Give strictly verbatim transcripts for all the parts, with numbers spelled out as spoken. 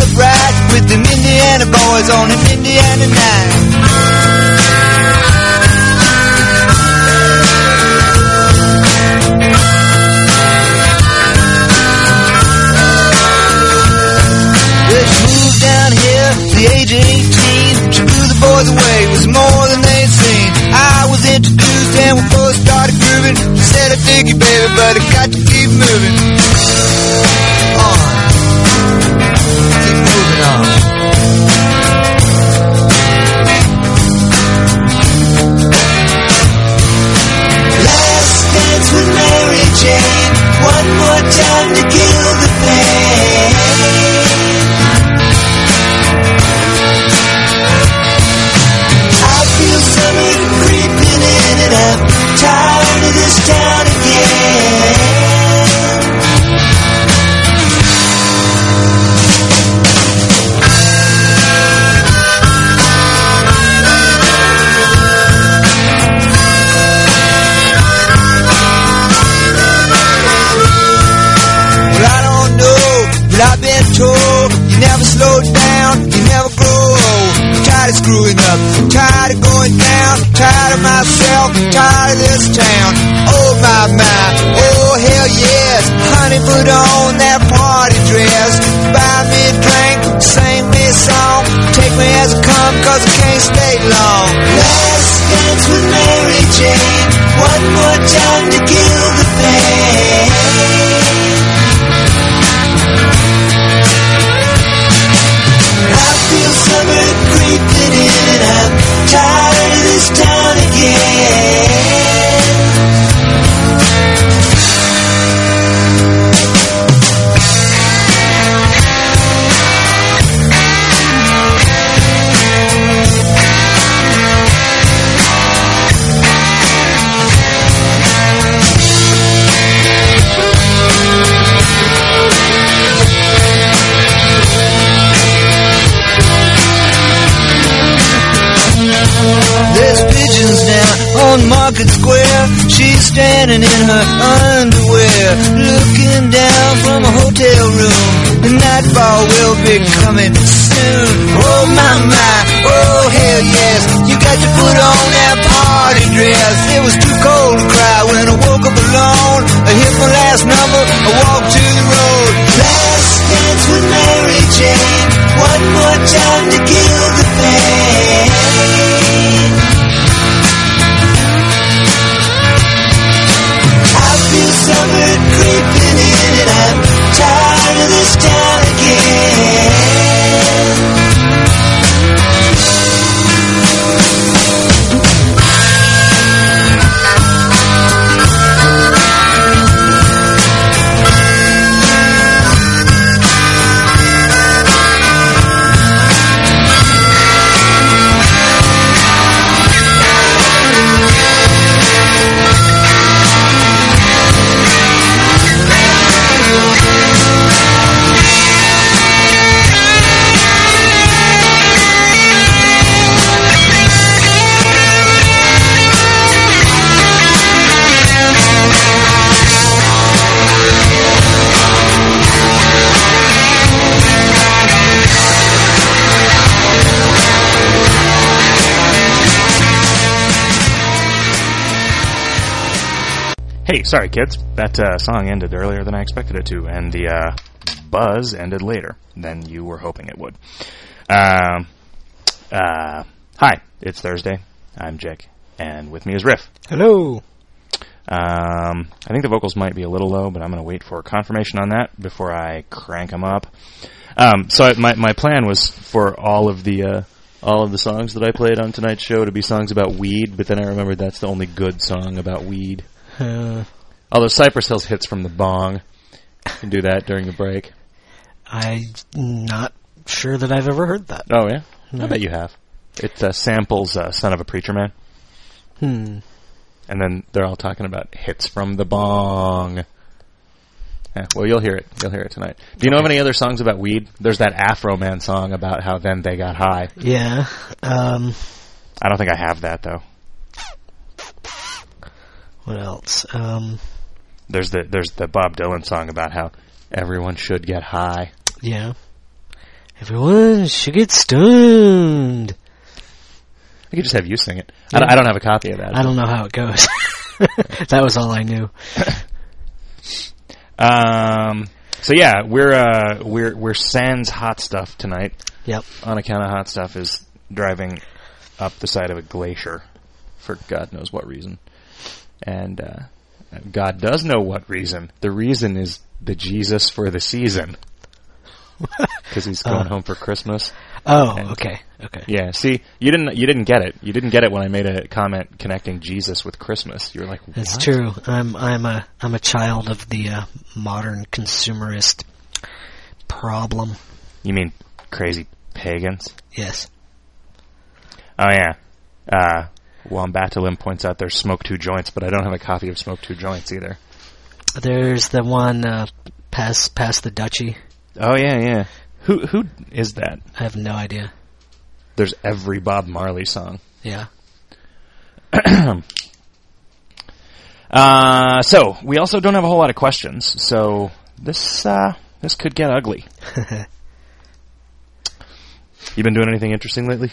up right with them Indiana boys on an Indiana night. Well, she moved down here at the age of eighteen. She blew the boys away, it was more than they'd seen. I was introduced and we both started grooving. She said, I dig you, baby, but I got to keep moving on. Keep moving on. Last dance with Mary Jane, one more time to kill the pain. I feel summer creeping in and I'm tired of this town again. Well, I don't know, but I've been told you never slow down, you never grow old. I'm tired of screwing up, I'm tired of going down, I'm tired of myself, I'm tired of this town. Oh my, my, oh hell yes. Honey, put on that party dress, buy me a drink, sing me a song, take me as I come cause I can't stay long. Last dance with Mary Jane, one more time to kill the pain. I feel summer creeping in and I'm tired of this town again. There's pigeons down on Market Square. She's standing in her underwear, looking down from a hotel room. The nightfall will be coming soon. Oh my, my, oh hell yes. You got to put on that party dress. It was too cold to cry when I woke up alone. I hit my last number, I walked to the road. Last dance with Mary Jane, one more time to kill the pain. I feel summer creeping in and I'm tired of this town again. Hey, sorry kids, that uh, song ended earlier than I expected it to, and the uh, buzz ended later than you were hoping it would. Uh, uh, hi, it's Thursday, I'm Jake, and with me is Riff. Hello. Um, I think the vocals might be a little low, but I'm going to wait for confirmation on that before I crank them up. Um, so I, my my plan was for all of the uh, all of the songs that I played on tonight's show to be songs about weed, but then I remembered that's the only good song about weed. Uh, Although Cypress Hill's Hits from the Bong, you can do that during the break. I'm not sure that I've ever heard that. Oh, yeah? No. I bet you have. It uh, samples uh, Son of a Preacher Man. Hmm. And then they're all talking about hits from the bong. Yeah, well, you'll hear it. You'll hear it tonight. Do you know of any other songs about weed? There's that Afro Man song about how then they got high. Yeah. Um, I don't think I have that, though. What else? Um, there's the there's the Bob Dylan song about how everyone should get high. Yeah. Everyone should get stoned. I could just have you sing it. Yeah. I, don't, I don't have a copy of that. I don't know how it goes. That was all I knew. Um. So yeah, we're uh we're we're sans hot stuff tonight. Yep. On account of hot stuff is driving up the side of a glacier for God knows what reason, and uh, God does know what reason. The reason is the Jesus for the season, because he's going uh, home for Christmas. Oh, and, okay, okay. Yeah. See, you didn't you didn't get it. You didn't get it when I made a comment connecting Jesus with Christmas. You were like, what? That's true. I'm I'm a I'm a child of the uh, modern consumerist problem. You mean crazy pagans? Yes. Oh yeah. Uh, Wombatalim points out there's Smoke Two Joints, but I don't have a copy of Smoke Two Joints either. There's the one uh, past past the Duchy. Oh yeah, yeah. Who who is that? I have no idea. There's every Bob Marley song. Yeah. uh, so we also don't have a whole lot of questions. So this uh, this could get ugly. You been doing anything interesting lately?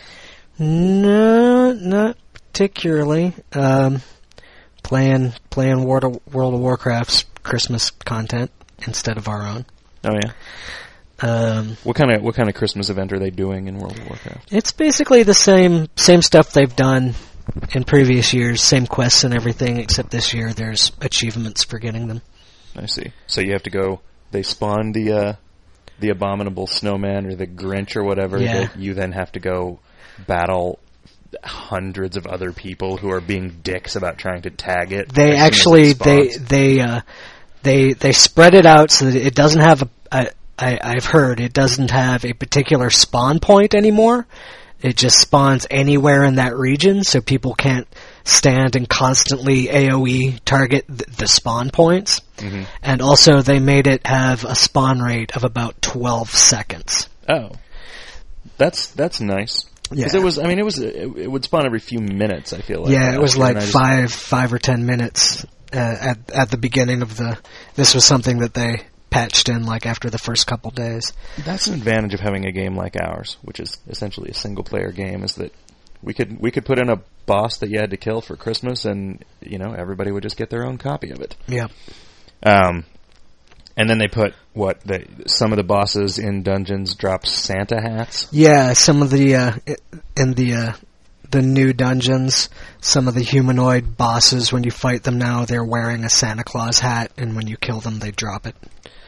No, not particularly. Um, playing playing World of, World of Warcraft's Christmas content instead of our own. Oh yeah. Um, what kind of what kind of Christmas event are they doing in World of Warcraft? It's basically the same same stuff they've done in previous years, same quests and everything, except this year there's achievements for getting them. I see. So you have to go. They spawn the uh, the abominable snowman or the Grinch or whatever. Yeah. That you then have to go battle hundreds of other people who are being dicks about trying to tag it. They actually they they uh, they they spread it out so that it doesn't have a. a I, I've heard it doesn't have a particular spawn point anymore. It just spawns anywhere in that region, so people can't stand and constantly AoE target th- the spawn points. Mm-hmm. And also they made it have a spawn rate of about twelve seconds. Oh. That's that's nice. Yeah. It was, I mean, it was, it, it would spawn every few minutes, I feel like. Yeah, it was like just... five, five or ten minutes uh, at at the beginning of the... This was something that they patched in like after the first couple days. That's an advantage of having a game like ours, which is essentially a single-player game, is that we could we could put in a boss that you had to kill for Christmas, and you know everybody would just get their own copy of it. Yeah. Um, and then they put what the some of the bosses in dungeons drop Santa hats. Yeah, some of the uh, in the uh, the new dungeons, some of the humanoid bosses, when you fight them now, they're wearing a Santa Claus hat, and when you kill them, they drop it.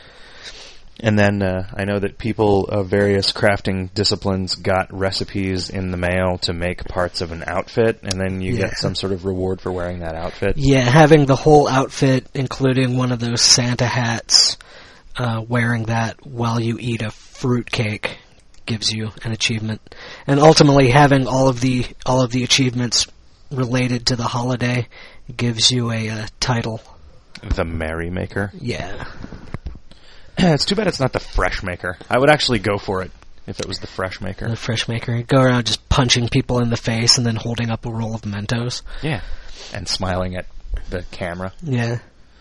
And then uh, I know that people of various crafting disciplines got recipes in the mail to make parts of an outfit, and then you yeah. get some sort of reward for wearing that outfit. Yeah, having the whole outfit, including one of those Santa hats, uh, wearing that while you eat a fruitcake, gives you an achievement. And ultimately, having all of the all of the achievements related to the holiday gives you a uh, title. The Merrymaker. Yeah. It's too bad it's not the Fresh Maker. I would actually go for it if it was the Fresh Maker. The Fresh Maker. Go around just punching people in the face and then holding up a roll of Mentos. Yeah. And smiling at the camera. Yeah.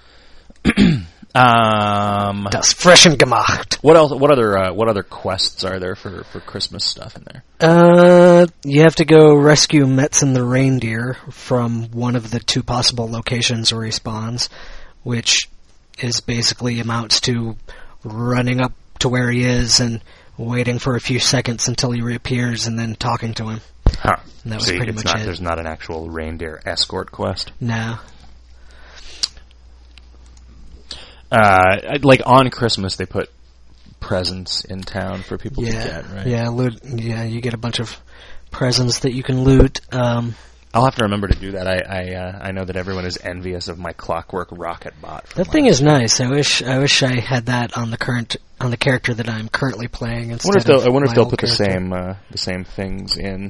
um, Das Frechen gemacht. What else? What other? Uh, what other quests are there for, for Christmas stuff in there? Uh, you have to go rescue Metzen the reindeer from one of the two possible locations where he spawns, which is basically amounts to running up to where he is and waiting for a few seconds until he reappears and then talking to him. Huh. And that was See, pretty it's much not, it. There's not an actual reindeer escort quest? No. Uh, like on Christmas, they put presents in town for people yeah. to get, right? Yeah, loot, yeah, you get a bunch of presents that you can loot. Um, I'll have to remember to do that. I I, uh, I know that everyone is envious of my Clockwork Rocket bot. That thing is nice. I wish I wish I had that on the current on the character that I'm currently playing. Instead I wonder if they'll, of I wonder my if they'll old put character. the same uh, the same things in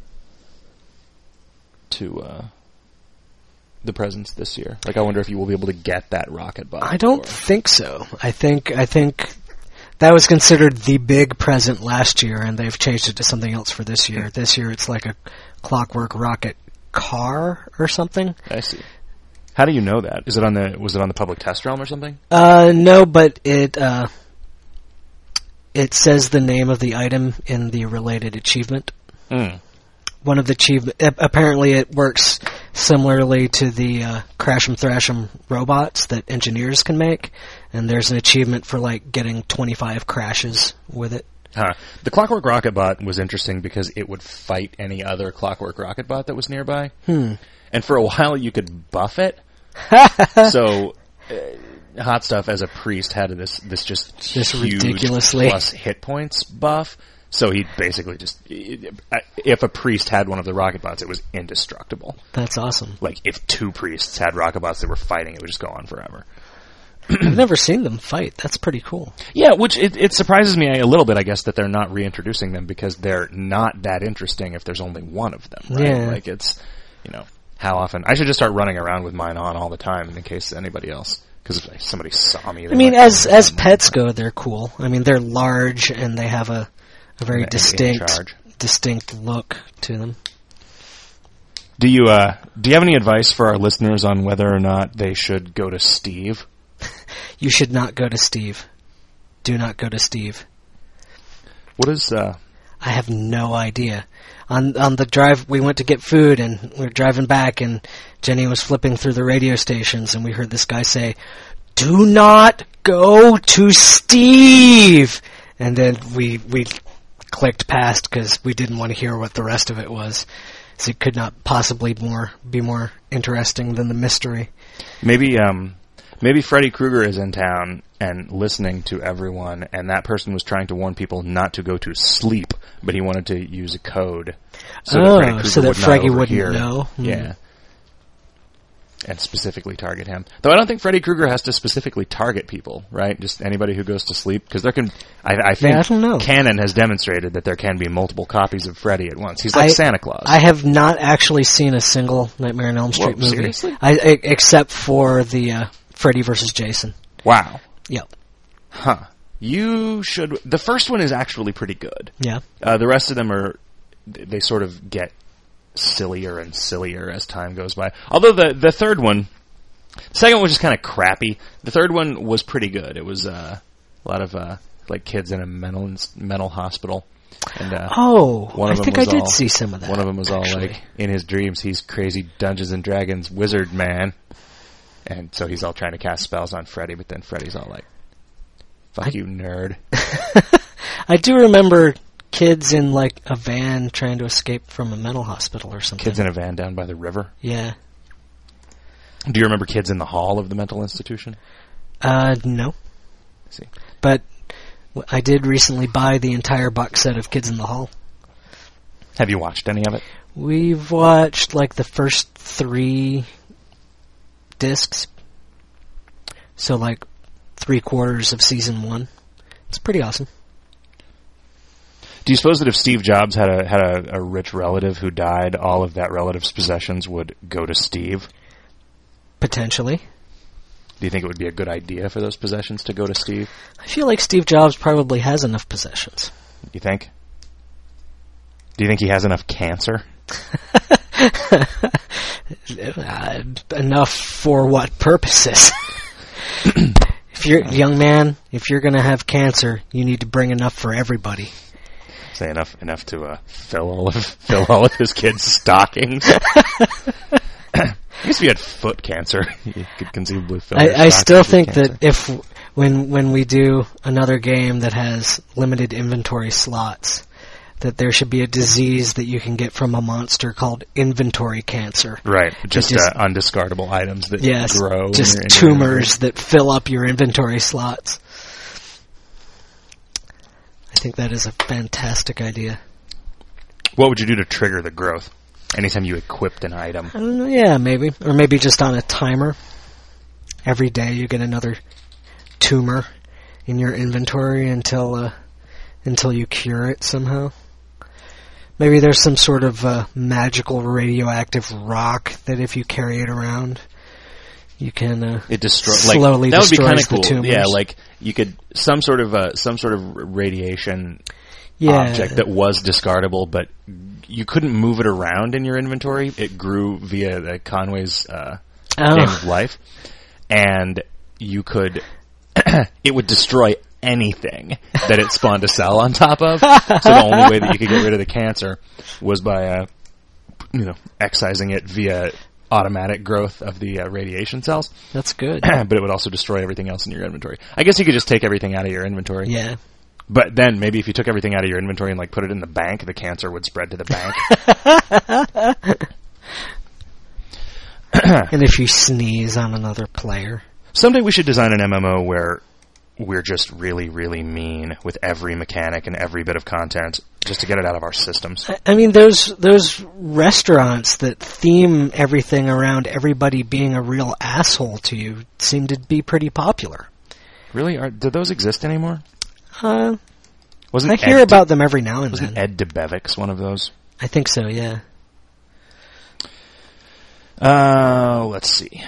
to uh, the presents this year. Like, I wonder if you will be able to get that rocket bot. I don't or... think so. I think I think that was considered the big present last year, and they've changed it to something else for this year. This year, it's like a Clockwork Rocket car or something. I see. How do you know that? Is it on the was it on the public test realm or something? Uh, no, but it uh, it says the name of the item in the related achievement. Mm. One of the achievement, apparently it works similarly to the uh, Crash'em Thrash'em robots that engineers can make, and there's an achievement for like getting twenty-five crashes with it. Huh. The Clockwork Rocket Bot was interesting because it would fight any other Clockwork Rocket Bot that was nearby. Hmm. And for a while you could buff it. So uh, Hot Stuff as a priest had this this just This huge ridiculously plus hit points buff. So he basically just, if a priest had one of the rocket bots, it was indestructible. That's awesome. Like, if two priests had rocket bots that were fighting, it would just go on forever. I've never seen them fight. That's pretty cool. Yeah, which it, it surprises me a little bit, I guess, that they're not reintroducing them because they're not that interesting if there's only one of them, right? Yeah. Like, it's, you know, how often... I should just start running around with mine on all the time in case anybody else... Because if somebody saw me... I mean, as as pets go, they're cool. I mean, they're large and they have a... A very in, distinct, in distinct look to them. Do you uh, do you have any advice for our listeners on whether or not they should go to Steve? You should not go to Steve. Do not go to Steve. What is? Uh... I have no idea. On on the drive, we went to get food, and we were driving back, and Jenny was flipping through the radio stations, and we heard this guy say, "Do not go to Steve." And then we we. clicked past because we didn't want to hear what the rest of it was. So it could not possibly more be more interesting than the mystery. Maybe um, maybe Freddy Krueger is in town and listening to everyone, and that person was trying to warn people not to go to sleep, but he wanted to use a code so oh, that Freddy Krueger so that would Freddy not wouldn't overhear. know. Mm. Yeah. And specifically target him. Though I don't think Freddy Krueger has to specifically target people, right? Just anybody who goes to sleep. Because there can... I, I think yeah, I don't know. canon has demonstrated that there can be multiple copies of Freddy at once. He's like I, Santa Claus. I have not actually seen a single Nightmare on Elm Street Whoa, movie. seriously? I, I, except for the uh, Freddy versus Jason. Wow. Yep. Huh. You should... The first one is actually pretty good. Yeah. Uh, the rest of them are... They sort of get sillier and sillier as time goes by. Although the, the third one... The second one was just kind of crappy. The third one was pretty good. It was uh, a lot of uh, like kids in a mental mental hospital. And, uh, oh, one of I them think I was did all, see some of that. One of them was actually. all like, in his dreams, he's crazy Dungeons and Dragons wizard man. And so he's all trying to cast spells on Freddy, but then Freddy's all like, fuck I, you, nerd. I do remember kids in like a van trying to escape from a mental hospital or something. Kids in a van down by the river? Yeah. Do you remember kids in the hall of the mental institution? Uh, no. I see. But I did recently buy the entire box set of Kids in the Hall. Have you watched any of it? We've watched like the first three discs. So like three quarters of season one. It's pretty awesome. Do you suppose that if Steve Jobs had a had a, a rich relative who died, all of that relative's possessions would go to Steve? Potentially. Do you think it would be a good idea for those possessions to go to Steve? I feel like Steve Jobs probably has enough possessions. You think? Do you think he has enough cancer? uh, enough for what purposes? If you're a young man, if you're going to have cancer, you need to bring enough for everybody. Say enough enough to uh, fill all of fill all of his kids' stockings. I guess if you had foot cancer, you could conceivably fill I, I still think cancer. that if when when we do another game that has limited inventory slots, that there should be a disease that you can get from a monster called inventory cancer. Right, just, just uh, undiscardable items that yes, grow. just in your tumors that fill up your inventory slots. I think that is a fantastic idea. What would you do to trigger the growth? Anytime you equipped an item. I don't know, yeah, maybe. Or maybe just on a timer. Every day you get another tumor in your inventory until uh, until you cure it somehow. Maybe there's some sort of uh, magical radioactive rock that if you carry it around, you can uh, it destroy slowly like, that would be kind of the cool. tumors. Yeah, like you could some sort of uh, some sort of radiation yeah. object that was discardable, but you couldn't move it around in your inventory. It grew via the Conway's uh, oh. Game of Life, and you could. It would destroy anything that it spawned a cell on top of. So the only way that you could get rid of the cancer was by, uh, you know, excising it via automatic growth of the uh, radiation cells. That's good. But it would also destroy everything else in your inventory. I guess you could just take everything out of your inventory. Yeah. But then maybe if you took everything out of your inventory and like put it in the bank, the cancer would spread to the bank. And if you sneeze on another player. Someday we should design an M M O where we're just really, really mean with every mechanic and every bit of content just to get it out of our systems. I mean, those those restaurants that theme everything around everybody being a real asshole to you seem to be pretty popular. Really? Are, do those exist anymore? Uh, wasn't I hear Ed about them every now and wasn't then. Ed DeBevick's one of those? I think so, yeah. Uh, let's see.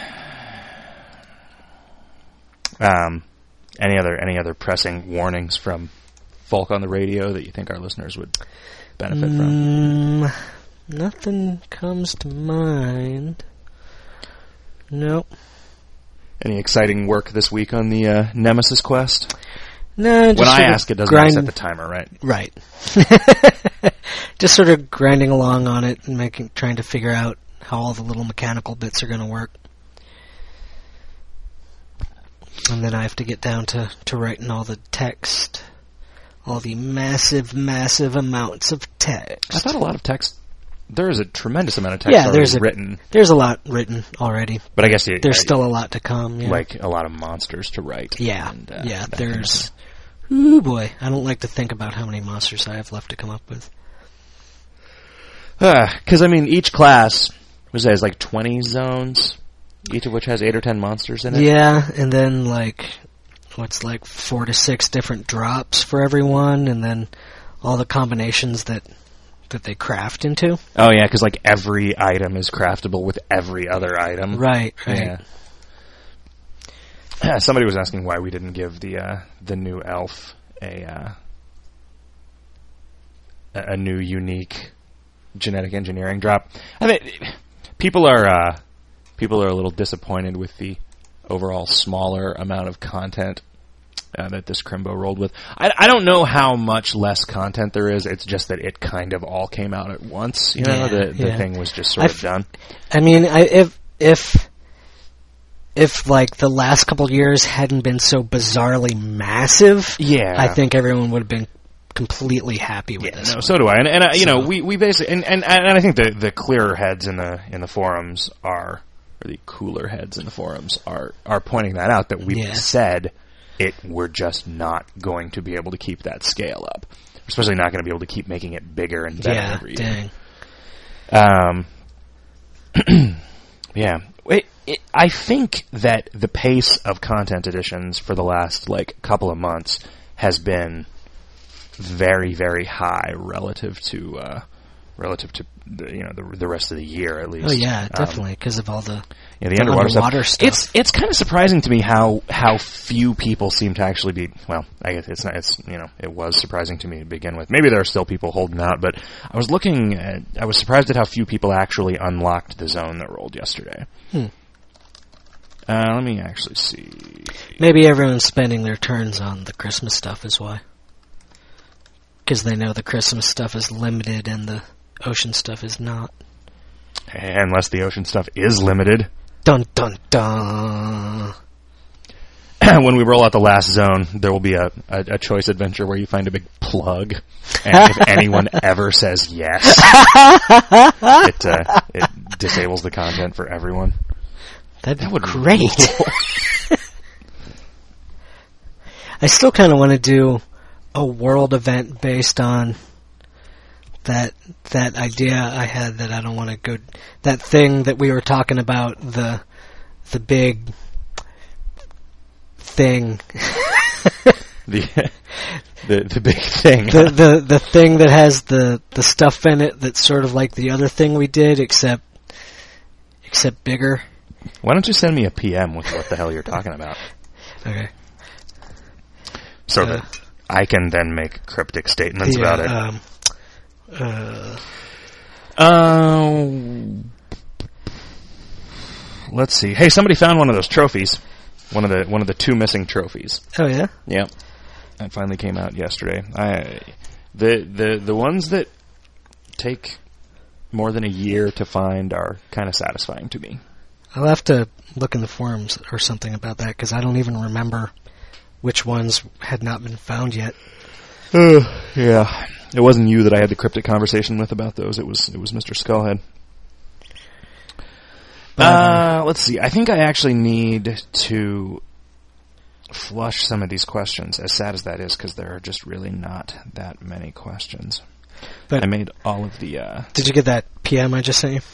Um, any other any other pressing warnings from folk on the radio that you think our listeners would benefit mm, from? Nothing comes to mind. Nope. Any exciting work this week on the uh, Nemesis quest? No, just when I sort of ask, it doesn't grind- set the timer, right? Right. Just sort of grinding along on it and making, trying to figure out how all the little mechanical bits are going to work. And then I have to get down to, to writing all the text. All the massive, massive amounts of text. I thought a lot of text... There is a tremendous amount of text yeah, already there's a, written. There's a lot written already. But I guess... You, there's uh, still a lot to come. Yeah. Like a lot of monsters to write. Yeah, and, uh, yeah, that there's... Kind of Ooh, boy. I don't like to think about how many monsters I have left to come up with. Because, uh, I mean, each class was has like twenty zones, each of which has eight or ten monsters in it. Yeah, and then, like, what's like four to six different drops for everyone, and then all the combinations that that they craft into. Oh, yeah, because, like, every item is craftable with every other item. Right, right. Yeah. Somebody was asking why we didn't give the uh, the new elf a uh, a new unique genetic engineering drop. I mean, people are uh, people are a little disappointed with the overall smaller amount of content uh, that this Crimbo rolled with. I, I don't know how much less content there is. It's just that it kind of all came out at once. You know, Yeah, the the yeah. thing was just sort I've- of done. I mean, I, if if if like the last couple years hadn't been so bizarrely massive, Yeah, I think everyone would have been completely happy with Yeah, this. no, one. so do I. And, and uh, you So- know, we, we basically, and, and, and I think the, the clearer heads in the, in the forums are, or the cooler heads in the forums are, are pointing that out, that we've Yeah. said it, we're just not going to be able to keep that scale up. We're especially not going to be able to keep making it bigger and better Yeah, every year. dang. Um, yeah. It, it, I think that the pace of content additions for the last, like, couple of months has been very, very high relative to uh, relative to the, you know the the rest of the year at least. Oh yeah, Um, definitely because of all the yeah, the, the underwater, underwater stuff. stuff. It's it's kind of surprising to me how how few people seem to actually be. Well, I guess it's not. It's you know it was surprising to me to begin with. Maybe there are still people holding out, but I was looking. At, I was surprised at how few people actually unlocked the zone that rolled yesterday. Hmm. Uh, let me actually see. Maybe everyone's spending their turns on the Christmas stuff is why. Because they know the Christmas stuff is limited and the ocean stuff is not. Unless the ocean stuff is limited. Dun dun dun. When we roll out the last zone, there will be a, a, a choice adventure where you find a big plug, and if anyone ever says yes, it uh, it disables the content for everyone. That'd be That would great. I still kind of want to do a world event based on that that idea I had that I don't want to go that thing that we were talking about the the big thing the the the big thing. the, the the thing that has the the stuff in it that's sort of like the other thing we did except except bigger. Why don't you send me a P M with what the hell you're talking about, Okay. so Uh, that I can then make cryptic statements Yeah, about it. Um, uh, Um, let's see. Hey, somebody found one of those trophies. One of the one of the two missing trophies. oh yeah. Yeah. That finally came out yesterday. I the the the ones that take more than a year to find are kind of satisfying to me. I'll have to look in the forums or something about that, because I don't even remember which ones had not been found yet. Uh, yeah. It wasn't you that I had the cryptic conversation with about those. It was it was Mister Skullhead. But, uh, let's see. I think I actually need to flush some of these questions, as sad as that is, because there are just really not that many questions. But I made all of the... Uh, did you get that P M I just sent you?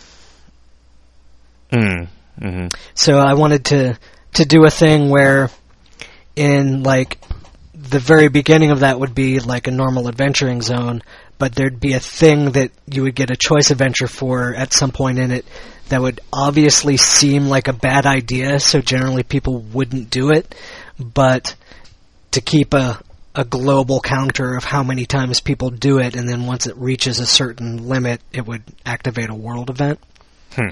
Mm, mm-hmm. So I wanted to to do a thing where in, like, the very beginning of that would be like a normal adventuring zone, but there'd be a thing that you would get a choice adventure for at some point in it that would obviously seem like a bad idea, so generally people wouldn't do it, but to keep a, a global counter of how many times people do it, and then once it reaches a certain limit, it would activate a world event. Hmm.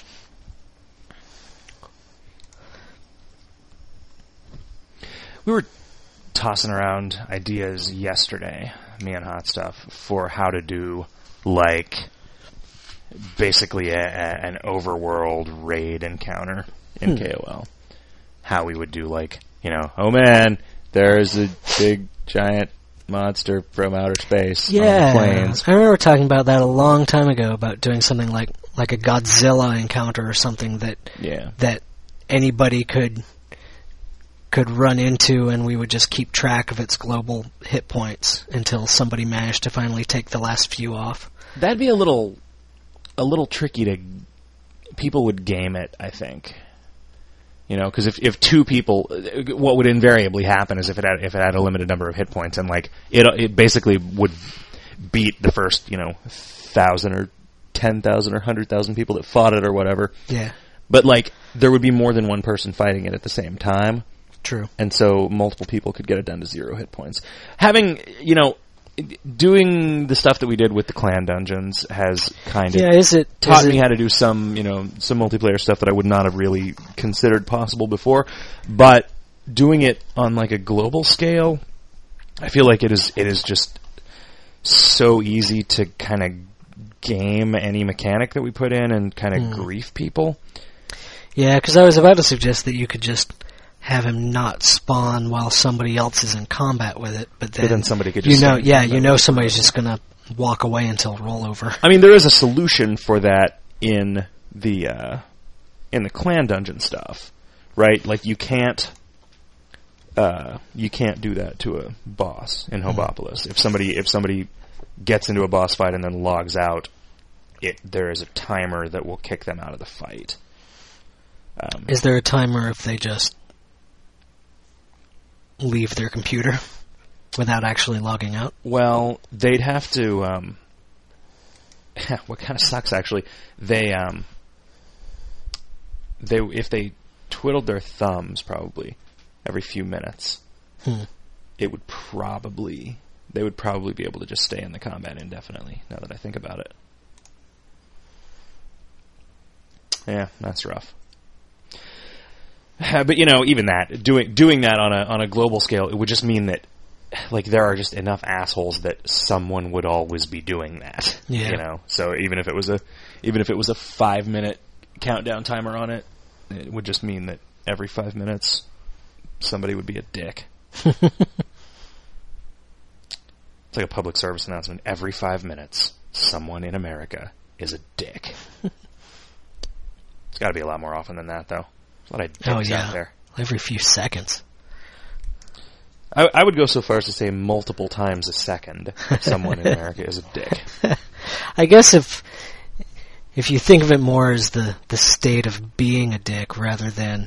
We were tossing around ideas yesterday, me and Hot Stuff, for how to do, like, basically a, a, an overworld raid encounter in hmm. K O L. How we would do, like, you know, oh man, there's a big giant monster from outer space yeah, on the plains. I remember talking about that a long time ago, about doing something like, like a Godzilla encounter or something that yeah. that anybody could... could run into, and we would just keep track of its global hit points until somebody managed to finally take the last few off. That'd be a little a little tricky to... People would game it, I think. You know, because if, if two people... What would invariably happen is if it had, if it had a limited number of hit points, and, like, it it basically would beat the first, you know, thousand or ten thousand or one hundred thousand people that fought it or whatever. Yeah. But, like, there would be more than one person fighting it at the same time. True. And so multiple people could get it down to zero hit points. Having, you know, doing the stuff that we did with the clan dungeons has kind of yeah, is it, taught is me it, how to do some, you know, some multiplayer stuff that I would not have really considered possible before. But doing it on, like, a global scale, I feel like it is it is just so easy to kind of game any mechanic that we put in and kind of mm. grief people. Yeah, because I was about to suggest that you could just have him not spawn while somebody else is in combat with it, but then, but then somebody could just you know, yeah, you know, somebody's just gonna walk away until rollover. I mean, there is a solution for that in the uh, in the clan dungeon stuff, right? Like you can't uh, you can't do that to a boss in Hobopolis. Mm. If somebody if somebody gets into a boss fight and then logs out, it there is a timer that will kick them out of the fight. Um, is there a timer if they just leave their computer without actually logging out? Well, they'd have to, um, what kind of sucks actually, they, um, they, if they twiddled their thumbs probably every few minutes, hmm. it would probably, they would probably be able to just stay in the combat indefinitely, now that I think about it. Yeah, that's rough. Uh, but you know, even that doing doing that on a on a global scale, it would just mean that, like, there are just enough assholes that someone would always be doing that. Yeah. You know, so even if it was a even if it was a five minute countdown timer on it, it would just mean that every five minutes somebody would be a dick. It's like a public service announcement. Every five minutes, someone in America is a dick. It's got to be a lot more often than that, though. There's a lot of dicks oh, yeah. out there. Every few seconds. I, I would go so far as to say multiple times a second someone in America is a dick. I guess if if you think of it more as the, the state of being a dick rather than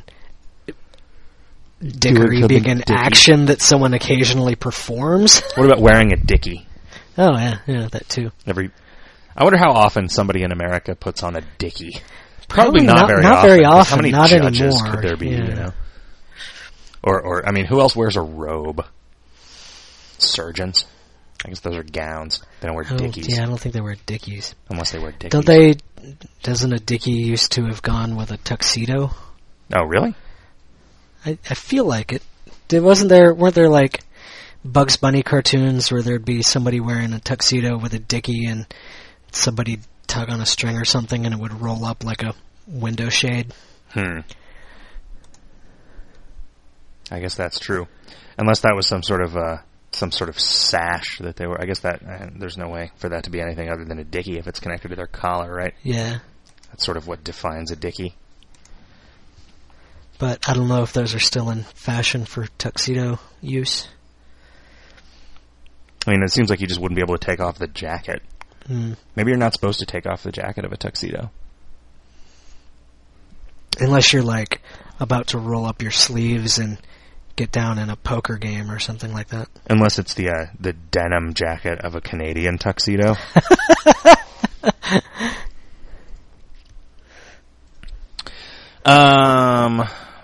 dickery being an dicky. action that someone occasionally performs. What about wearing a dickie? Oh, yeah, yeah, that too. Every, I wonder how often somebody in America puts on a dickie. Probably, Probably not, not very not often. Very often. How many not judges anymore. could there be, yeah. you know? Or, or, I mean, who else wears a robe? Surgeons. I guess those are gowns. They don't wear oh, dickies. Yeah, I don't think they wear dickies. Unless they wear dickies. Don't they, doesn't a dickie used to have gone with a tuxedo? Oh, really? I, I feel like it. There wasn't there, weren't there like, Bugs Bunny cartoons where there'd be somebody wearing a tuxedo with a dickie and somebody tug on a string or something and it would roll up like a window shade. Hmm. I guess that's true. Unless that was some sort of uh, some sort of sash that they were. I guess that uh, there's no way for that to be anything other than a dickie if it's connected to their collar, right? Yeah. That's sort of what defines a dickie. But I don't know if those are still in fashion for tuxedo use. I mean, it seems like you just wouldn't be able to take off the jacket. Mm. Maybe you're not supposed to take off the jacket of a tuxedo. Unless you're, like, about to roll up your sleeves and get down in a poker game or something like that. Unless it's the uh, the denim jacket of a Canadian tuxedo. um...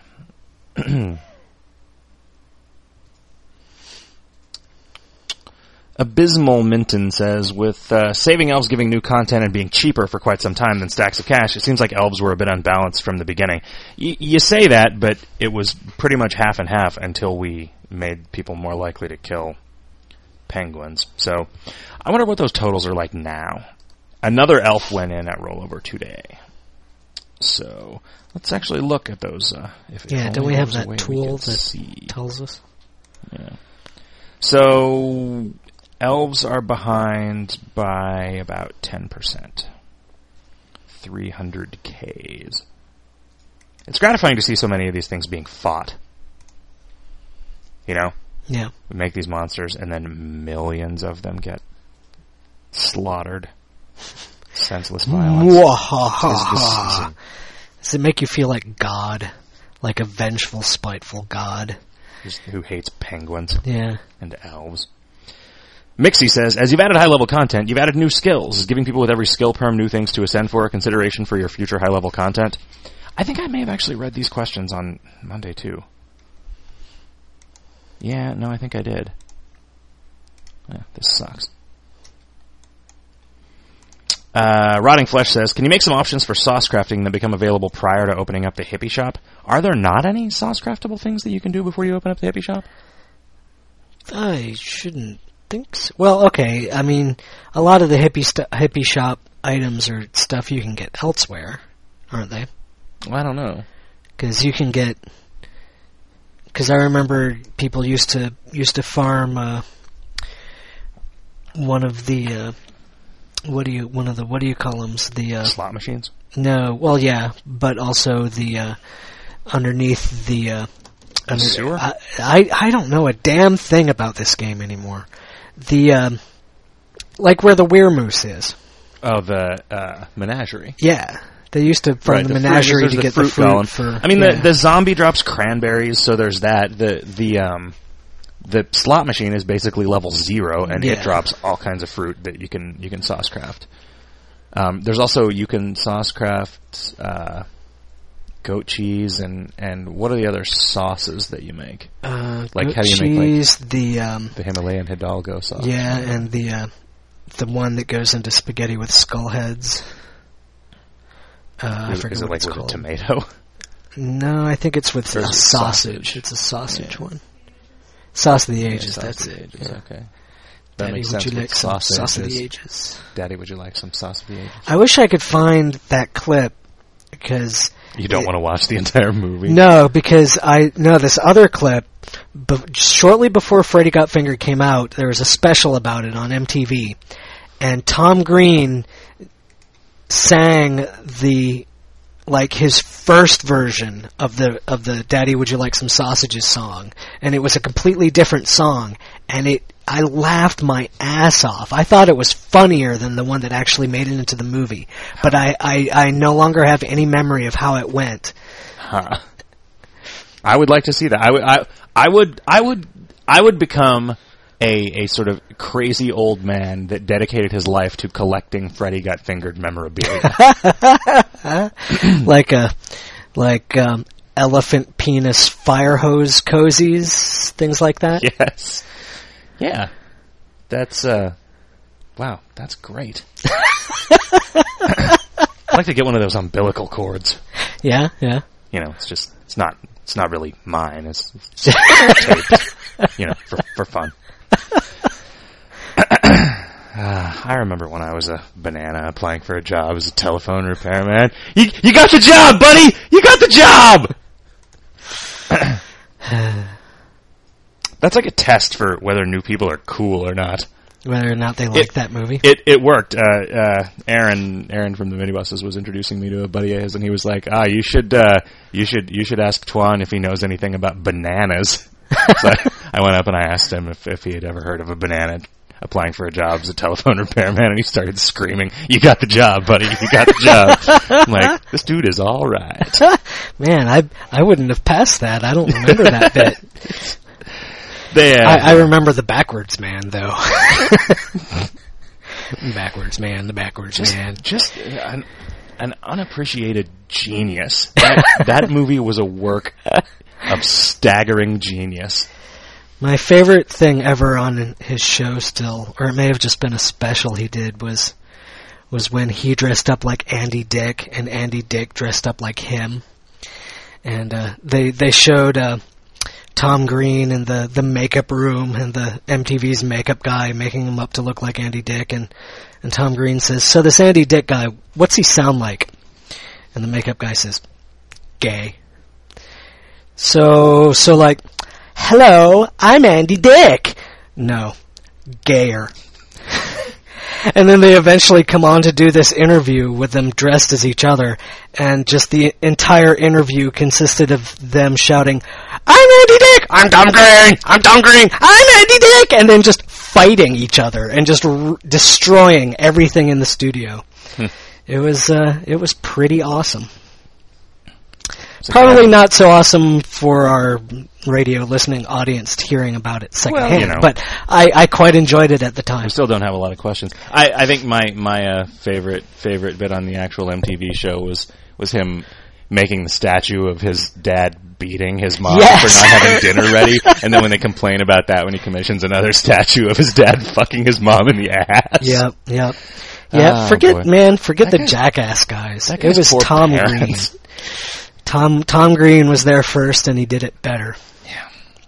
Abysmal Minton says, with uh, saving elves giving new content and being cheaper for quite some time than stacks of cash, it seems like elves were a bit unbalanced from the beginning. Y- you say that, but it was pretty much half and half until we made people more likely to kill penguins. So I wonder what those totals are like now. Another elf went in at rollover today. So let's actually look at those. Uh, if, yeah, if don't we have that we tool that see. tells us? Yeah. So elves are behind by about ten percent. three hundred Ks. It's gratifying to see so many of these things being fought. You know? Yeah. We make these monsters, and then millions of them get slaughtered. Senseless violence. Mwahaha. Does it make you feel like God? Like a vengeful, spiteful God? Who hates penguins. Yeah. And elves. Mixie says, as you've added high-level content, you've added new skills. Is giving people with every skill perm new things to ascend for a consideration for your future high-level content? I think I may have actually read these questions on Monday, too. Yeah, no, I think I did. Yeah, this sucks. Uh, Rotting Flesh says, can you make some options for sauce crafting that become available prior to opening up the hippie shop? Are there not any sauce craftable things that you can do before you open up the hippie shop? I shouldn't think so. Well, okay, I mean, a lot of the hippie stu- hippie shop items are stuff you can get elsewhere, aren't they? Well, I don't know. Because you can get... Because I remember people used to used to farm uh, one of the... Uh, What do you one of the what do you call them? The uh, slot machines? No, well, yeah, but also the uh, underneath the uh, under, sewer. I, I I don't know a damn thing about this game anymore. The um, like where the Weirmoose is. Oh, the uh, menagerie. Yeah, they used to farm right, the, the menagerie fruit, to the get fruit the fruit going. for. I mean, yeah. the the zombie drops cranberries, so there's that. The the um. The slot machine is basically level zero, and yeah. it drops all kinds of fruit that you can you can sauce craft. Um, there's also you can sauce craft uh, goat cheese and, and what are the other sauces that you make? Uh, like goat how do you cheese, make like the um, the Himalayan Hidalgo sauce? Yeah, and the uh, the one that goes into spaghetti with skull heads. Uh, I is, forget is it what like it's with called. a tomato? No, I think it's with Or a is it sausage. sausage? It's a sausage Yeah. one. Sauce of the Yeah, ages. sauce that's of the it. ages, Yeah. okay. That Daddy, makes would sense. you with like some sauce of sausages. the ages? Daddy, would you like some sauce of the ages? I wish I could find that clip because You don't it- want to watch the entire movie? no, because I know this other clip. Be- shortly before Freddy Got Fingered came out, there was a special about it on M T V, and Tom Green sang the like his first version of the of the Daddy Would You Like Some Sausages song, and it was a completely different song, and it I laughed my ass off. I thought it was funnier than the one that actually made it into the movie, but I, I, I no longer have any memory of how it went. Huh. I would like to see that. I would I, I would I would I would become a a sort of crazy old man that dedicated his life to collecting Freddy Got Fingered memorabilia. like a like um, elephant penis fire hose cozies, things like that. Yes. Yeah. That's uh wow, that's great. I'd like to get one of those umbilical cords. Yeah, yeah. You know, it's just it's not it's not really mine. It's, it's just taped, you know, for for fun. Uh, I remember when I was a banana applying for a job as a telephone repairman. You, you got the job, buddy! You got the job! That's like a test for whether new people are cool or not. Whether or not they like it, that movie. It it worked. Uh, uh, Aaron Aaron from the Minibuses was introducing me to a buddy of his, and he was like, "Ah, you should uh, you should you should ask Tuan if he knows anything about bananas." So I, I went up and I asked him if if he had ever heard of a banana applying for a job as a telephone repairman, and he started screaming, "You got the job, buddy! You got the job!" I'm like, this dude is all right. Man, I I wouldn't have passed that. I don't remember that bit. They, uh, I, I remember the backwards man, though. Backwards man, the backwards just, man. Just an, an unappreciated genius. That, that movie was a work of staggering genius. My favorite thing ever on his show still, or it may have just been a special he did, was was when he dressed up like Andy Dick and Andy Dick dressed up like him. And uh, they they showed uh, Tom Green in the, the makeup room and the M T V's makeup guy making him up to look like Andy Dick. And, and Tom Green says, "So this Andy Dick guy, what's he sound like?" And the makeup guy says, "Gay." So, so like, "Hello, I'm Andy Dick." No, gayer. And then they eventually come on to do this interview with them dressed as each other, and just the entire interview consisted of them shouting, "I'm Andy Dick! I'm Tom Green! I'm Tom Green! I'm Andy Dick!" And then just fighting each other and just r- destroying everything in the studio. Hmm. It was, uh, it was pretty awesome. Probably not so awesome for our radio listening audience hearing about it secondhand, well, you know. but I, I quite enjoyed it at the time. We still don't have a lot of questions. I, I think my my uh, favorite favorite bit on the actual M T V show was was him making the statue of his dad beating his mom yes. for not having dinner ready, and then when they complain about that, when he commissions another statue of his dad fucking his mom in the ass. Yep, yep. Yeah, oh, forget, boy. man, forget that the guy, jackass guys. It was Tom parents. Green. Tom Tom Green was there first, and he did it better. Yeah.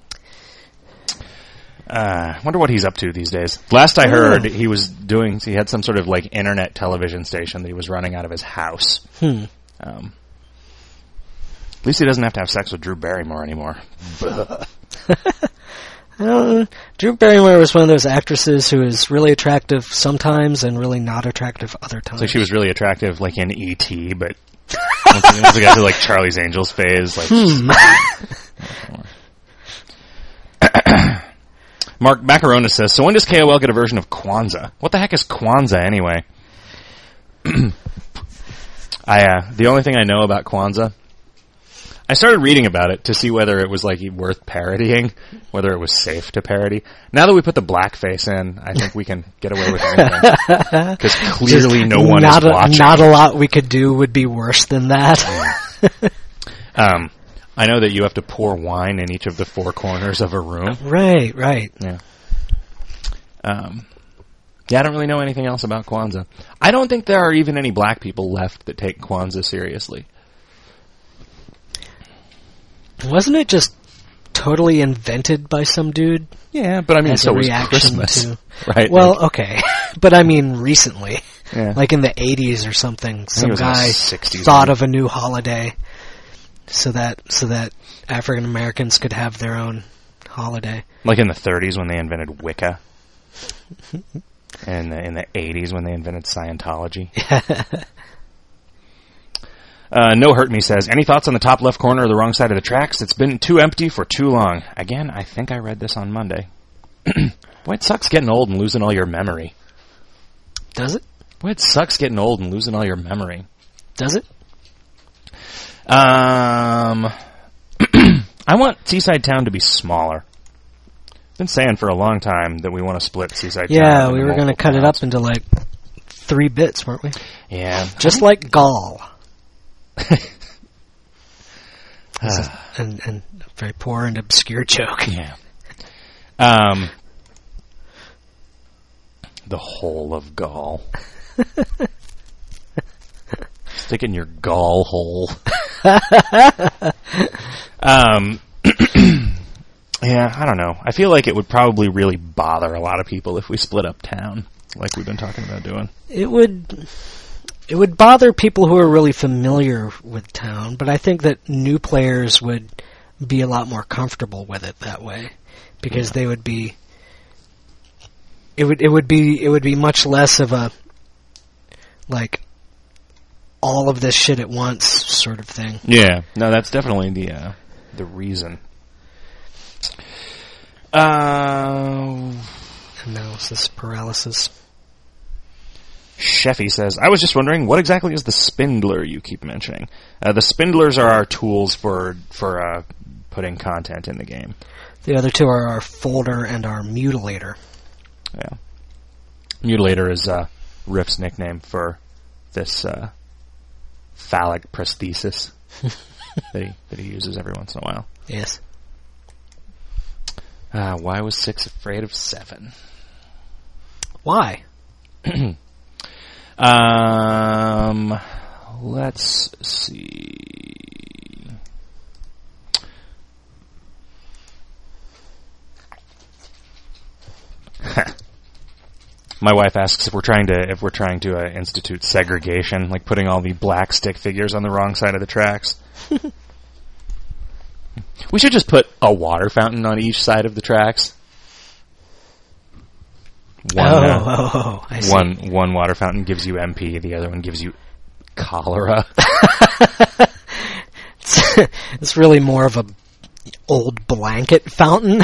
Uh, wonder what he's up to these days. Last I heard, oh. he was doing. He had some sort of like internet television station that he was running out of his house. Hmm. Um, at least he doesn't have to have sex with Drew Barrymore anymore. I don't know. Drew Barrymore was one of those actresses who is really attractive sometimes and really not attractive other times. So she was really attractive, like in E T, but once, once we got to like Charlie's Angels phase, like. Hmm. Mark Macarona says, "So when does K O L get a version of Kwanzaa? What the heck is Kwanzaa anyway?" I uh, the only thing I know about Kwanzaa, I started reading about it to see whether it was like worth parodying, whether it was safe to parody. Now that we put the blackface in, I think we can get away with anything because clearly Just no one not is a, watching. Not a lot we could do would be worse than that. um, I know that you have to pour wine in each of the four corners of a room. Right, right. Yeah. Um. Yeah, I don't really know anything else about Kwanzaa. I don't think there are even any black people left that take Kwanzaa seriously. Wasn't it just totally invented by some dude? Yeah, but I mean, as so a was reaction Christmas, to, right? Well, like, okay, but I mean recently, yeah. like in the eighties or something. Some guy sixties, thought maybe. of a new holiday, so that so that African Americans could have their own holiday. Like in the thirties when they invented Wicca, and in the eighties when they invented Scientology. Uh, No Hurt Me says, "Any thoughts on the top left corner of the wrong side of the tracks? It's been too empty for too long." Again, I think I read this on Monday. Boy, it sucks getting old and losing all your memory. Does it? Boy, it sucks getting old and losing all your memory. Does it? Um, I want Seaside Town to be smaller. Been saying for a long time that we want to split Seaside Town. Yeah, into we were going to multiple cut it towns. up into like three bits, weren't we? Yeah. Just like Gaul. uh, and, and a very poor and obscure joke. yeah. Um, the whole of Gaul. Stick in your Gaul hole. um, Yeah, I don't know. I feel like it would probably really bother a lot of people if we split up town, like we've been talking about doing. It would... It would bother people who are really familiar with town, but I think that new players would be a lot more comfortable with it that way, because yeah. they would be. It would it would be it would be much less of a like all of this shit at once sort of thing. Yeah, no, that's definitely the uh, the reason. Uh, Analysis paralysis. Sheffy says, I was just wondering, what exactly is the spindler you keep mentioning? Uh, the spindlers are our tools for for uh, putting content in the game. The other two are our folder and our mutilator. Yeah. Mutilator is uh, Riff's nickname for this uh, phallic prosthesis that he that he uses every once in a while. Yes. Uh, why was six afraid of seven? Why? Um, let's see. My wife asks if we're trying to if we're trying to uh, institute segregation, like putting all the black stick figures on the wrong side of the tracks. We should just put a water fountain on each side of the tracks. One, oh, uh, oh, oh, I see. one one water fountain gives you M P, the other one gives you cholera. it's, it's really more of a old blanket fountain.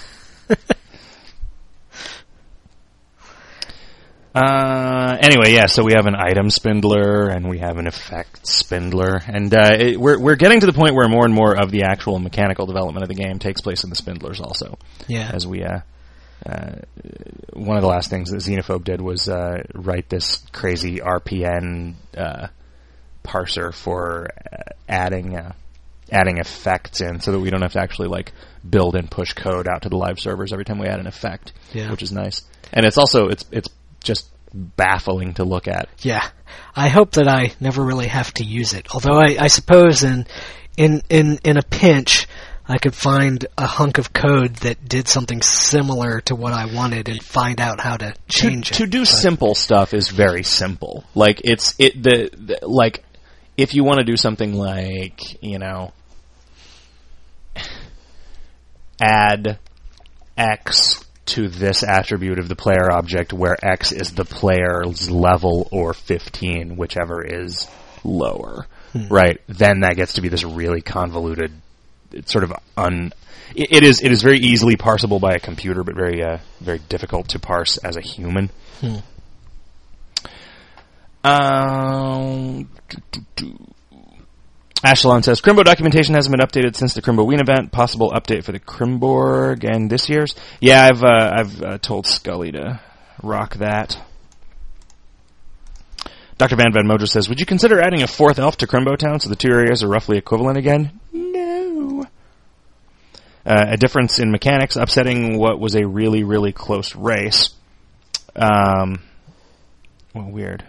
uh, anyway, yeah. So we have an item spindler and we have an effect spindler, and uh, it, we're we're getting to the point where more and more of the actual mechanical development of the game takes place in the spindlers, also. Yeah. As we uh. Uh, one of the last things that Xenophobe did was uh, write this crazy R P N uh, parser for uh, adding uh, adding effects in, so that we don't have to actually like build and push code out to the live servers every time we add an effect, yeah. which is nice. And it's also it's it's just baffling to look at. Yeah, I hope that I never really have to use it. Although I, I suppose in in in in a pinch, I could find a hunk of code that did something similar to what I wanted and find out how to change to, it. To do but simple stuff is very simple. Like it's it the, the like if you want to do something like, you know, add X to this attribute of the player object where X is the player's level or fifteen, whichever is lower, hmm. right? Then that gets to be this really convoluted. It's sort of un. It, it is. It is very easily parsable by a computer, but very, uh, very difficult to parse as a human. Hmm. Um. Ashelon says Crimbo documentation hasn't been updated since the Crimboween event. Possible update for the Crimborg and this year's. Yeah, I've uh, I've uh, told Scully to rock that. Doctor Van Van Mojo says, would you consider adding a fourth elf to Crimbo Town so the two areas are roughly equivalent again? No. Uh, a difference in mechanics, upsetting what was a really, really close race. Um, well, weird.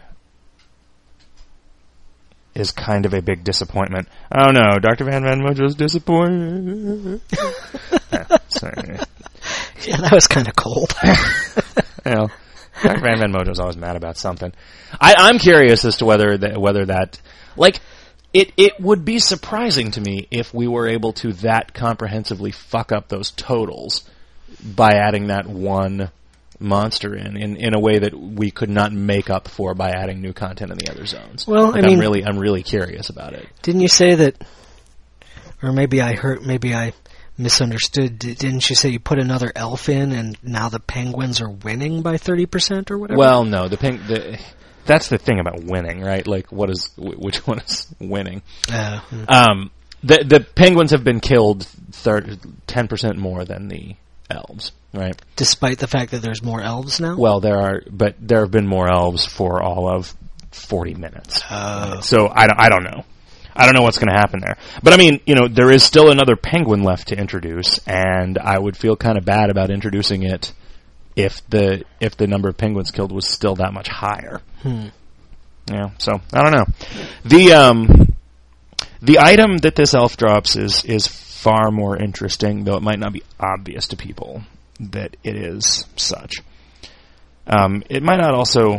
Is kind of a big disappointment. Oh no, Doctor Van Van Mojo's disappointed. yeah, sorry. Yeah, that was kind of cold. Well, Doctor Van Van Mojo's always mad about something. I, I'm curious as to whether that, whether that, like, it it would be surprising to me if we were able to that comprehensively fuck up those totals by adding that one monster in, in, in a way that we could not make up for by adding new content in the other zones. Well, like I mean, I'm really, I'm really curious about it. Didn't you say that, or maybe I heard, maybe I misunderstood, didn't you say you put another elf in and now the penguins are winning by thirty percent or whatever? Well, no, the peng- the that's the thing about winning, right? Like, what is, which one is winning? Uh, hmm. Um, the, the penguins have been killed thirty, ten percent more than the elves, right? Despite the fact that there's more elves now? Well, there are, but there have been more elves for all of forty minutes. Oh. So I don't, I don't know. I don't know what's going to happen there. But I mean, you know, there is still another penguin left to introduce, and I would feel kind of bad about introducing it if the if the number of penguins killed was still that much higher. Hmm. Yeah, so I don't know. The um the item that this elf drops is is far more interesting, though it might not be obvious to people that it is such. Um, it might not also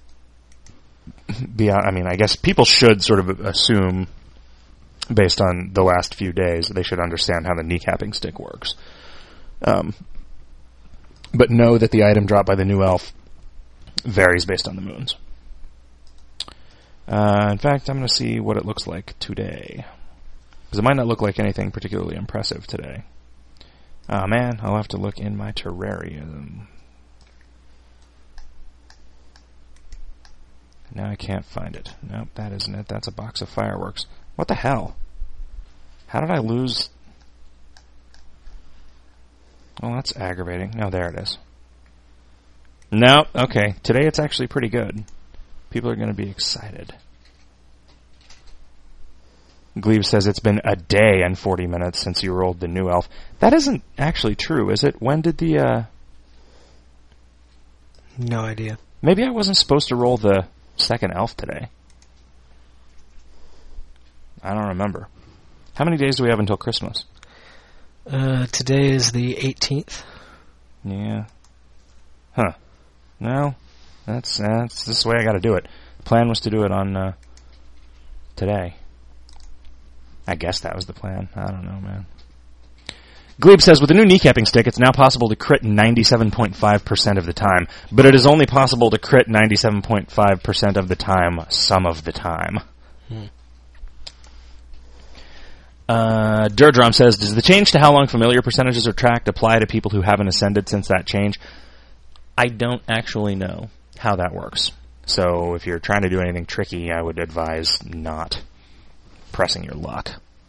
be, I mean, I guess people should sort of assume, based on the last few days, they should understand how the kneecapping stick works. Um, but know that the item dropped by the new elf varies based on the moons. Uh, in fact, I'm going to see what it looks like today. Because it might not look like anything particularly impressive today. Oh man, I'll have to look in my terrarium. Now I can't find it. Nope, that isn't it. That's a box of fireworks. What the hell? How did I lose... Oh, that's aggravating. No, there it is. No, okay. Today it's actually pretty good. People are going to be excited. Glebe says it's been a day and forty minutes since you rolled the new elf. That isn't actually true, is it? When did the, uh... No idea. Maybe I wasn't supposed to roll the second elf today. I don't remember. How many days do we have until Christmas? Uh, today is the eighteenth. Yeah. Huh. No. That's, that's this is the way I gotta do it. The plan was to do it on, uh, today. I guess that was the plan. I don't know, man. Glebe says, with the new kneecapping stick, it's now possible to crit ninety-seven point five percent of the time, but it is only possible to crit ninety-seven point five percent of the time, some of the time. Hmm. Uh, Durdrum says, does the change to how long familiar percentages are tracked apply to people who haven't ascended since that change? I don't actually know how that works. So if you're trying to do anything tricky, I would advise not pressing your luck.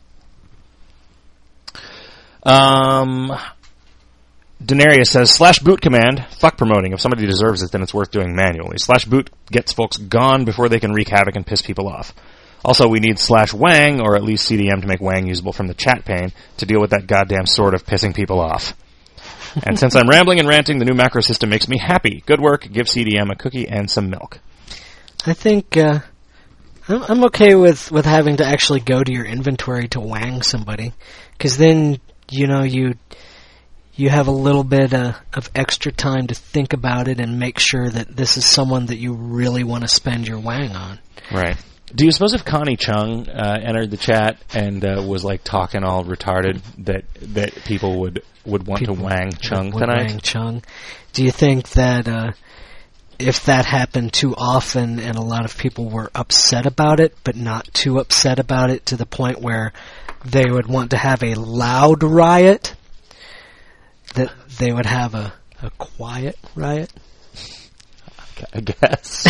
Um, Denarius says, slash boot command, fuck promoting. If somebody deserves it, then it's worth doing manually. Slash boot gets folks gone before they can wreak havoc and piss people off. Also, we need slash wang, or at least C D M to make wang usable from the chat pane to deal with that goddamn sword of pissing people off. And since I'm rambling and ranting, the new macro system makes me happy. Good work. Give C D M a cookie and some milk. I think, uh, I'm, I'm okay with, with having to actually go to your inventory to wang somebody. Because then, you know, you you have a little bit uh, of extra time to think about it and make sure that this is someone that you really want to spend your wang on. Right. Do you suppose if Connie Chung uh, entered the chat and uh, was like talking all retarded, that that people would, would want people to wang Chung would tonight? Wang Chung. Do you think that uh, if that happened too often and a lot of people were upset about it, but not too upset about it to the point where they would want to have a loud riot, that they would have a, a quiet riot? I guess.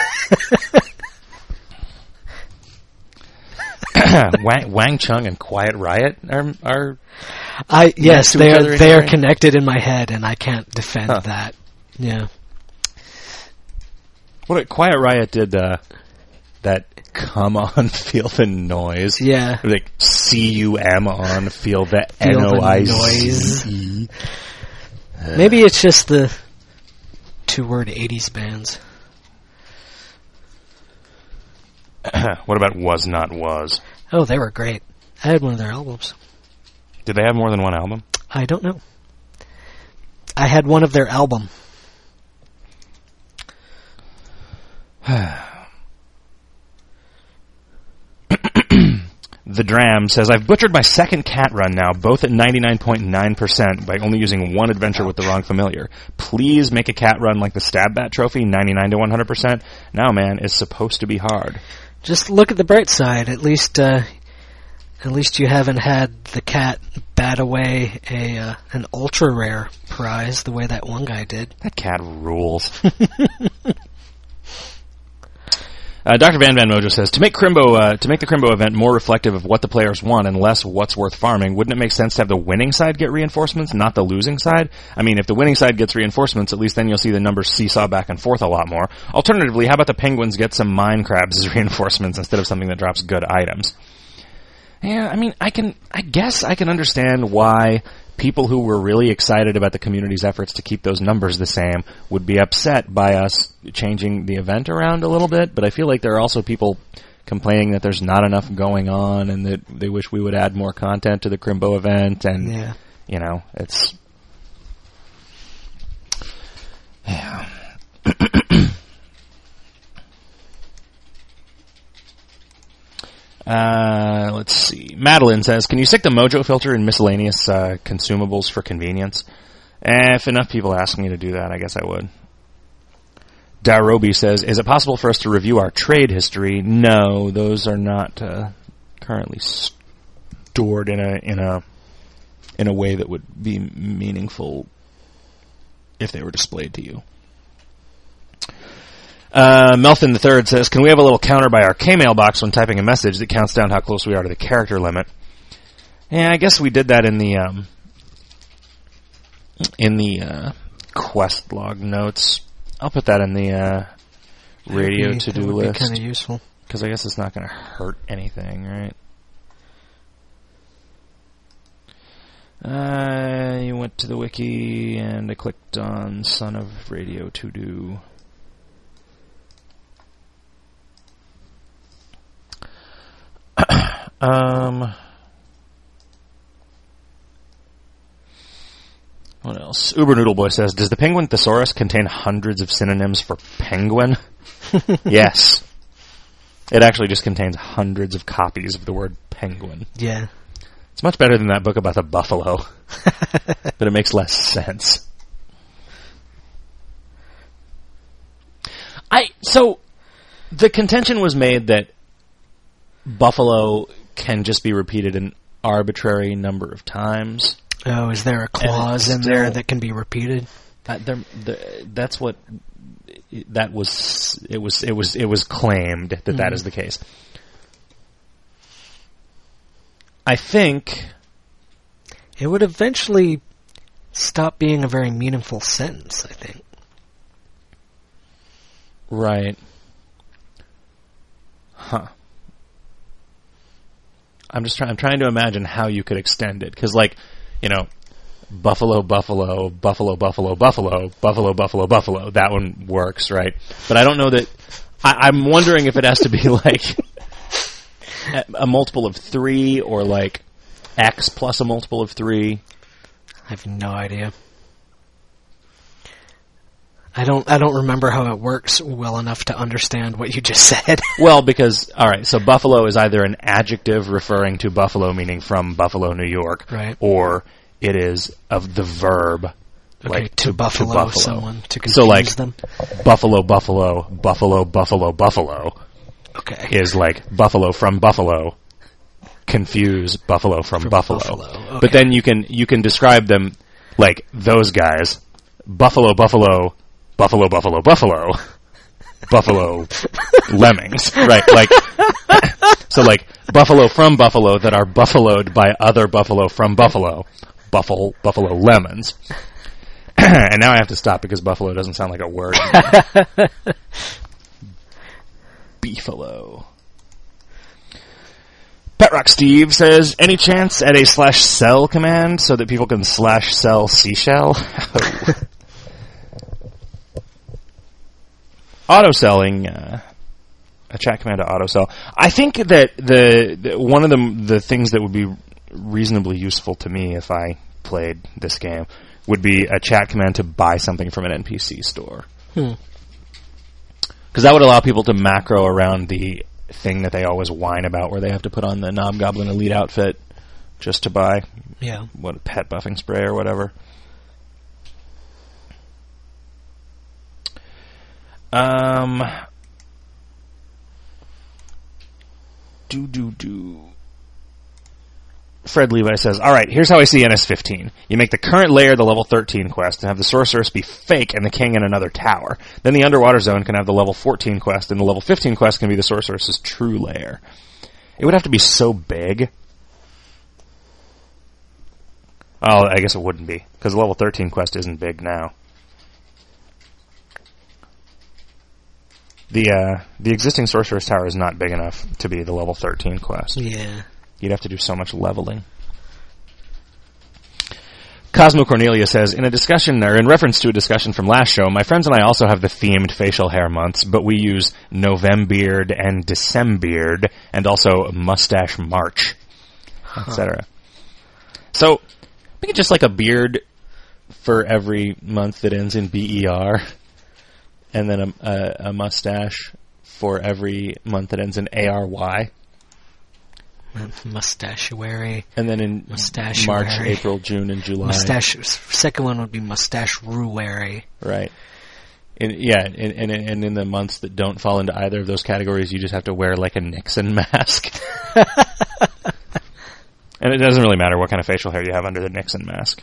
Wang, Wang Chung and Quiet Riot are, are I yes they are they are connected in my head, and I can't defend huh. that. Yeah. What a, Quiet Riot did uh, that come on, feel the noise. Yeah. Like C U M on, feel the N O I Z. Maybe it's just the two word eighties bands. What about Was Not Was? Oh, they were great. I had one of their albums. Did they have more than one album? I don't know. I had one of their album. The Dram says, I've butchered my second cat run now, both at ninety-nine point nine percent by only using one adventure Ouch. with the wrong familiar. Please make a cat run like the Stab Bat trophy, ninety-nine to one hundred percent. Now, man, it's supposed to be hard. Just look at the bright side. At least, uh, at least you haven't had the cat bat away a uh, an ultra rare prize the way that one guy did. That cat rules. Uh, Doctor Van Van Mojo says, to make Crimbo, uh, to make the Crimbo event more reflective of what the players want and less what's worth farming, wouldn't it make sense to have the winning side get reinforcements, not the losing side? I mean, if the winning side gets reinforcements, at least then you'll see the numbers seesaw back and forth a lot more. Alternatively, how about the Penguins get some mine crabs as reinforcements instead of something that drops good items? Yeah, I mean, I can, I guess I can understand why people who were really excited about the community's efforts to keep those numbers the same would be upset by us changing the event around a little bit, but I feel like there are also people complaining that there's not enough going on and that they wish we would add more content to the Crimbo event. And, Yeah. you know, it's... Yeah. uh, let's see. Madeline says, can you stick the Mojo filter in miscellaneous uh, consumables for convenience? Eh, if enough people ask me to do that, I guess I would. Darobi says, is it possible for us to review our trade history? No, those are not uh, currently stored in a in a in a way that would be meaningful if they were displayed to you. Uh, Melfin the Third says, can we have a little counter by our K-mail box when typing a message that counts down how close we are to the character limit? Yeah, I guess we did that in the um, in the uh, quest log notes. I'll put that in the uh, radio be, to-do that would list. Be kind of useful. Because I guess it's not going to hurt anything, right? Uh, you went to the wiki and I clicked on Son of Radio to Do. um, what else? Uber Noodle Boy says, does the penguin thesaurus contain hundreds of synonyms for penguin? Yes. It actually just contains hundreds of copies of the word penguin. Yeah. It's much better than that book about the buffalo. But it makes less sense. I so the contention was made that buffalo can just be repeated an arbitrary number of times. Oh, is there a clause in still, there that can be repeated? That there, the, that's what that was. It was. It was. It was claimed that mm. that is the case. I think it would eventually stop being a very meaningful sentence, I think. Right. Huh. I'm just trying I'm trying to imagine how you could extend it, cuz like, you know, buffalo buffalo buffalo buffalo buffalo buffalo buffalo buffalo, that one works, right? But I don't know that I, I'm wondering if it has to be like a multiple of three, or like X plus a multiple of three. I have no idea. I don't. I don't remember how it works well enough to understand what you just said. Well, because all right, so buffalo is either an adjective referring to Buffalo, meaning from Buffalo, New York, right, or it is of the verb, okay, like to, to buffalo, to buffalo someone to confuse so like them. Buffalo, buffalo, buffalo, buffalo, buffalo. Okay. Is like Buffalo from Buffalo, confuse Buffalo from, from Buffalo. Buffalo. Okay. But then you can you can describe them like those guys, Buffalo, Buffalo, Buffalo, Buffalo, Buffalo, Buffalo lemmings, right? Like, so like Buffalo from Buffalo that are buffaloed by other Buffalo from Buffalo, Buffalo, Buffalo lemons. And now I have to stop because Buffalo doesn't sound like a word. Beefalo. Petrock Steve says, any chance at a slash sell command so that people can slash sell seashell? Auto selling, uh, a chat command to auto sell. I think that the, the one of the the things that would be reasonably useful to me if I played this game would be a chat command to buy something from an N P C store. Hmm. Because that would allow people to macro around the thing that they always whine about, where they have to put on the Knobgoblin Elite outfit just to buy, yeah, what, pet buffing spray or whatever. Um, do do do. Fred Levi says, alright, here's how I see N S fifteen. You make the current layer the level thirteen quest and have the sorceress be fake and the king in another tower. Then the underwater zone can have the level fourteen quest, and the level fifteen quest can be the sorceress's true lair. It would have to be so big. Oh, I guess it wouldn't be, because the level thirteen quest isn't big now. The, uh, the existing sorceress tower is not big enough to be the level thirteen quest. Yeah. You'd have to do so much leveling. Cosmo Cornelia says, in a discussion, or in reference to a discussion from last show, my friends and I also have the themed facial hair months, but we use Novembeard and Decembeard, and also Mustache March, et cetera. Huh. So, make it just like a beard for every month that ends in B E R, and then a, a, a mustache for every month that ends in A R Y. Mustachuary. And then in March, April, June, and July. Mustache. Second one would be Mustache-ruary. Right. In, yeah, and, and, and in the months that don't fall into either of those categories, you just have to wear like a Nixon mask. And it doesn't really matter what kind of facial hair you have under the Nixon mask.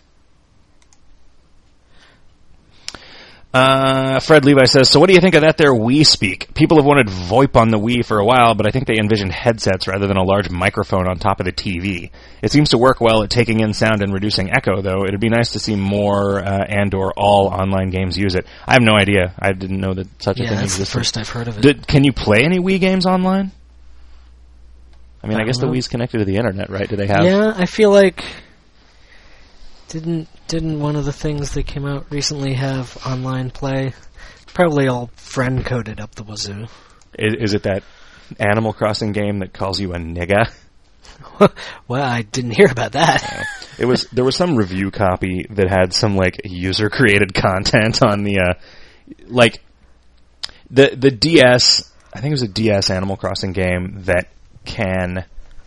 Uh, Fred Levi says, so what do you think of that there Wii Speak? People have wanted VoIP on the Wii for a while, but I think they envisioned headsets rather than a large microphone on top of the T V. It seems to work well at taking in sound and reducing echo, though. It'd be nice to see more uh, and or all online games use it. I have no idea. I didn't know that such a yeah, thing that's existed. the first I've heard of it. Did, can you play any Wii games online? I mean, I, I guess know. the Wii's connected to the internet, right? Do they have... Yeah, I feel like... Didn't didn't one of the things that came out recently have online play? Probably all friend-coded up the wazoo. Is, is it that Animal Crossing game that calls you a nigga? Well, I didn't hear about that. Yeah. It was there was some review copy that had some like user-created content on the uh, like the the D S. I think it was a D S Animal Crossing game that can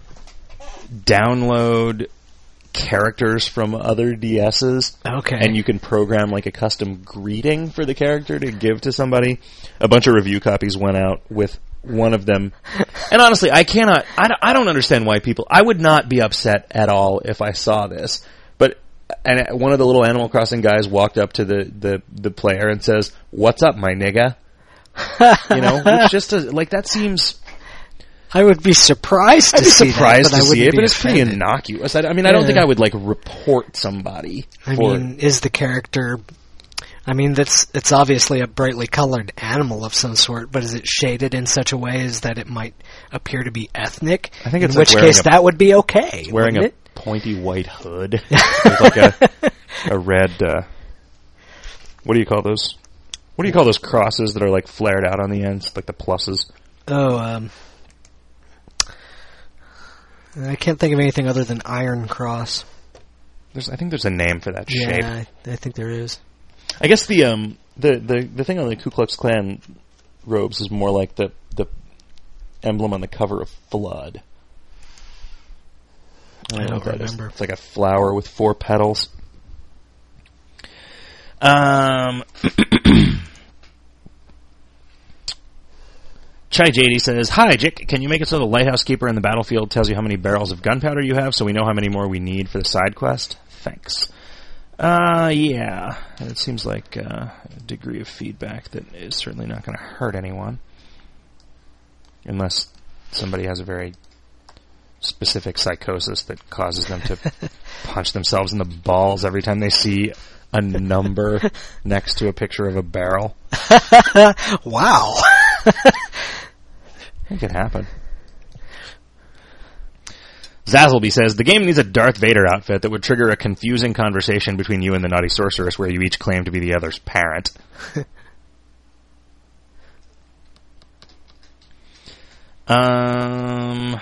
download characters from other D S's. Okay. And you can program like a custom greeting for the character to give to somebody. A bunch of review copies went out with one of them. And honestly, I cannot, I don't, I don't understand why people, I would not be upset at all if I saw this. But, and one of the little Animal Crossing guys walked up to the, the, the player and says, "What's up, my nigga?" You know, which just, a, like, that seems... I would be surprised to I'd be see surprised that, to see it, but it's offended. pretty innocuous. I, I mean, yeah. I don't think I would, like, report somebody. I for mean, is the character... I mean, that's it's obviously a brightly colored animal of some sort, but is it shaded in such a way as that it might appear to be ethnic? I think it's in like which case a, that would be okay. Wearing a it? pointy white hood with like a, a red... Uh, what do you call those? What do you call those crosses that are, like, flared out on the ends, like the pluses? Oh, um... I can't think of anything other than Iron Cross. There's, I think there's a name for that yeah, shape. Yeah, I, I think there is. I guess the um the, the, the thing on the Ku Klux Klan robes is more like the the emblem on the cover of Flood. I don't, I know don't what that remember. is. It's like a flower with four petals. Um. Chai J D says, "Hi, Jick. Can you make it so the lighthouse keeper in the battlefield tells you how many barrels of gunpowder you have so we know how many more we need for the side quest? Thanks." Uh, yeah. It seems like uh, a degree of feedback that is certainly not going to hurt anyone. Unless somebody has a very specific psychosis that causes them to punch themselves in the balls every time they see a number next to a picture of a barrel. Wow. It could happen. Zazzleby says, the game needs a Darth Vader outfit that would trigger a confusing conversation between you and the Naughty Sorceress where you each claim to be the other's parent. um...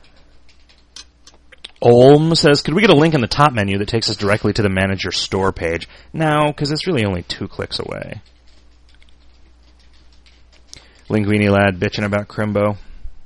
Olm says, could we get a link in the top menu that takes us directly to the Manager Store page? No, because it's really only two clicks away. Linguini Lad bitching about Crimbo.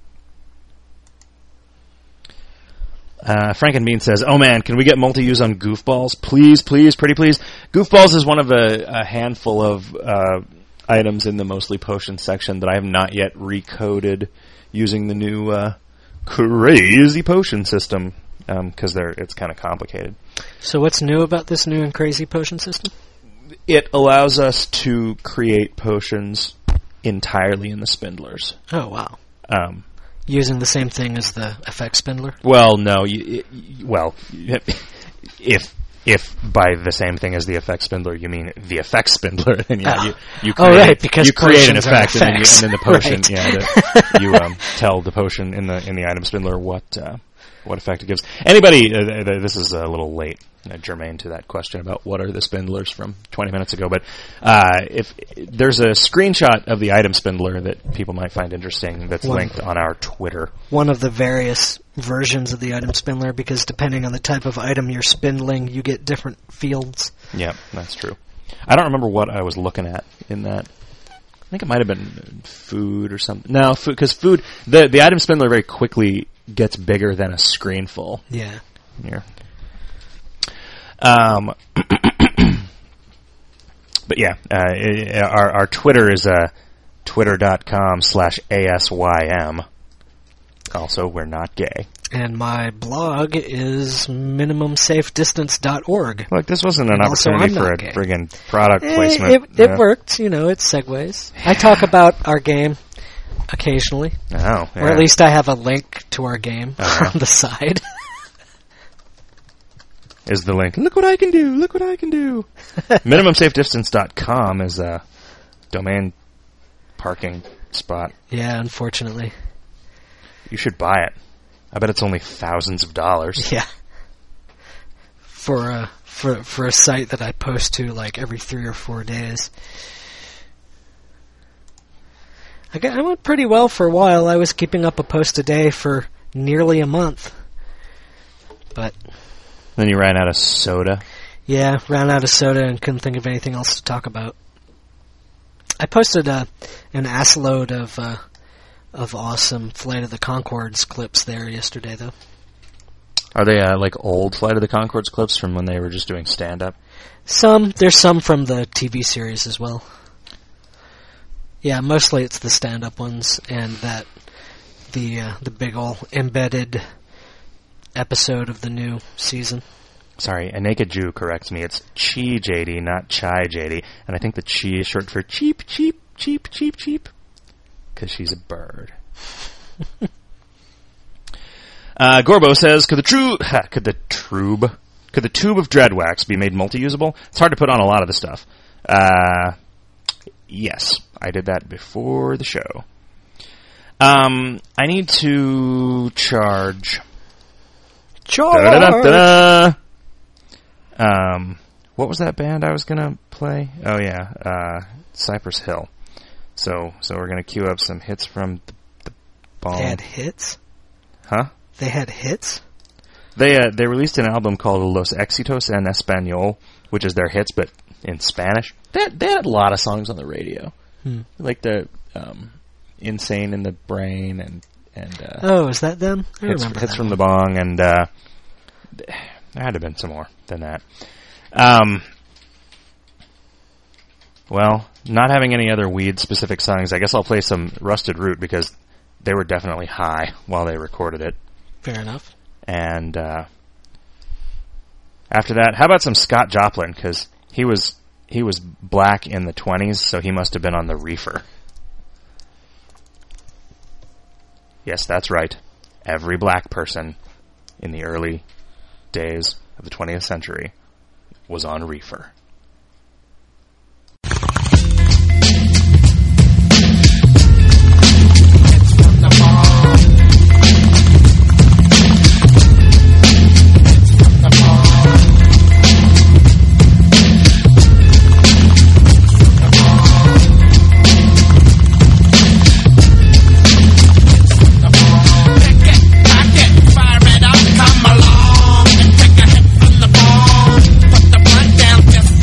Uh, Frankenbean says, oh man, can we get multi-use on Goofballs? Please, please, pretty please. Goofballs is one of a, a handful of uh, items in the mostly potion section that I have not yet recoded using the new uh, crazy potion system, because um, it's kind of complicated. So what's new about this new and crazy potion system? It allows us to create potions entirely in the spindlers. Oh, wow. Um, Using the same thing as the effect spindler? Well, no. You, you, well, if if by the same thing as the effect spindler you mean the effect spindler, then yeah, oh. you, you create, oh, right, because you create an effect, and then, you, effects. and then the potion, right. yeah, the, you um, tell the potion in the in the item spindler what uh, what effect it gives. Anybody, uh, this is a little late uh, germane to that question about what are the spindlers from twenty minutes ago. But uh, if there's a screenshot of the item spindler that people might find interesting that's One. linked on our Twitter. One of the various versions of the item spindler, because depending on the type of item you're spindling, you get different fields. Yeah, that's true. I don't remember what I was looking at in that. I think it might have been food or something. No, food, because food, the the item spindler very quickly gets bigger than a screen full. Yeah. Here. Um, but yeah, uh, it, our our Twitter is uh, twitter.com slash ASYM. Also, we're not gay. And my blog is minimum safe distance dot org. Look, this wasn't an Also, opportunity I'm for a not gay. friggin' product Eh, placement. It, it Yeah. worked, you know, it segues. I talk about our game occasionally. Oh, yeah. Or at least I have a link to our game Uh-huh. on the side. Is the link, look what I can do, look what I can do. minimum safe distance dot com is a domain parking spot. Yeah, unfortunately. You should buy it. I bet it's only thousands of dollars. Yeah. For a, for, for a site that I post to like every three or four days. I, got, I went pretty well for a while. I was keeping up a post a day for nearly a month. But Then you ran out of soda. yeah, ran out of soda and couldn't think of anything else to talk about. I posted uh, an ass load of uh, of awesome Flight of the Conchords clips there yesterday, though. Are they uh, like old Flight of the Conchords clips from when they were just doing stand-up? Some, there's some from the T V series as well. Yeah, mostly it's the stand-up ones and that the uh, the big ol' embedded episode of the new season. Sorry, a naked Jew corrects me. It's Chi J D, not Chai J D. And I think the Chi is short for cheap, cheap, cheap, cheap, cheap. Because she's a bird. uh, Gorbo says, could the true, ha, could the trube, could the tube of dread wax be made multi-usable? It's hard to put on a lot of the stuff. Uh, yes, I did that before the show. Um, I need to charge. Charge! Da-da-da-da-da. Um, what was that band I was gonna play? Oh yeah, uh, Cypress Hill. So, so we're gonna queue up some hits from the, the bomb. They had hits? Huh? They had hits? They uh, they released an album called Los Éxitos en Español, which is their hits, but in Spanish. They had, they had a lot of songs on the radio, Hmm. like the um, "Insane in the Brain" and and uh, Oh, is that them? I hits, remember hits that from one. the bong, and uh, there had to have been some more than that. Um, well, not having any other weed-specific songs, I guess I'll play some Rusted Root because they were definitely high while they recorded it. Fair enough. And uh, after that, how about some Scott Joplin? Because he was he was black in the twenties, so he must have been on the reefer. Yes, that's right. Every black person in the early days of the twentieth century was on reefer. Come along and take a hit from the ball. Put the blunt down just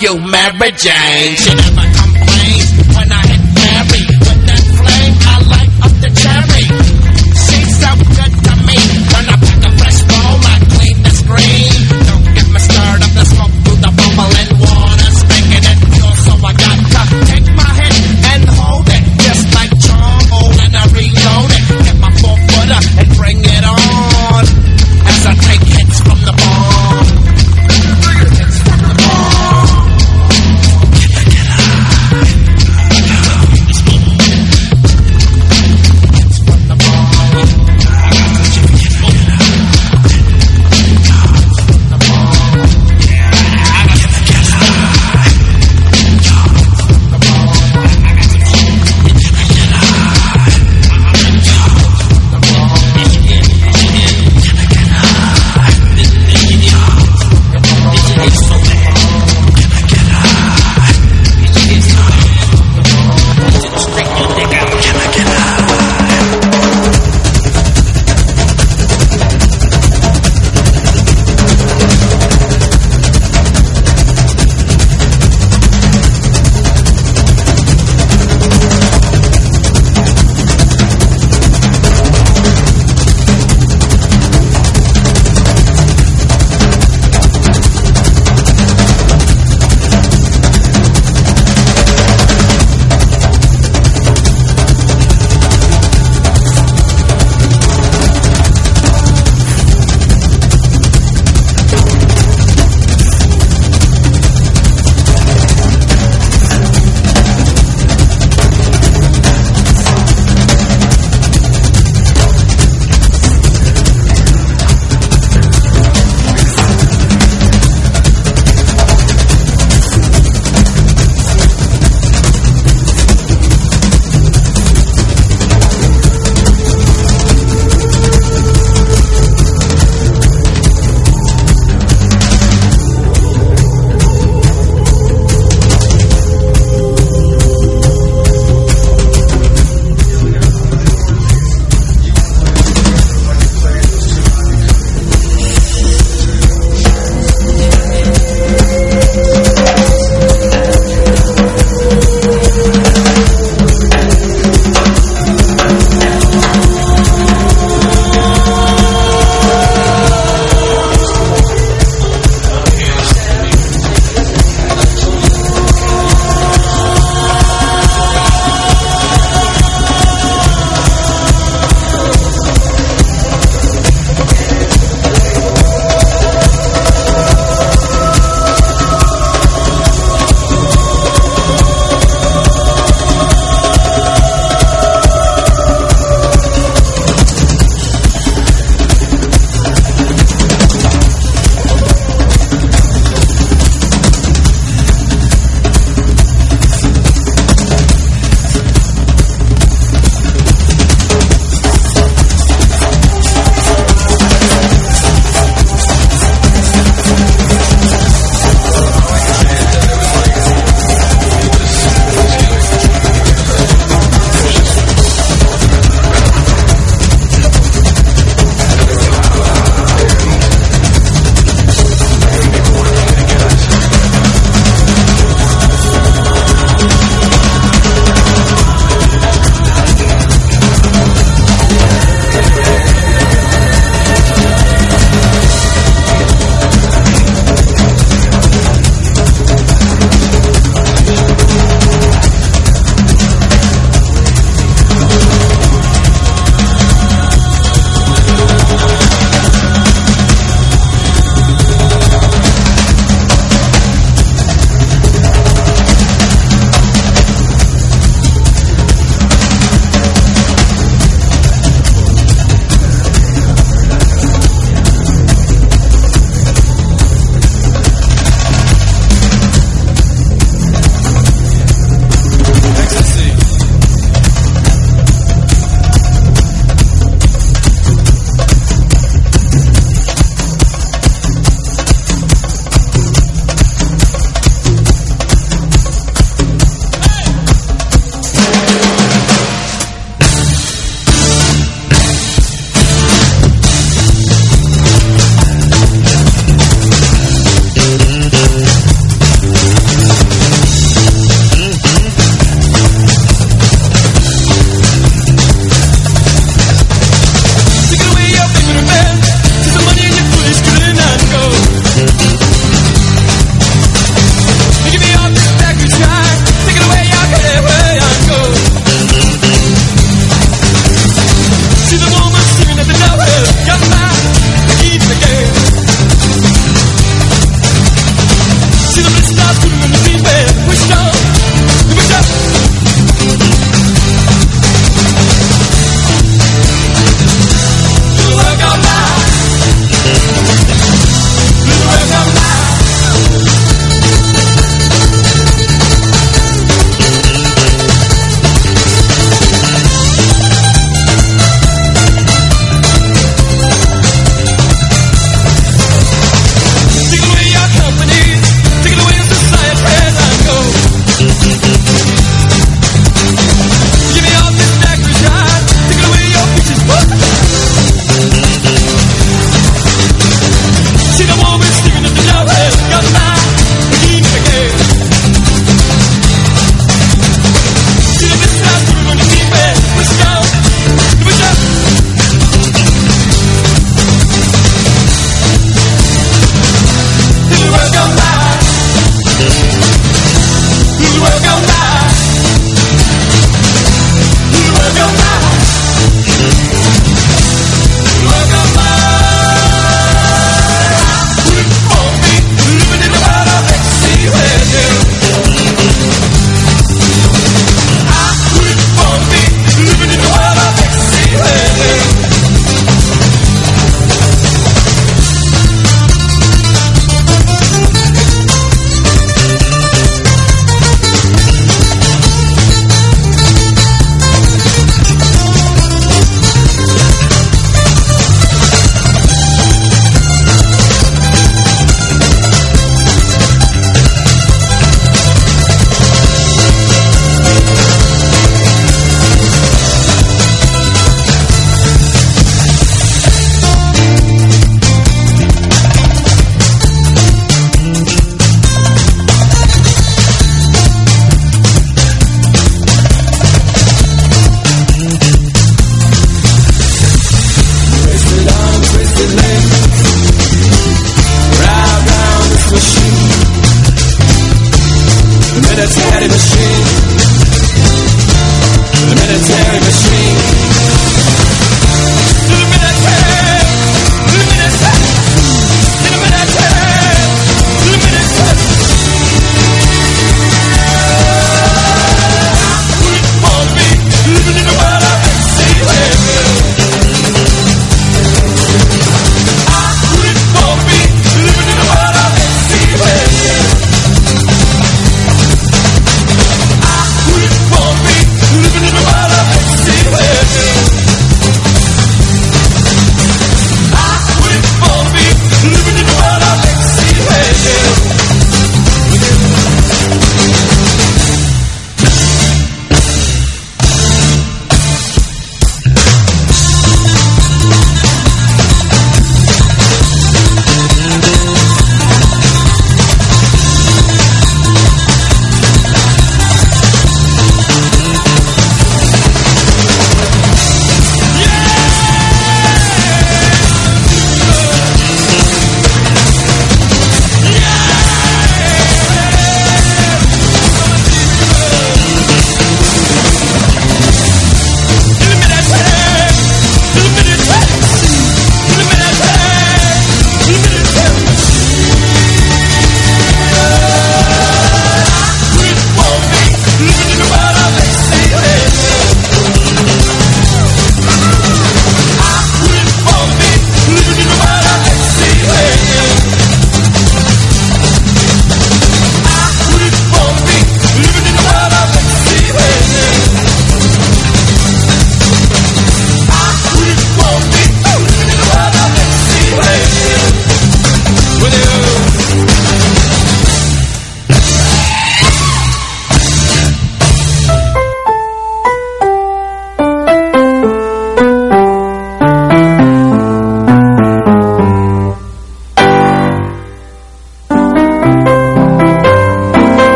you, Mary Jane. She never complains when I hit Mary with that flame. I light up the cherry. She's so good to me. When I pack a fresh bowl, I clean the screen. Don't get me stirred up the smoke through the bubbling water, making it pure. So I got to take my hit and hold it, just like charcoal, and I reload it. Get my four footer and bring it on as I take hits from the bomb. Hits from the bomb. Get it, get it.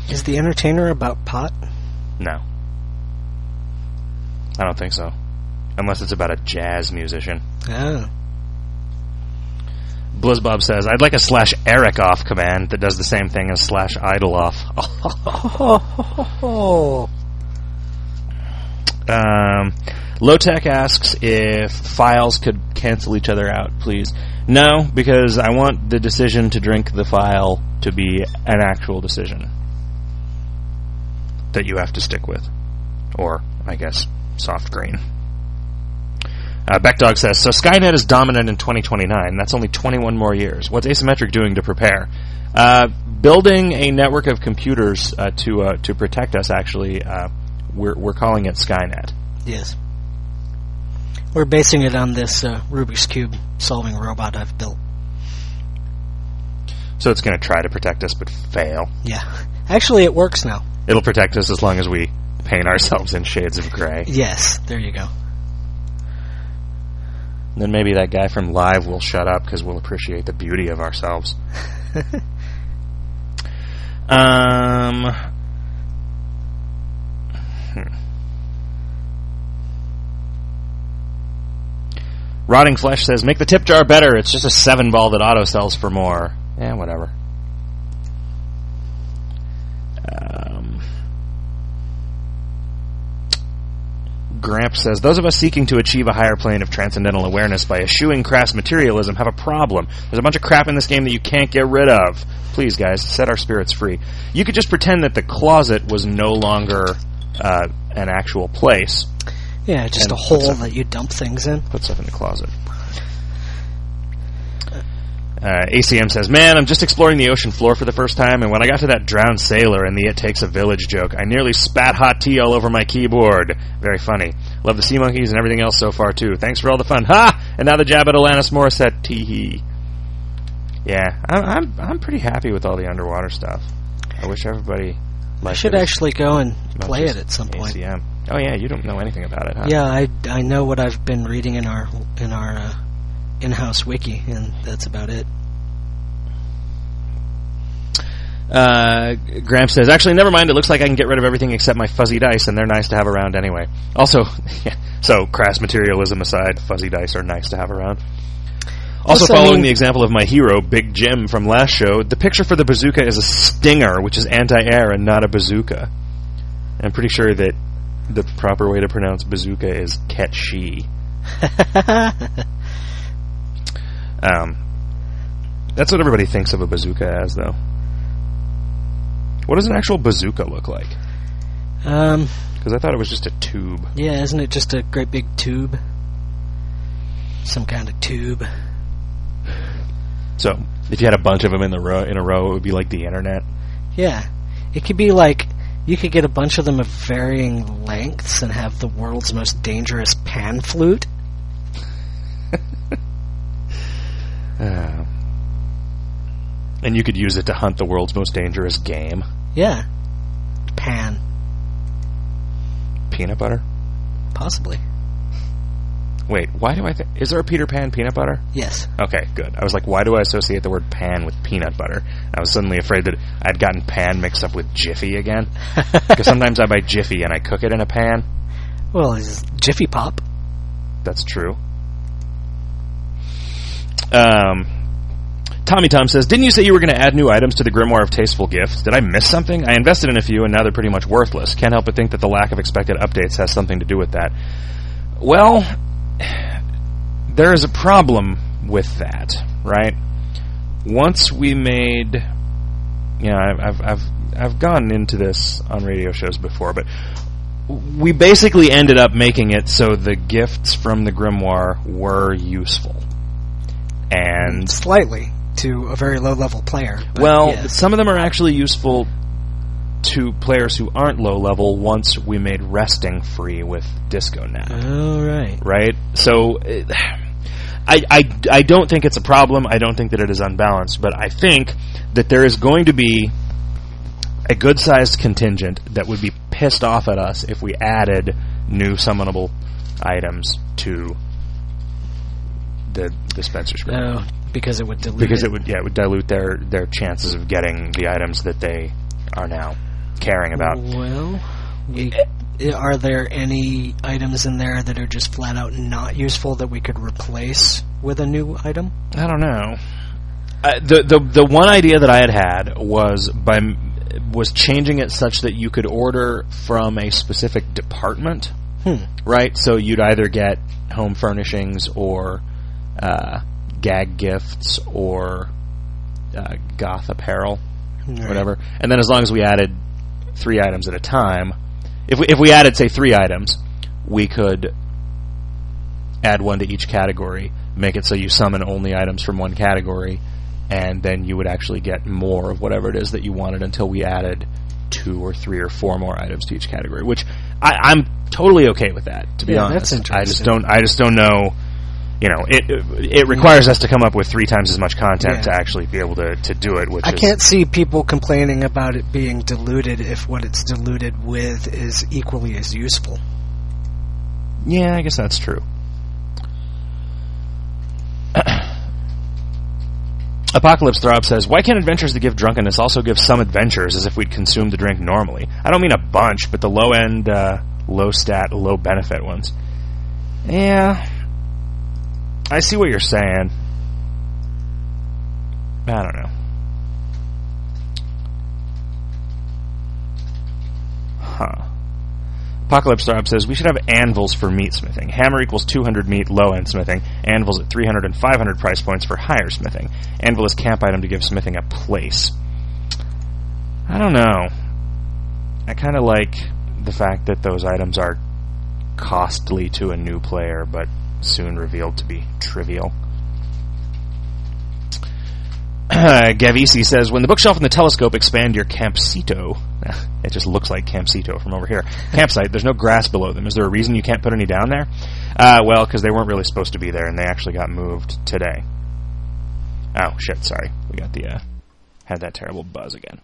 Is The Entertainer about pot? No. I don't think so. Unless it's about a jazz musician. Oh. Blizzbob says, I'd like a slash Eric off command that does the same thing as slash idle off. Oh. um, Lowtech asks if files could cancel each other out, please. No, because I want the decision to drink the file to be an actual decision that you have to stick with. Or, I guess, soft green. Uh, Beckdog says, so Skynet is dominant in twenty twenty-nine. That's only twenty-one more years. What's Asymmetric doing to prepare? Uh, building a network of computers uh, to uh, to protect us, actually. Uh, we're, we're calling it Skynet. Yes. We're basing it on this uh, Rubik's Cube solving robot I've built. So it's going to try to protect us, but fail. Yeah. Actually, it works now. It'll protect us as long as we paint ourselves in shades of gray. Yes, there you go. Then maybe that guy from Live will shut up because we'll appreciate the beauty of ourselves. um. Hmm. Rotting Flesh says, make the tip jar better. It's just a seven ball that auto sells for more. Yeah, whatever. Um. Gramp says, those of us seeking to achieve a higher plane of transcendental awareness by eschewing crass materialism have a problem. There's a bunch of crap in this game that you can't get rid of. Please, guys, set our spirits free. You could just pretend that the closet was no longer uh, an actual place. Yeah, just and a hole stuff, that you dump things in. Put stuff in the closet. Uh, A C M says, man, I'm just exploring the ocean floor for the first time, and when I got to that drowned sailor and the It Takes a Village joke, I nearly spat hot tea all over my keyboard. Very funny. Love the sea monkeys and everything else so far, too. Thanks for all the fun. Ha! And now the jab at Alanis Morissette. Tee-hee. Yeah, I'm, I'm I'm pretty happy with all the underwater stuff. I wish everybody... I should actually go and play it at some point. A C M. Oh, yeah, you don't know anything about it, huh? Yeah, I, I know what I've been reading in our in our uh, in-house wiki, and that's about it. Uh, Graham says, actually, never mind. It looks like I can get rid of everything except my fuzzy dice, and they're nice to have around anyway. Also, yeah, so crass materialism aside, fuzzy dice are nice to have around. Also, Also, following I mean, the example of my hero, Big Jim, from last show, the picture for the bazooka is a stinger, which is anti-air and not a bazooka. I'm pretty sure that the proper way to pronounce bazooka is ketchi. um, that's what everybody thinks of a bazooka as, though. What does an actual bazooka look like? Um, Because I thought it was just a tube. yeah, isn't it just a great big tube? Some kind of tube. So, if you had a bunch of them in the row in a row, it would be like the internet. Yeah. It could be like, you could get a bunch of them of varying lengths and have the world's most dangerous pan flute. uh, and you could use it to hunt the world's most dangerous game. Yeah. Pan. Peanut butter? Possibly. Wait, why do I think... Is there a Peter Pan peanut butter? Yes. Okay, good. I was like, why do I associate the word pan with peanut butter? I was suddenly afraid that I'd gotten pan mixed up with Jiffy again. Because sometimes I buy Jiffy and I cook it in a pan. Well, it's Jiffy Pop. That's true. Um, Tommy Tom says, didn't you say you were going to add new items to the Grimoire of Tasteful Gifts? Did I miss something? I invested in a few and now they're pretty much worthless. Can't help but think that the lack of expected updates has something to do with that. Well... there is a problem with that, right? Once we made, you know, I've I've I've gone into this on radio shows before, but we basically ended up making it so the gifts from the Grimoire were useful, and Slightly, to a very low-level player. but well, yes. some of them are actually useful to players who aren't low level once we made resting free with Disco now. Oh, right. Right? So, it, I, I, I don't think it's a problem. I don't think that it is unbalanced. But I think that there is going to be a good-sized contingent that would be pissed off at us if we added new summonable items to the dispenser screen. Oh, because it would dilute Because it. it would, yeah, it would dilute their, their chances of getting the items that they are now caring about. Well, we, are there any items in there that are just flat out not useful that we could replace with a new item? I don't know. Uh, the the the one idea that I had had was by was changing it such that you could order from a specific department, Hmm. right? So you'd either get home furnishings or uh, gag gifts or uh, goth apparel, Right. whatever. And then as long as we added three items at a time, if we if we added say three items, we could add one to each category, make it so you summon only items from one category, and then you would actually get more of whatever it is that you wanted until we added two or three or four more items to each category. Which I, I'm totally okay with that. To be Yeah, honest, that's I just interesting. don't. I just don't know. You know, it it requires us to come up with three times as much content Yeah. to actually be able to, to do it. Which I is, can't see people complaining about it being diluted if what it's diluted with is equally as useful. Yeah, I guess that's true. Apocalypse Throb says, why can't Adventures that give drunkenness also give some adventures as if we'd consume the drink normally? I don't mean a bunch, but the low-end, uh, low-stat, low-benefit ones. Yeah. I see what you're saying. I don't know. Huh. Apocalypse Throb says, we should have anvils for meat smithing. Hammer equals two hundred meat, low-end smithing. Anvils at three hundred and five hundred price points for higher smithing. Anvil is camp item to give smithing a place. I don't know. I kind of like the fact that those items are costly to a new player, but soon revealed to be trivial. Gavisi says, when the bookshelf and the telescope expand your campsito, it just looks like campsito from over here, campsite, there's no grass below them. Is there a reason you can't put any down there? Uh, well, because they weren't really supposed to be there, and they actually got moved today. Oh, shit, sorry. We got the, uh, had that terrible buzz again.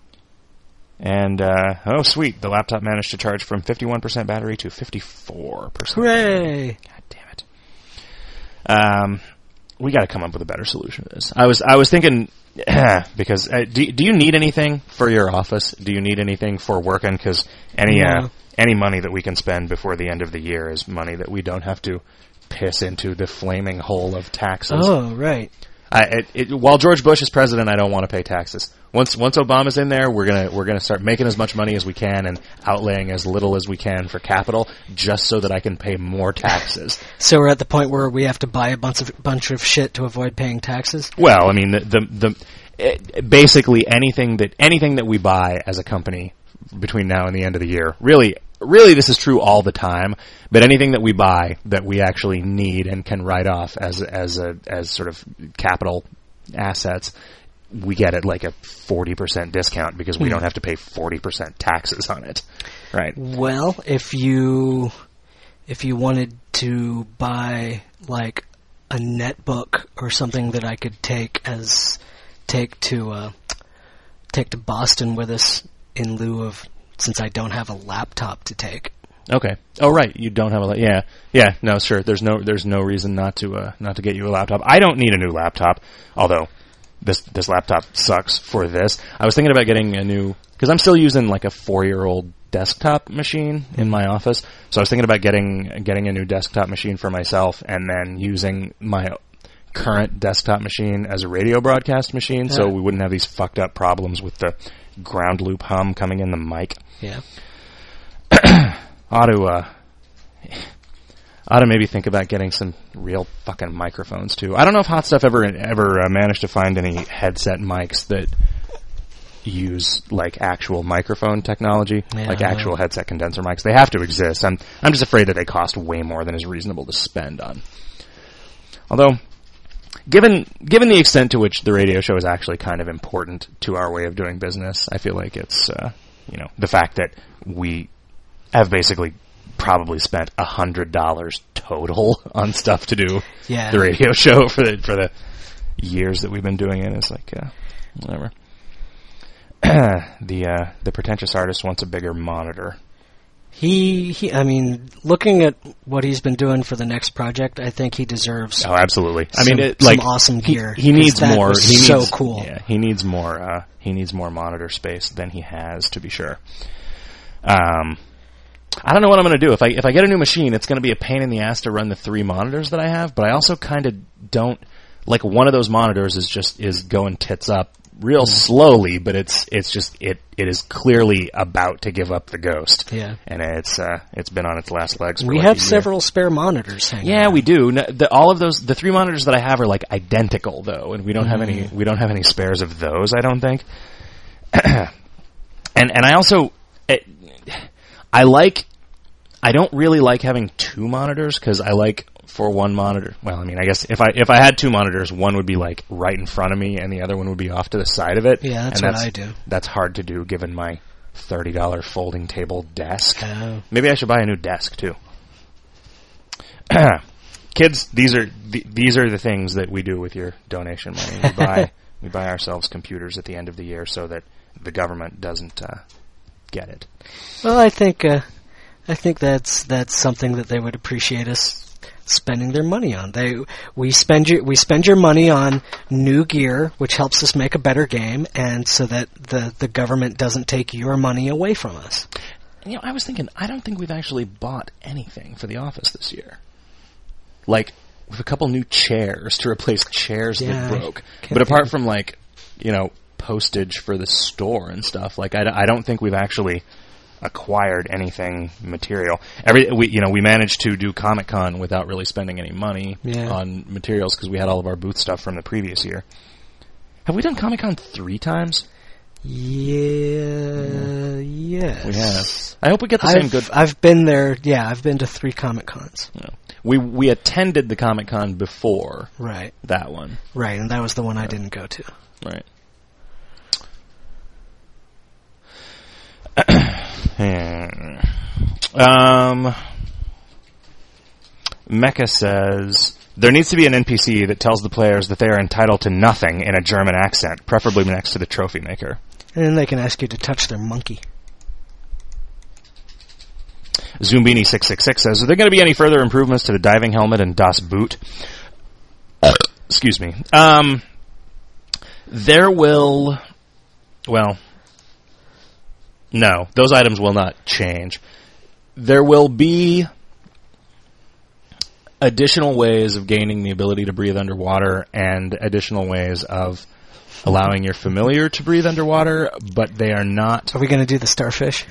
And, uh, oh, sweet, the laptop managed to charge from fifty-one percent battery to fifty-four percent. Hooray! God damn it. Um... We got to come up with a better solution to this. I was I was thinking because uh, do do you need anything for your office? Do you need anything for working? Because any uh, No. any money that we can spend before the end of the year is money that we don't have to piss into the flaming hole of taxes. Oh, right. I, it, it, while George Bush is president, I don't want to pay taxes. Once once Obama's in there, we're gonna we're gonna start making as much money as we can and outlaying as little as we can for capital, just so that I can pay more taxes. So we're at the point where we have to buy a bunch of bunch of shit to avoid paying taxes? Well, I mean, the the, the it, basically anything that anything that we buy as a company between now and the end of the year, really, really, this is true all the time. But anything that we buy that we actually need and can write off as as a as sort of capital assets, we get it like a forty percent discount because we Hmm. don't have to pay forty percent taxes on it, right? Well, if you if you wanted to buy like a netbook or something that I could take as take to uh, take to Boston with us in lieu of, since I don't have a laptop to take. Okay. Oh, right. You don't have a la- yeah, yeah. No, sure. There's no there's no reason not to uh, not to get you a laptop. I don't need a new laptop, although this this laptop sucks for this. I was thinking about getting a new because I'm still using like a four year old desktop machine in my office. So I was thinking about getting getting a new desktop machine for myself and then using my current desktop machine as a radio broadcast machine, so Yeah. we wouldn't have these fucked up problems with the ground loop hum coming in the mic. Yeah. Ought to, uh, ought to maybe think about getting some real fucking microphones too. I don't know if Hot Stuff ever ever uh, managed to find any headset mics that use like actual microphone technology, Yeah, like I actual know. headset condenser mics. They have to exist. I'm I'm just afraid that they cost way more than is reasonable to spend on. Although, given given the extent to which the radio show is actually kind of important to our way of doing business, I feel like it's uh, you know the fact that we have basically probably spent a hundred dollars total on stuff to do Yeah. the radio show for the for the years that we've been doing it. It's like uh, whatever. the uh, the pretentious artist wants a bigger monitor. He, he, I mean, looking at what he's been doing for the next project, I think he deserves. Oh, absolutely. I some, mean, it, like some awesome gear. He, he needs that more. Was he so needs, cool. Yeah, he needs more. Uh, he needs more monitor space than he has, to be sure. Um, I don't know what I'm going to do. If I if I get a new machine, it's going to be a pain in the ass to run the three monitors that I have. But I also kind of don't like one of those monitors is just is going tits up real slowly, but it's it's just it it is clearly about to give up the ghost. Yeah, and it's uh it's been on its last legs. For we like have a year. several spare monitors hanging. Yeah, around. we do. No, the, all of those, the three monitors that I have are like identical though, and we don't have any we don't have any spares of those. I don't think. and and I also it, I like I don't really like having two monitors because I like. For one monitor, well, I mean, I guess if I if I had two monitors, one would be like right in front of me, and the other one would be off to the side of it. Yeah, that's and what that's, I do. That's hard to do given my thirty dollar folding table desk. Oh. Maybe I should buy a new desk too. Kids, these are th- these are the things that we do with your donation money. We buy we buy ourselves computers at the end of the year so that the government doesn't uh, get it. Well, I think uh, I think that's that's something that they would appreciate us spending their money on. They we spend your we spend your money on new gear, which helps us make a better game, and so that the the government doesn't take your money away from us. You know, I was thinking, I don't think we've actually bought anything for the office this year. Like, with a couple new chairs to replace chairs Yeah, that broke. can't But apart do- from, like, you know, postage for the store and stuff, like, I, d- I don't think we've actually acquired anything material. Every we you know we managed to do Comic-Con without really spending any money Yeah. on materials because we had all of our booth stuff from the previous year. Have we done Comic-Con three times? Yeah, yes. We have. I hope we get the I've, same good. I've been there. Yeah, I've been to three Comic Cons. You know, we we attended the Comic-Con before Right, that one. right, and that was the one I didn't go to. Right. um, Mecha says, there needs to be an N P C that tells the players that they are entitled to nothing in a German accent, preferably next to the trophy maker. And then they can ask you to touch their monkey. Zoombini six six six says, are there going to be any further improvements to the diving helmet and Das Boot? Excuse me. Um, there will... Well... No, those items will not change. There will be additional ways of gaining the ability to breathe underwater and additional ways of allowing your familiar to breathe underwater, but they are not... Are we going to do the starfish?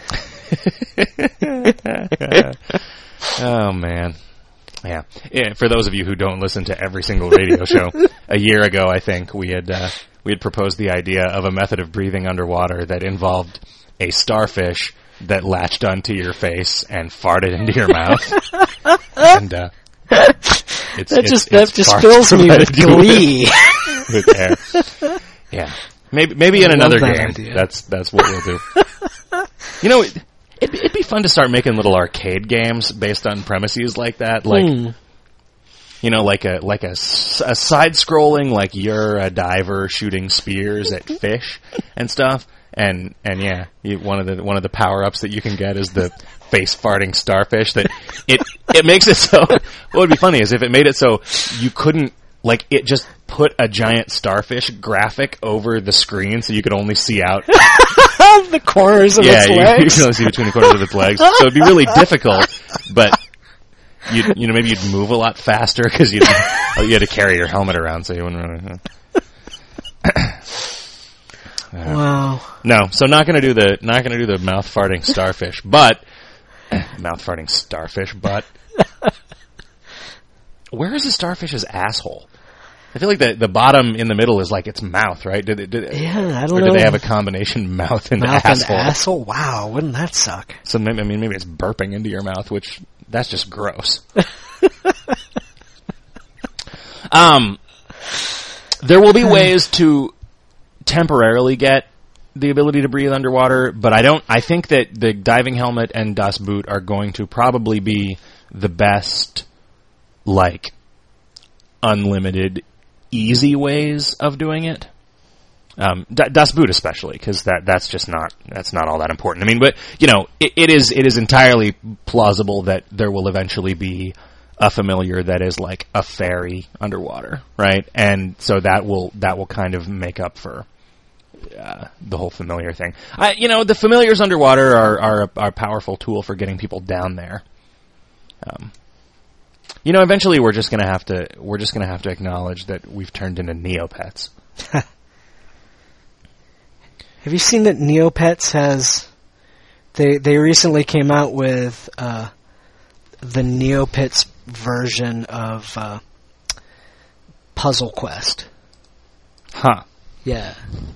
Oh, man. Yeah. yeah. For those of you who don't listen to every single radio show, a year ago, I think, we had uh, we had proposed the idea of a method of breathing underwater that involved a starfish that latched onto your face and farted into your mouth. and uh, it's, That it's, just it's that just farts fills me with provided you glee. with, with air. Yeah. Maybe maybe in I love another that game. idea. That's that's what we'll do. You know, it, it'd, it'd be fun to start making little arcade games based on premises like that, like Hmm. you know, like a like a, s- a side-scrolling, like you're a diver shooting spears at fish and stuff, and and yeah, you, one of the one of the power-ups that you can get is the face farting starfish. That it it makes it so. What would be funny is if it made it so you couldn't. Like, it just put a giant starfish graphic over the screen so you could only see out. The corners of yeah, its you, you legs. can only see between the corners of its legs. So it'd be really difficult, but you you know, maybe you'd move a lot faster because you you had to carry your helmet around so you wouldn't really... Uh, Wow. no, so not gonna do the, not gonna do the mouth farting starfish, but, mouth farting starfish, but, where is the starfish's asshole? I feel like the the bottom in the middle is like its mouth, right? Did it? Did it Yeah, I don't or know. do they have a combination mouth and Mouth asshole? and asshole? Wow, wouldn't that suck? So maybe, I mean, maybe it's burping into your mouth, which that's just gross. um, there will be ways to temporarily get the ability to breathe underwater, but I don't. I think that the diving helmet and Das Boot are going to probably be the best, like, unlimited, easy ways of doing it. Um, D- Das Boot especially, because that, that's just not, that's not all that important. I mean, but, you know, it, it is, it is entirely plausible that there will eventually be a familiar that is like a fairy underwater, right? And so that will, that will kind of make up for, uh, the whole familiar thing. I, you know, the familiars underwater are, are a, are a powerful tool for getting people down there. Um, you know, eventually we're just gonna have to, we're just gonna have to acknowledge that we've turned into Neopets. Have you seen that Neopets has... They they recently came out with uh, the Neopets version of uh, Puzzle Quest. Huh. Yeah.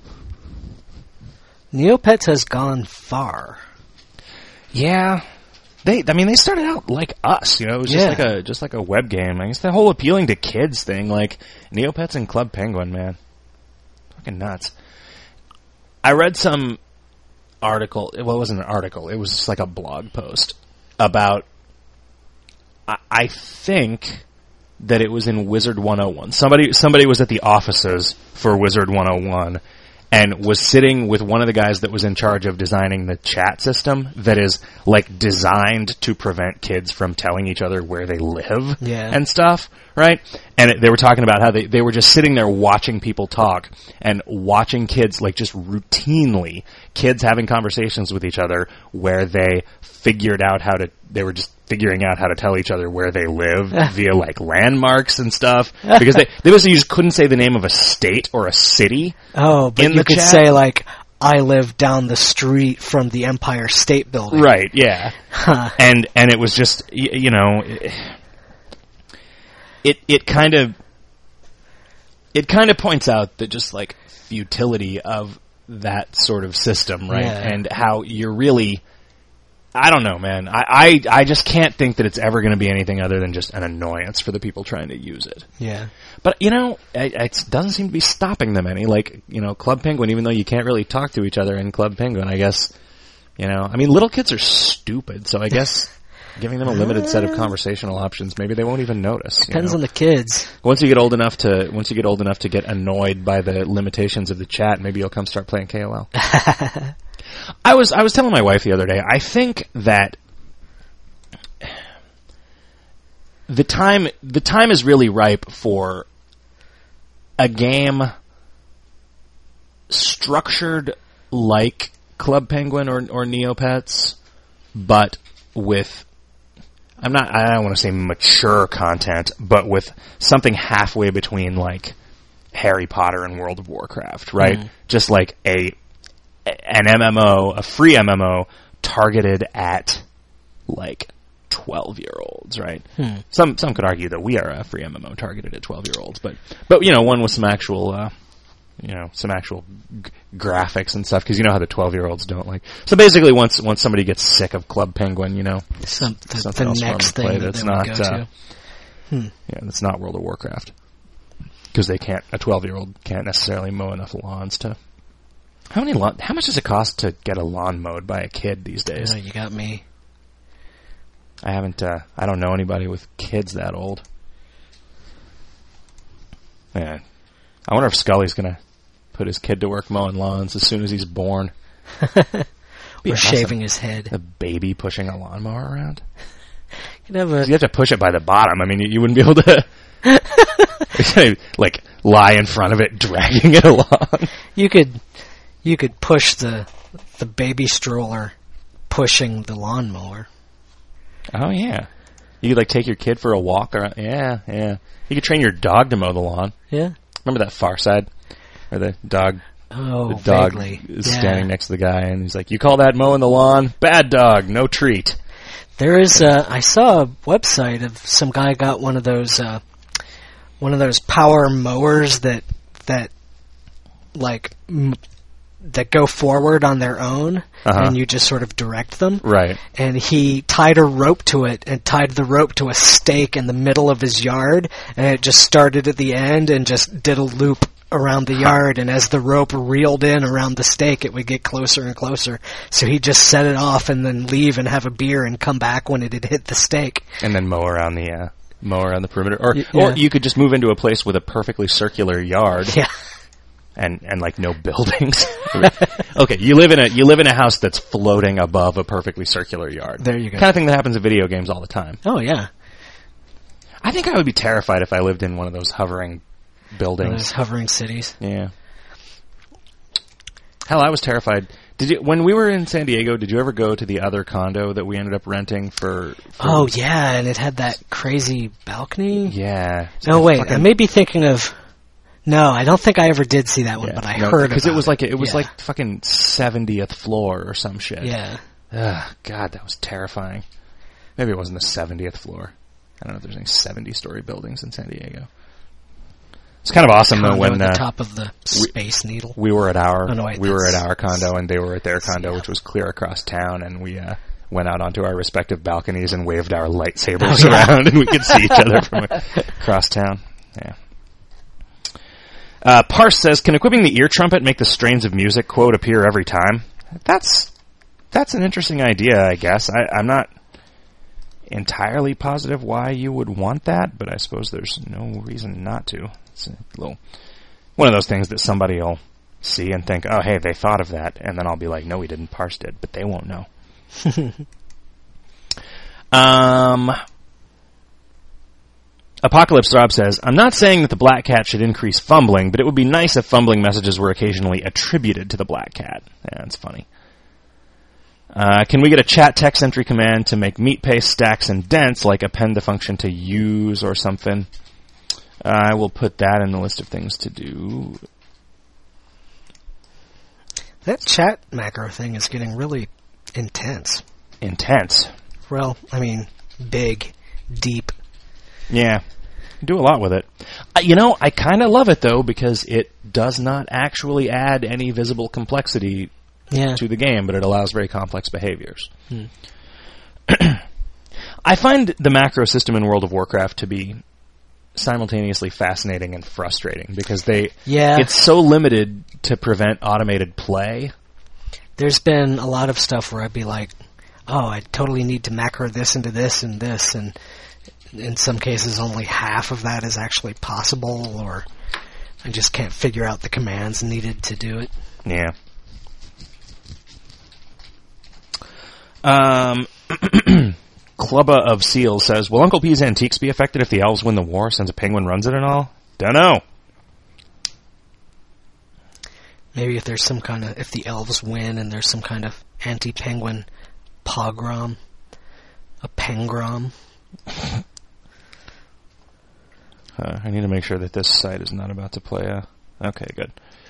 Neopets has gone far. Yeah. They, I mean, they started out like us, you know, it was just Yeah. like a, just like a web game. I guess the whole appealing to kids thing, like, Neopets and Club Penguin, man. Fucking nuts. I read some article, well, it wasn't an article, it was just like a blog post about, I, I think that it was in Wizard one oh one. Somebody, somebody was at the offices for Wizard one oh one and was sitting with one of the guys that was in charge of designing the chat system that is, like, designed to prevent kids from telling each other where they live Yeah. and stuff, right? And it, they were talking about how they, they were just sitting there watching people talk and watching kids, like, just routinely, kids having conversations with each other where they figured out how to, they were just figuring out how to tell each other where they live via, like, landmarks and stuff. Because they, they basically just couldn't say the name of a state or a city. Oh, but in you the could chat? say, like, I live down the street from the Empire State Building. Right, yeah. Huh. And and it was just, y- you know, it it kind of it kind of points out the just like futility of that sort of system, right? Yeah. And how you're really, I don't know, man. I I, I just can't think that it's ever going to be anything other than just an annoyance for the people trying to use it. Yeah. But, you know, it, it doesn't seem to be stopping them any. Like, you know, Club Penguin, even though you can't really talk to each other in Club Penguin, I guess, you know, I mean, little kids are stupid, so I guess giving them a limited set of conversational options, maybe they won't even notice. Depends you know? on the kids. Once you get old enough to, once you get old enough to get annoyed by the limitations of the chat, maybe you'll come start playing K O L. I was, I was telling my wife the other day, I think that the time, the time is really ripe for a game structured like Club Penguin or, or Neopets, but with, I'm not, I don't want to say mature content, but with something halfway between like Harry Potter and World of Warcraft, right? Mm. Just like a, an M M O, a free M M O targeted at like twelve year olds, right? Hmm. Some, some could argue that we are a free M M O targeted at twelve year olds, but, but, you know, one with some actual, uh, you know, some actual g- graphics and stuff, because you know how the twelve year olds don't like. So basically, once once somebody gets sick of Club Penguin, you know, Some, the, something the else for them next to play thing that that's they would not, go uh, to. Hmm. yeah, that's not World of Warcraft, because they can't. A twelve year old can't necessarily mow enough lawns to. How many lawn? How much does it cost to get a lawn mowed by a kid these days? Oh, you got me. I haven't. Uh, I don't know anybody with kids that old. Man, I wonder if Scully's gonna put his kid to work mowing lawns as soon as he's born. Be Or awesome. shaving his head. A baby pushing a lawnmower around. You'd have a, You have to push it by the bottom. I mean, you, you wouldn't be able to, like, lie in front of it, dragging it along. you could you could push the the baby stroller pushing the lawnmower. Oh yeah, you could like take your kid for a walk around. Yeah, yeah. You could train your dog to mow the lawn. Yeah. Remember that Far Side, where the dog, Oh, the dog vaguely. is Yeah. standing next to the guy, and he's like, "You call that mowing the lawn? Bad dog, no treat." There is a, I saw a website of some guy got one of those uh, one of those power mowers that that like m- that go forward on their own, Uh-huh. and you just sort of direct them. Right. And he tied a rope to it and tied the rope to a stake in the middle of his yard, and it just started at the end and just did a loop around the yard, and as the rope reeled in around the stake, it would get closer and closer. So he'd just set it off and then leave and have a beer and come back when it had hit the stake. And then mow around the uh, mow around the perimeter, or Y- or yeah. you could just move into a place with a perfectly circular yard. Yeah. and and like no buildings. Okay, you live in a you live in a house that's floating above a perfectly circular yard. There you go. Kind of thing that happens in video games all the time. Oh yeah. I think I would be terrified if I lived in one of those hovering buildings. Those hovering cities. Yeah. Hell, I was terrified. Did you when we were in San Diego? Did you ever go to the other condo that we ended up renting for? for Oh yeah, and it had that crazy balcony. yeah. No wait, Fucking- I may be thinking of. No, I don't think I ever did see that one, yeah. but I No, heard because about it was like a, it was Yeah. like fucking seventieth floor or some shit. Yeah. Ugh, God, that was terrifying. Maybe it wasn't the seventieth floor. I don't know if there's any seventy-story buildings in San Diego. It's kind of awesome though Condo when at uh, the top of the Space Needle. we were at our Oh, no, wait, we were at that's- our condo and they were at their condo, which was clear across town, and we uh, went out onto our respective balconies and waved our lightsabers Oh, yeah. around, and we could see each other from across town. Yeah. Uh, Parse says, "Can equipping the ear trumpet make the strains of music quote appear every time?" That's that's an interesting idea, I guess. I, I'm not entirely positive why you would want that, but I suppose there's no reason not to. It's a little one of those things that somebody will see and think, "Oh, hey, they thought of that," and then I'll be like, "No, we didn't. Parse did," but they won't know. um. Apocalypse Rob says, "I'm not saying that the Black Cat should increase fumbling, but it would be nice if fumbling messages were occasionally attributed to the Black Cat." Yeah, that's funny. Uh, can we get a chat text entry command to make meat paste stacks and dents, like append the function to use or something? Uh, I will put that in the list of things to do. That chat macro thing is getting really intense. Intense. Well, I mean, big, deep. Yeah. Do a lot with it. Uh, you know, I kind of love it, though, because it does not actually add any visible complexity Yeah. to the game, but it allows very complex behaviors. Hmm. I find the macro system in World of Warcraft to be simultaneously fascinating and frustrating, because they Yeah. it's so limited to prevent automated play. There's been a lot of stuff where I'd be like, oh, I totally need to macro this into this and this, and in some cases only half of that is actually possible, or I just can't figure out the commands needed to do it. Yeah. Um, Clubba of Seals says, "Will Uncle P's antiques be affected if the elves win the war, since a penguin runs it and all?" Dunno. Maybe if there's some kind of, if the elves win and there's some kind of anti-penguin pogrom, a pengrom. Uh, I need to make sure that this site is not about to play a... Okay, good.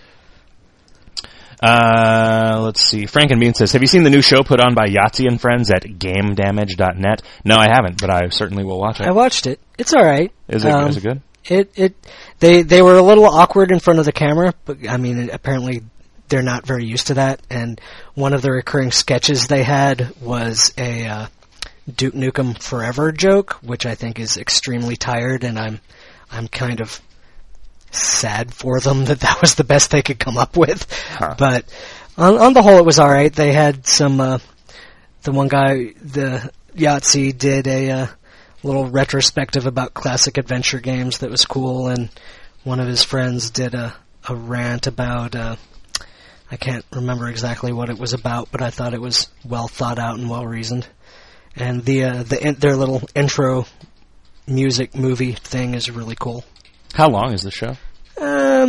Uh, let's see. Frankenbean says, "Have you seen the new show put on by Yahtzee and friends at game damage dot net?" No, I haven't, but I certainly will watch it. I watched it. It's alright. Is it, Um, is it good? It it they they were a little awkward in front of the camera, but I mean, it, apparently they're not very used to that. And one of the recurring sketches they had was a uh, Duke Nukem Forever joke, which I think is extremely tired, and I'm I'm kind of sad for them that that was the best they could come up with. Huh. But on on the whole, it was all right. They had some. Uh, the one guy, the Yahtzee, did a. Uh, little retrospective about classic adventure games that was cool, and one of his friends did a, a rant about, uh, I can't remember exactly what it was about, but I thought it was well thought out and well reasoned. And the, uh, the in, their little intro music movie thing is really cool. How long is the show? Um,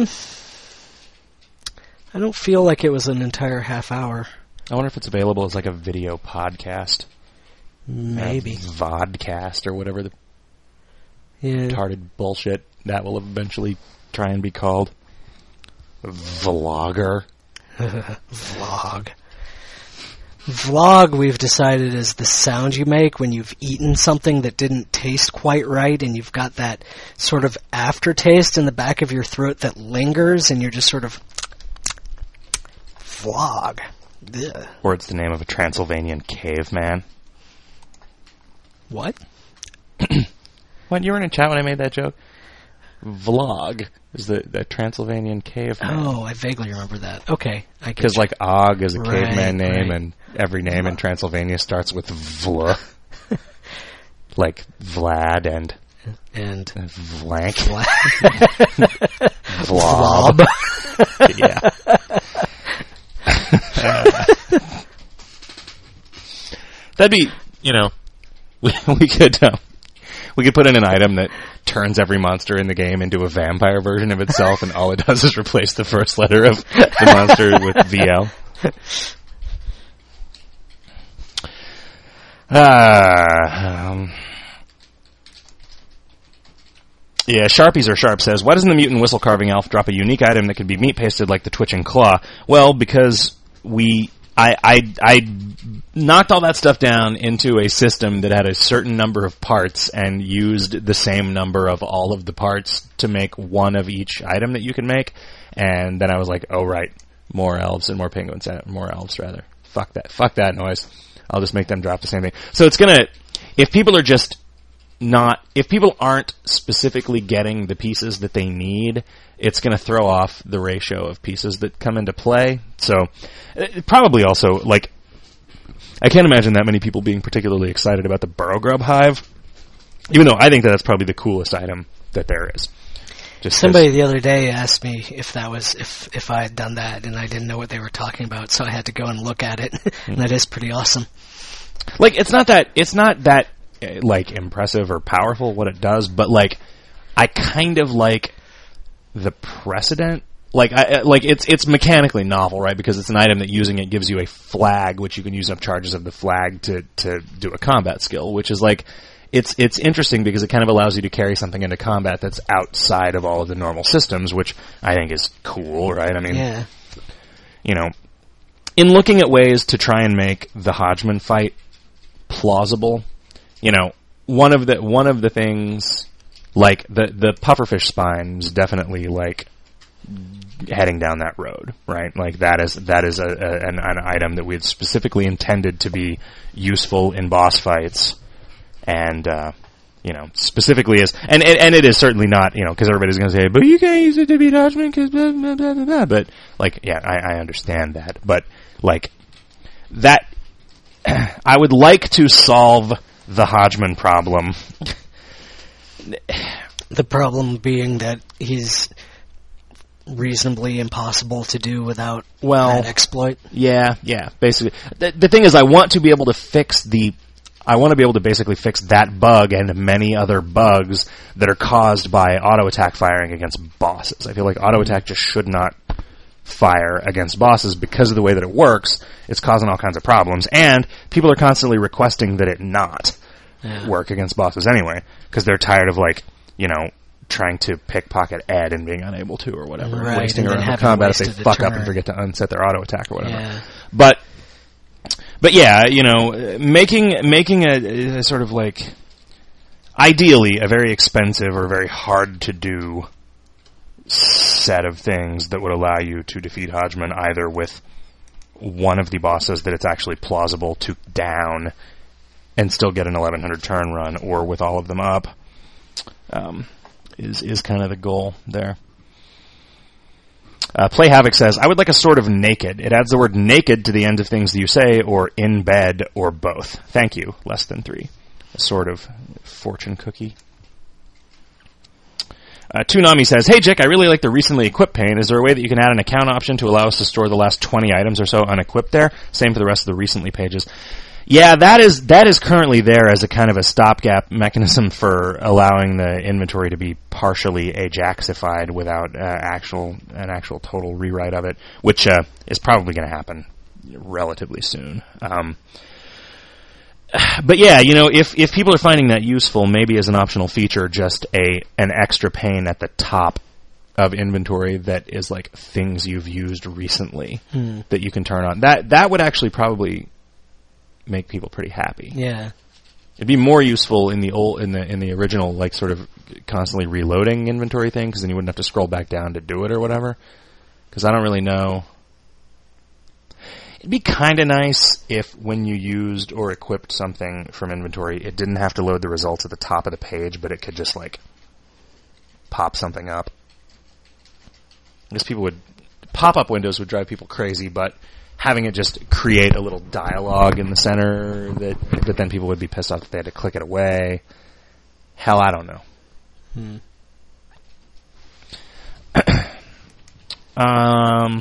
I don't feel like it was an entire half hour. I wonder if it's available as like a video podcast. Maybe. A vodcast or whatever the Yeah. retarded bullshit that will eventually try and be called. Vlogger. Vlog. Vlog, we've decided, is the sound you make when you've eaten something that didn't taste quite right, and you've got that sort of aftertaste in the back of your throat that lingers, and you're just sort of... Vlog. Ugh. Or it's the name of a Transylvanian caveman. What? What, you were in a chat when I made that joke? Vlog is the, the Transylvanian caveman. Oh, I vaguely remember that. Okay. I Because, like, Og is a Right, caveman name, right. and every name in Transylvania starts with Vla. Like Vlad and And... Vlank. Vla- Vlob. Yeah. That'd be, you know, we, we could um, we could put in an item that turns every monster in the game into a vampire version of itself, and all it does is replace the first letter of the monster with V L. Ah, um, yeah, Sharpies or Sharp says, why doesn't the mutant whistle carving elf drop a unique item that could be meat pasted like the twitching claw? Well, because we, I, I, I knocked all that stuff down into a system that had a certain number of parts and used the same number of all of the parts to make one of each item that you can make. And then I was like, oh right, more elves and more penguins, more elves rather. Fuck that, fuck that noise. I'll just make them drop the same thing. So it's gonna, if people are just not, if people aren't specifically getting the pieces that they need, it's gonna throw off the ratio of pieces that come into play. So, it probably also, like, I can't imagine that many people being particularly excited about the Burrow Grub Hive, even though I think that that's probably the coolest item that there is. Just Somebody the other day asked me if that was if if I had done that, and I didn't know what they were talking about, so I had to go and look at it. And that is pretty awesome. Like, it's not that it's not that uh, like impressive or powerful what it does, but like I kind of like the precedent. Like, I, like it's it's mechanically novel, right? Because it's an item that using it gives you a flag, which you can use up charges of the flag to to do a combat skill, which is like. It's it's interesting because it kind of allows you to carry something into combat that's outside of all of the normal systems, which I think is cool, right? I mean, yeah. you know, in looking at ways to try and make the Hodgman fight plausible, you know, one of the one of the things, like the the pufferfish spine is definitely like heading down that road, right? Like that is that is a, a an, an item that we had specifically intended to be useful in boss fights. And, uh, you know, specifically as, and, and, and it is certainly not, you know, because everybody's going to say, but you can't use it to beat Hodgman because blah, blah, blah, blah, blah. But, like, yeah, I, I understand that. But, like, that, I would like to solve the Hodgman problem. The problem being that he's reasonably impossible to do without well, that exploit. Yeah, yeah, basically. The, the thing is, I want to be able to fix the I want to be able to basically fix that bug and many other bugs that are caused by auto attack firing against bosses. I feel like auto attack just should not fire against bosses because of the way that it works. It's causing all kinds of problems, and people are constantly requesting that it not yeah. work against bosses anyway because they're tired of, like, you know, trying to pickpocket Ed and being unable to or whatever, right, wasting around the combat if they fuck turn. up and forget to unset their auto attack or whatever. Yeah. But But yeah, you know, making making a, a sort of like, ideally, a very expensive or very hard to do set of things that would allow you to defeat Hodgman either with one of the bosses that it's actually plausible to down and still get an eleven hundred turn run, or with all of them up, um, is is kind of the goal there. Uh, Play Havoc says, I would like a sort of naked. It adds the word naked to the end of things that you say, or in bed, or both. Thank you. Less than three. A sort of fortune cookie. Uh, Toonami says, hey, Jick, I really like the recently equipped pane. Is there a way that you can add an account option to allow us to store the last twenty items or so unequipped there? Same for the rest of the recently pages. Yeah, that is that is currently there as a kind of a stopgap mechanism for allowing the inventory to be partially Ajaxified without uh, actual an actual total rewrite of it, which uh, is probably going to happen relatively soon. Um, but yeah, you know, if if people are finding that useful, maybe as an optional feature, just a an extra pane at the top of inventory that is like things you've used recently hmm. that you can turn on. That that would actually probably make people pretty happy. Yeah. It'd be more useful in the old, in the in the original, like, sort of constantly reloading inventory thing, because then you wouldn't have to scroll back down to do it or whatever. Because I don't really know. It'd be kind of nice if when you used or equipped something from inventory, it didn't have to load the results at the top of the page, but it could just, like, pop something up. I guess people would... Pop-up windows would drive people crazy, but having it just create a little dialogue in the center that, that then people would be pissed off that they had to click it away. Hell, I don't know. Hmm. Um,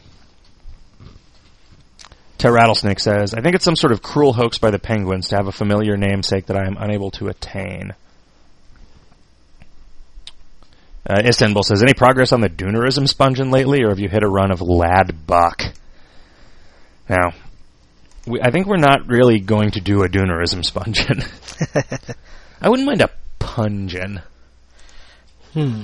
Ted Rattlesnake says, I think it's some sort of cruel hoax by the Penguins to have a familiar namesake that I am unable to attain. Uh, Istanbul says, any progress on the Doonerism spongin lately, or have you hit a run of Lad Buck? Now, we, I think we're not really going to do a Doonerism spongin. I wouldn't mind a pungin. Hmm.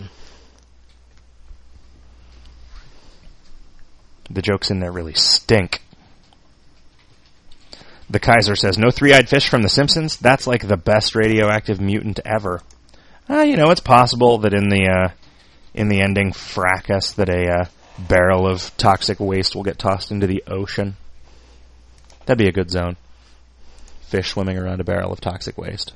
The jokes in there really stink. The Kaiser says, no three-eyed fish from The Simpsons? That's like the best radioactive mutant ever. Uh, you know, it's possible that in the uh, in the ending fracas that a uh, barrel of toxic waste will get tossed into the ocean. That'd be a good zone. Fish swimming around a barrel of toxic waste.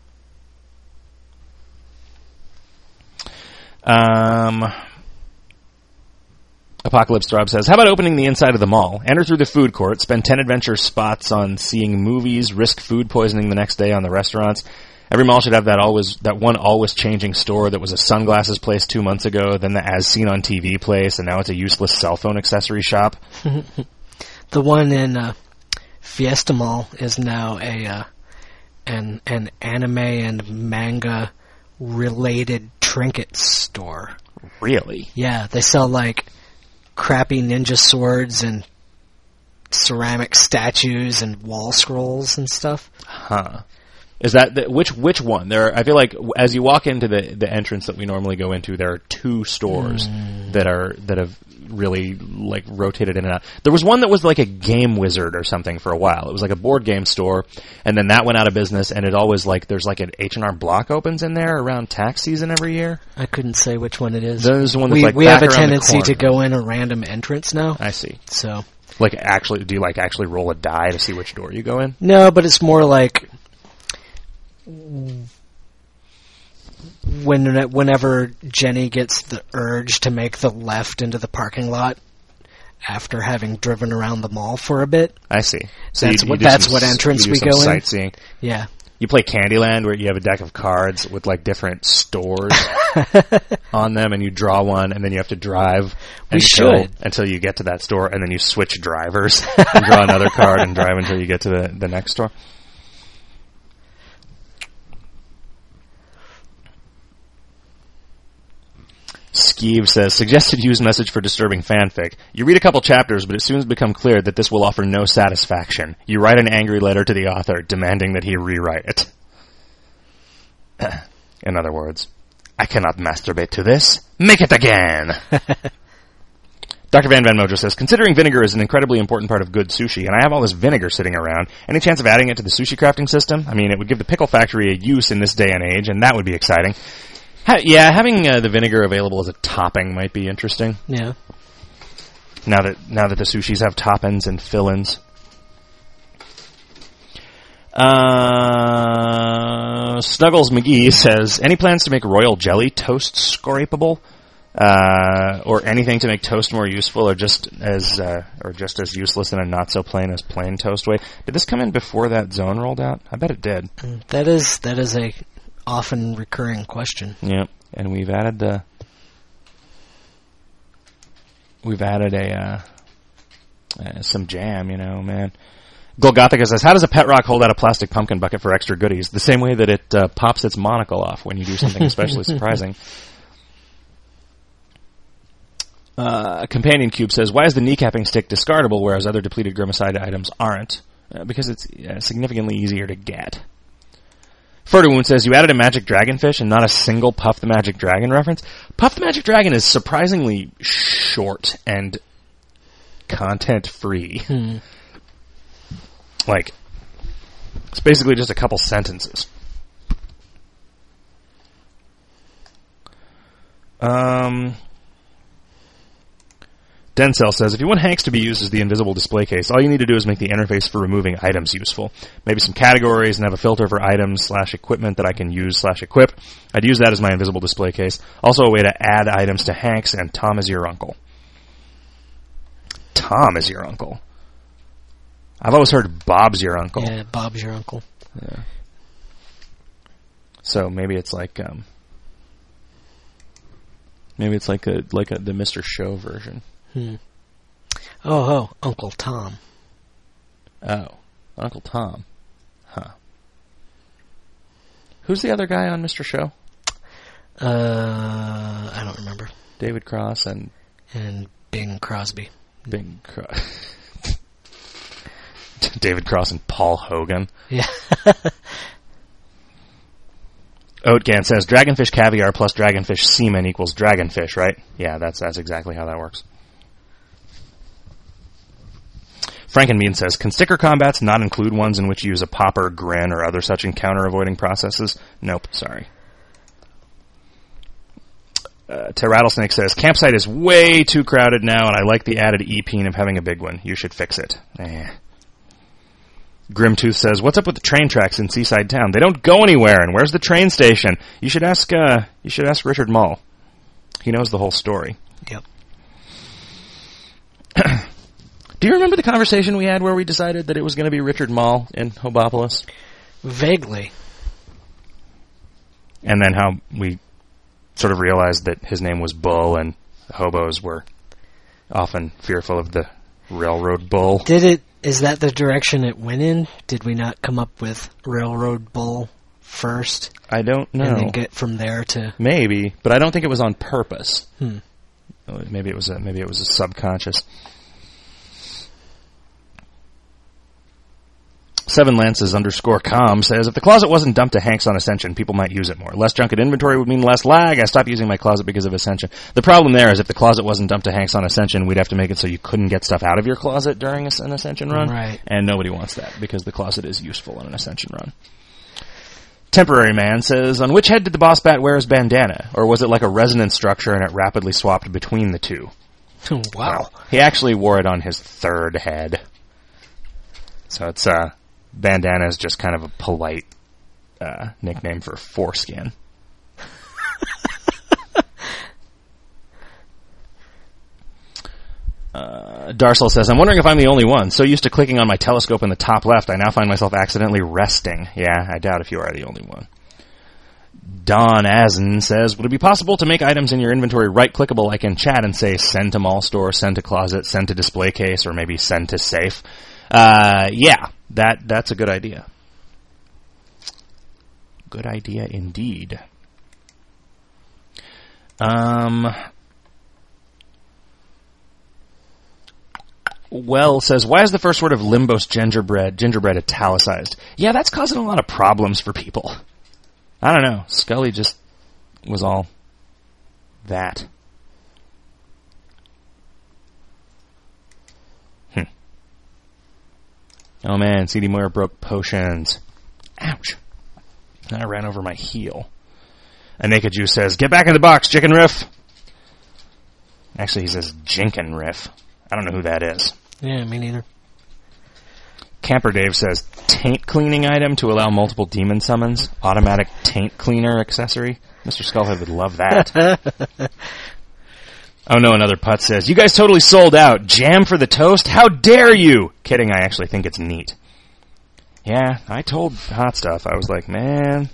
Um, Apocalypse Throb says, how about opening the inside of the mall? Enter through the food court, spend ten adventure spots on seeing movies, risk food poisoning the next day on the restaurants. Every mall should have that always that one always changing store that was a sunglasses place two months ago, then the as seen on T V place, and now it's a useless cell phone accessory shop. The one in uh, Fiesta Mall is now a uh, an an anime and manga related trinket store. Really? Yeah, they sell like crappy ninja swords and ceramic statues and wall scrolls and stuff. Huh. Is that the, which which one? There, are, I feel like as you walk into the, the entrance that we normally go into, there are two stores mm. that are that have really like rotated in and out. There was one that was like a Game Wizard or something for a while. It was like a board game store, and then that went out of business. And it always like there's like an H and R Block opens in there around tax season every year. I couldn't say which one it is. There's the one that's we like we back have a around tendency the to go in a random entrance now. I see. So like actually, do you like actually roll a die to see which door you go in? No, but it's more like. When whenever Jenny gets the urge to make the left into the parking lot after having driven around the mall for a bit. I see. So that's you, you what that's some, what entrance you we do some go sightseeing. in. Yeah. You play Candyland where you have a deck of cards with like different stores on them, and you draw one, and then you have to drive we until, should. until you get to that store, and then you switch drivers and draw another card and drive until you get to the, the next store. Skeeve says, suggested use message for disturbing fanfic. You read a couple chapters, but it soon has become clear that this will offer no satisfaction. You write an angry letter to the author, demanding that he rewrite it. In other words, I cannot masturbate to this. Make it again! Doctor Van Van Mojo says, considering vinegar is an incredibly important part of good sushi, and I have all this vinegar sitting around, any chance of adding it to the sushi crafting system? I mean, it would give the pickle factory a use in this day and age, and that would be exciting. Ha- yeah, having uh, the vinegar available as a topping might be interesting. Yeah. Now that now that the sushis have toppings and fill-ins. Uh, Snuggles McGee says, any plans to make royal jelly toast scrapeable? Uh, or anything to make toast more useful, or just as uh, or just as useless in a not so plain as plain toast way? Did this come in before that zone rolled out? I bet it did. That is that is a often recurring question. Yep, and we've added the we've added a uh, uh, some jam, you know, man. Golgothica says, how does a pet rock hold out a plastic pumpkin bucket for extra goodies? The same way that it uh, pops its monocle off when you do something especially surprising. Uh, Companion Cube says, why is the kneecapping stick discardable, whereas other depleted Grimacide items aren't? Uh, because it's uh, significantly easier to get. Ferdowoon says, you added a magic dragonfish and not a single Puff the Magic Dragon reference? Puff the Magic Dragon is surprisingly short and content-free. Hmm. Like, it's basically just a couple sentences. Um... Dencel says, if you want Hanks to be used as the invisible display case, all you need to do is make the interface for removing items useful. Maybe some categories and have a filter for items slash equipment that I can use slash equip. I'd use that as my invisible display case. Also a way to add items to Hanks, and Tom is your uncle. Tom is your uncle. I've always heard Bob's your uncle. Yeah, Bob's your uncle. Yeah. So maybe it's like, um... Maybe it's like a like a the Mister Show version. Hmm. Oh, oh, Uncle Tom. Oh, Uncle Tom. Huh. Who's the other guy on Mister Show? Uh, I don't remember. David Cross and And Bing Crosby. Bing Cross. David Cross and Paul Hogan. Yeah. Oatgan says dragonfish caviar plus dragonfish semen equals dragonfish, right? Yeah, that's that's exactly how that works. Frankenbean says, can sticker combats not include ones in which you use a popper, grin, or other such encounter-avoiding processes? Nope, sorry. Uh, Ter Rattlesnake says, campsite is way too crowded now, and I like the added E-peen of having a big one. You should fix it. Eh. Grimtooth says, what's up with the train tracks in Seaside Town? They don't go anywhere, and where's the train station? You should ask, uh, you should ask Richard Mull. He knows the whole story. Yep. Do you remember the conversation we had where we decided that it was going to be Richard Mull in Hobopolis? Vaguely. And then how we sort of realized that his name was Bull, and the hobos were often fearful of the railroad bull. Did it, is that the direction it went in? Did we not come up with Railroad Bull first? I don't know. And then get from there to... Maybe, but I don't think it was on purpose. Hmm. Maybe it was a, maybe it was a subconscious. Seven Lances underscore com says, if the closet wasn't dumped to Hanks on Ascension, people might use it more. Less junk at inventory would mean less lag. I stopped using my closet because of Ascension. The problem there is if the closet wasn't dumped to Hanks on Ascension, we'd have to make it so you couldn't get stuff out of your closet during an Ascension run. Right. And nobody wants that because the closet is useful on an Ascension run. Temporary Man says, on which head did the boss bat wear his bandana? Or was it like a resonance structure and it rapidly swapped between the two? Wow. Well, he actually wore it on his third head. So it's, uh, bandana is just kind of a polite uh, nickname for foreskin. uh, Darsel says, I'm wondering if I'm the only one. So used to clicking on my telescope in the top left, I now find myself accidentally resting. Yeah, I doubt if you are the only one. Don Azen says, would it be possible to make items in your inventory right-clickable like in chat and say send to mall store, send to closet, send to display case, or maybe send to safe? Uh, yeah, that that's a good idea. Good idea indeed. Um, Well says, why is the first word of Limbos gingerbread, gingerbread italicized? Yeah, that's causing a lot of problems for people. I don't know. Scully just was all that. Oh man, C D Moyer broke potions. Ouch. I ran over my heel. A Naked Jew says, get back in the box, Chicken Riff. Actually, he says Jinkin Riff. I don't know who that is. Yeah, me neither. Camper Dave says, taint cleaning item to allow multiple demon summons. Automatic taint cleaner accessory. Mister Skullhead would love that. Oh no, another putt says, you guys totally sold out. Jam for the toast? How dare you? Kidding, I actually think it's neat. Yeah, I told Hot Stuff. I was like, man.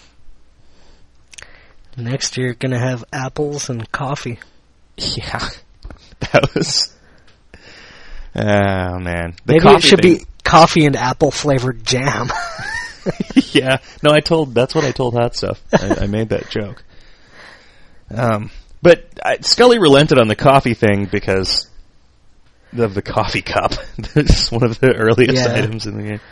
Next year, you're going to have apples and coffee. Yeah. That was... Oh, man. The Maybe it should thing. be coffee and apple flavored jam. Yeah. No, I told... That's what I told Hot Stuff. I, I made that joke. Um... But I, Scully relented on the coffee thing because of the coffee cup. It's one of the earliest yeah. items in the game.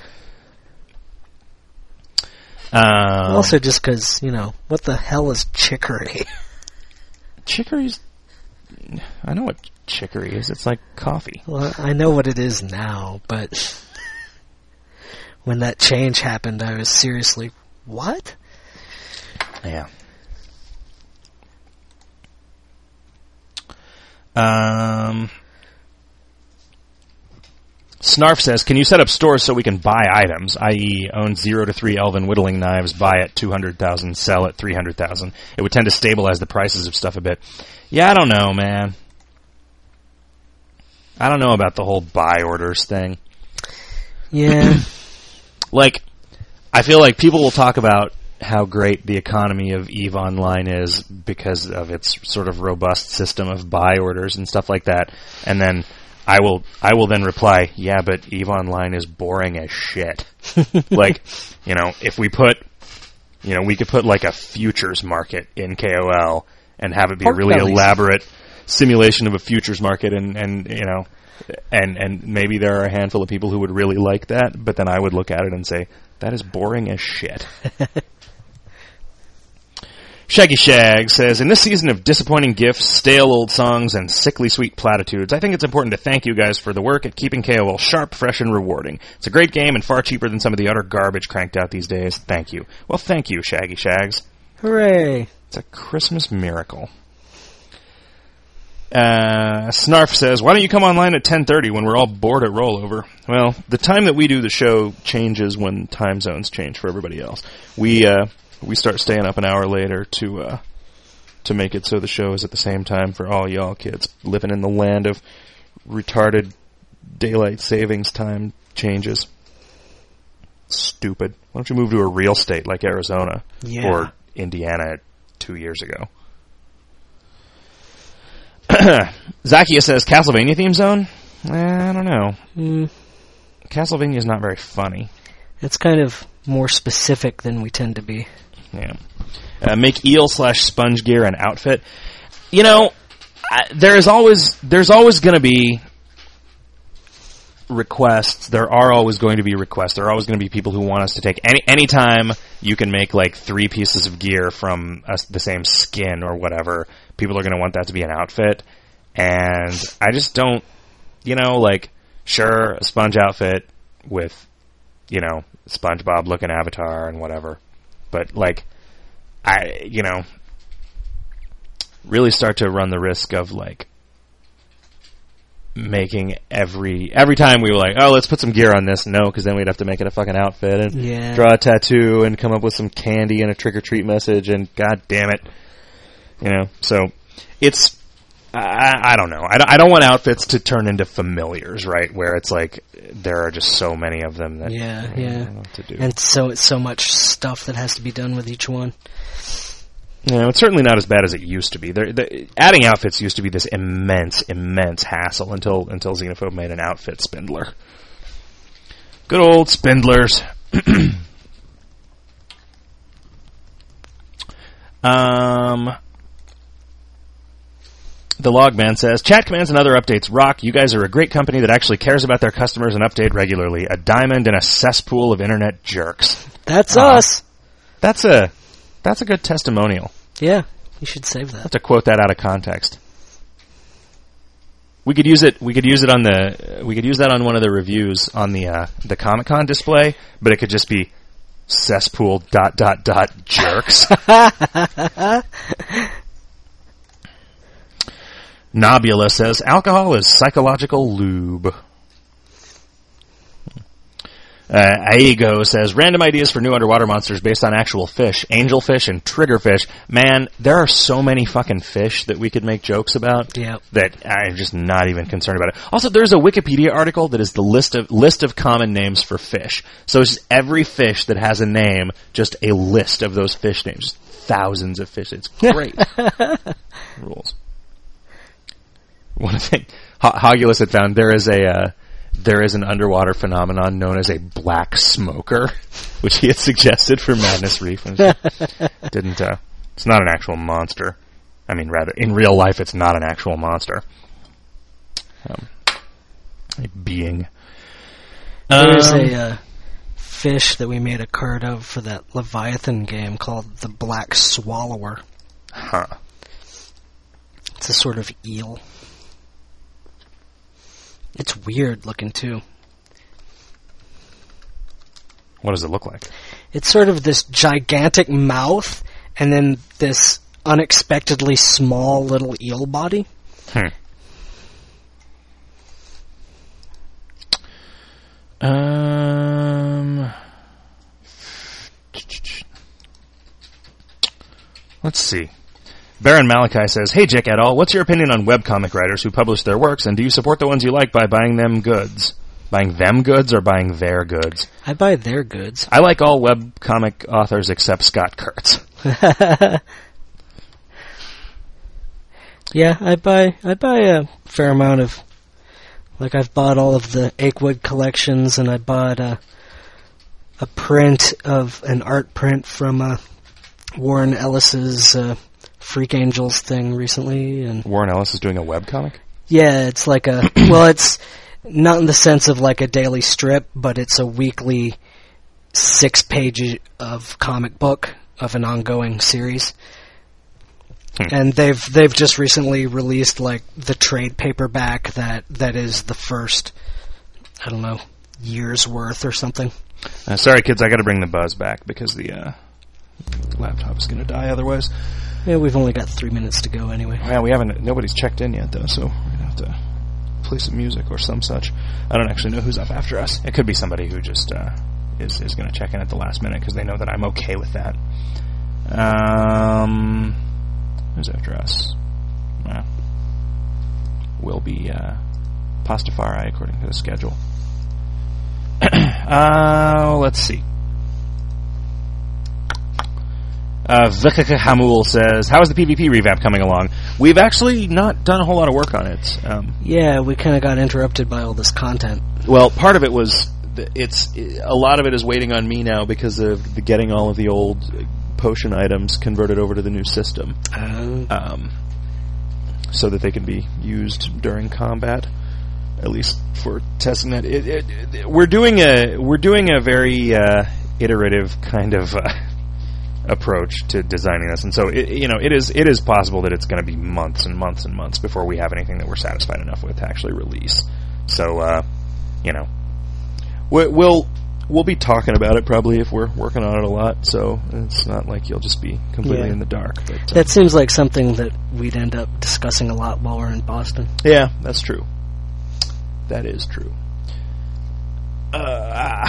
Um, also just because, you know, what the hell is chicory? Chicory's... I know what chicory is. It's like coffee. Well, I know what it is now, but when that change happened, I was seriously, what? Yeah. Um, Snarf says, can you set up stores so we can buy items, that is own zero to three elven whittling knives, buy at two hundred thousand, sell at three hundred thousand? It would tend to stabilize the prices of stuff a bit. Yeah, I don't know, man. I don't know about the whole buy orders thing. Yeah. Like, I feel like people will talk about how great the economy of EVE Online is because of its sort of robust system of buy orders and stuff like that. And then I will I will then reply, yeah, but EVE Online is boring as shit. Like, you know, if we put, you know, we could put like a futures market in K O L and have it be a really elaborate simulation of a futures market, and, and you know, and and maybe there are a handful of people who would really like that, but then I would look at it and say, that is boring as shit. Shaggy Shag says, in this season of disappointing gifts, stale old songs, and sickly sweet platitudes, I think it's important to thank you guys for the work at keeping K O L sharp, fresh, and rewarding. It's a great game and far cheaper than some of the utter garbage cranked out these days. Thank you. Well, thank you, Shaggy Shags. Hooray. It's a Christmas miracle. Uh, Snarf says, why don't you come online at ten thirty when we're all bored at rollover? Well, the time that we do the show changes when time zones change for everybody else. We, uh... We start staying up an hour later to uh, to make it so the show is at the same time for all y'all kids living in the land of retarded daylight savings time changes. Stupid. Why don't you move to a real state like Arizona yeah. or Indiana two years ago? Zakia says, Castlevania theme zone? Eh, I don't know. Mm. Castlevania is not very funny. It's kind of more specific than we tend to be. Yeah. Uh, make eel slash sponge gear an outfit. You know, I, there's always there's always going to be requests. There are always going to be requests. There are always going to be people who want us to take any anytime you can make like three pieces of gear from a, the same skin or whatever. People are going to want that to be an outfit, and I just don't. You know, like sure, a sponge outfit with, you know, SpongeBob looking avatar and whatever. But, like, I, you know, really start to run the risk of, like, making every, every time we were like, oh, let's put some gear on this. No, because then we'd have to make it a fucking outfit and yeah. draw a tattoo and come up with some candy and a trick-or-treat message and god damn it. You know, so it's, I, I don't know. I don't, I don't want outfits to turn into familiars, right? Where it's like there are just so many of them that yeah, you know, yeah, I don't know what to do. And so it's so much stuff that has to be done with each one. You know, it's certainly not as bad as it used to be. There, the, adding outfits used to be this immense, immense hassle until until Xenophobe made an outfit spindler. Good old spindlers. um. The Logman says, chat commands and other updates rock. You guys are a great company that actually cares about their customers and update regularly. A diamond in a cesspool of internet jerks. That's uh, us. That's a that's a good testimonial. Yeah, you should save that. I have to quote that out of context. We could use it. We could use it on the. We could use that on one of the reviews on the uh, the Comic-Con display, but it could just be cesspool dot dot dot jerks. Nobula says, alcohol is psychological lube. Uh, Aigo says, random ideas for new underwater monsters based on actual fish, angelfish and triggerfish. Man, there are so many fucking fish that we could make jokes about yep. that I'm just not even concerned about it. Also, there's a Wikipedia article that is the list of list of common names for fish. So it's just every fish that has a name, just a list of those fish names. Just thousands of fish. It's great. Rules. One thing Hogulus had found, there is a uh, there is an underwater phenomenon known as a black smoker, which he had suggested for Madness Reef. And didn't uh, it's not an actual monster. I mean, rather in real life, it's not an actual monster. Um, a being. There's um, a uh, fish that we made a card of for that Leviathan game called the Black Swallower. Huh. It's a sort of eel. It's weird looking, too. What does it look like? It's sort of this gigantic mouth, and then this unexpectedly small little eel body. Hmm. Um... Let's see. Baron Malachi says, hey, Jick et al., what's your opinion on webcomic writers who publish their works, and do you support the ones you like by buying them goods? Buying them goods or buying their goods? I buy their goods. I like all webcomic authors except Scott Kurtz. Yeah, I buy I buy a fair amount of, like I've bought all of the Akewood collections, and I bought a a print of an art print from uh, Warren Ellis's uh, Freak Angels thing recently, and Warren Ellis is doing a webcomic? yeah, it's like a well, it's not in the sense of like a daily strip, but it's a weekly six page of comic book of an ongoing series. Hmm. And they've they've just recently released like the trade paperback that, that is the first, I don't know, year's worth or something. Uh, sorry, kids, I got to bring the buzz back because the uh, laptop is going to die otherwise. Yeah, we've only got three minutes to go anyway. Well, we haven't. Nobody's checked in yet, though, so we're gonna have to play some music or some such. I don't actually know who's up after us. It could be somebody who just uh, is is going to check in at the last minute because they know that I'm okay with that. Um. Who's after us? Well, will be uh, Pastafari according to the schedule. uh, let's see. Uh, Vikaka Hamul says, how is the PvP revamp coming along? We've actually not done a whole lot of work on it. Um, Yeah, we kind of got interrupted by all this content. well, part of it was, th- it's a lot of it is waiting on me now because of the getting all of the old potion items converted over to the new system, Uh, um, so that they can be used during combat. At least for testing that, it, it, it, we're doing a we're doing a very uh, iterative kind of uh, approach to designing this, and so it, you know it is it is possible that it's going to be months and months and months before we have anything that we're satisfied enough with to actually release. So uh, you know, we, we'll. We'll be talking about it probably if we're working on it a lot, so it's not like you'll just be completely Yeah. in the dark. But uh, that seems like something that we'd end up discussing a lot while we're in Boston. yeah, that's true. That is true. Uh,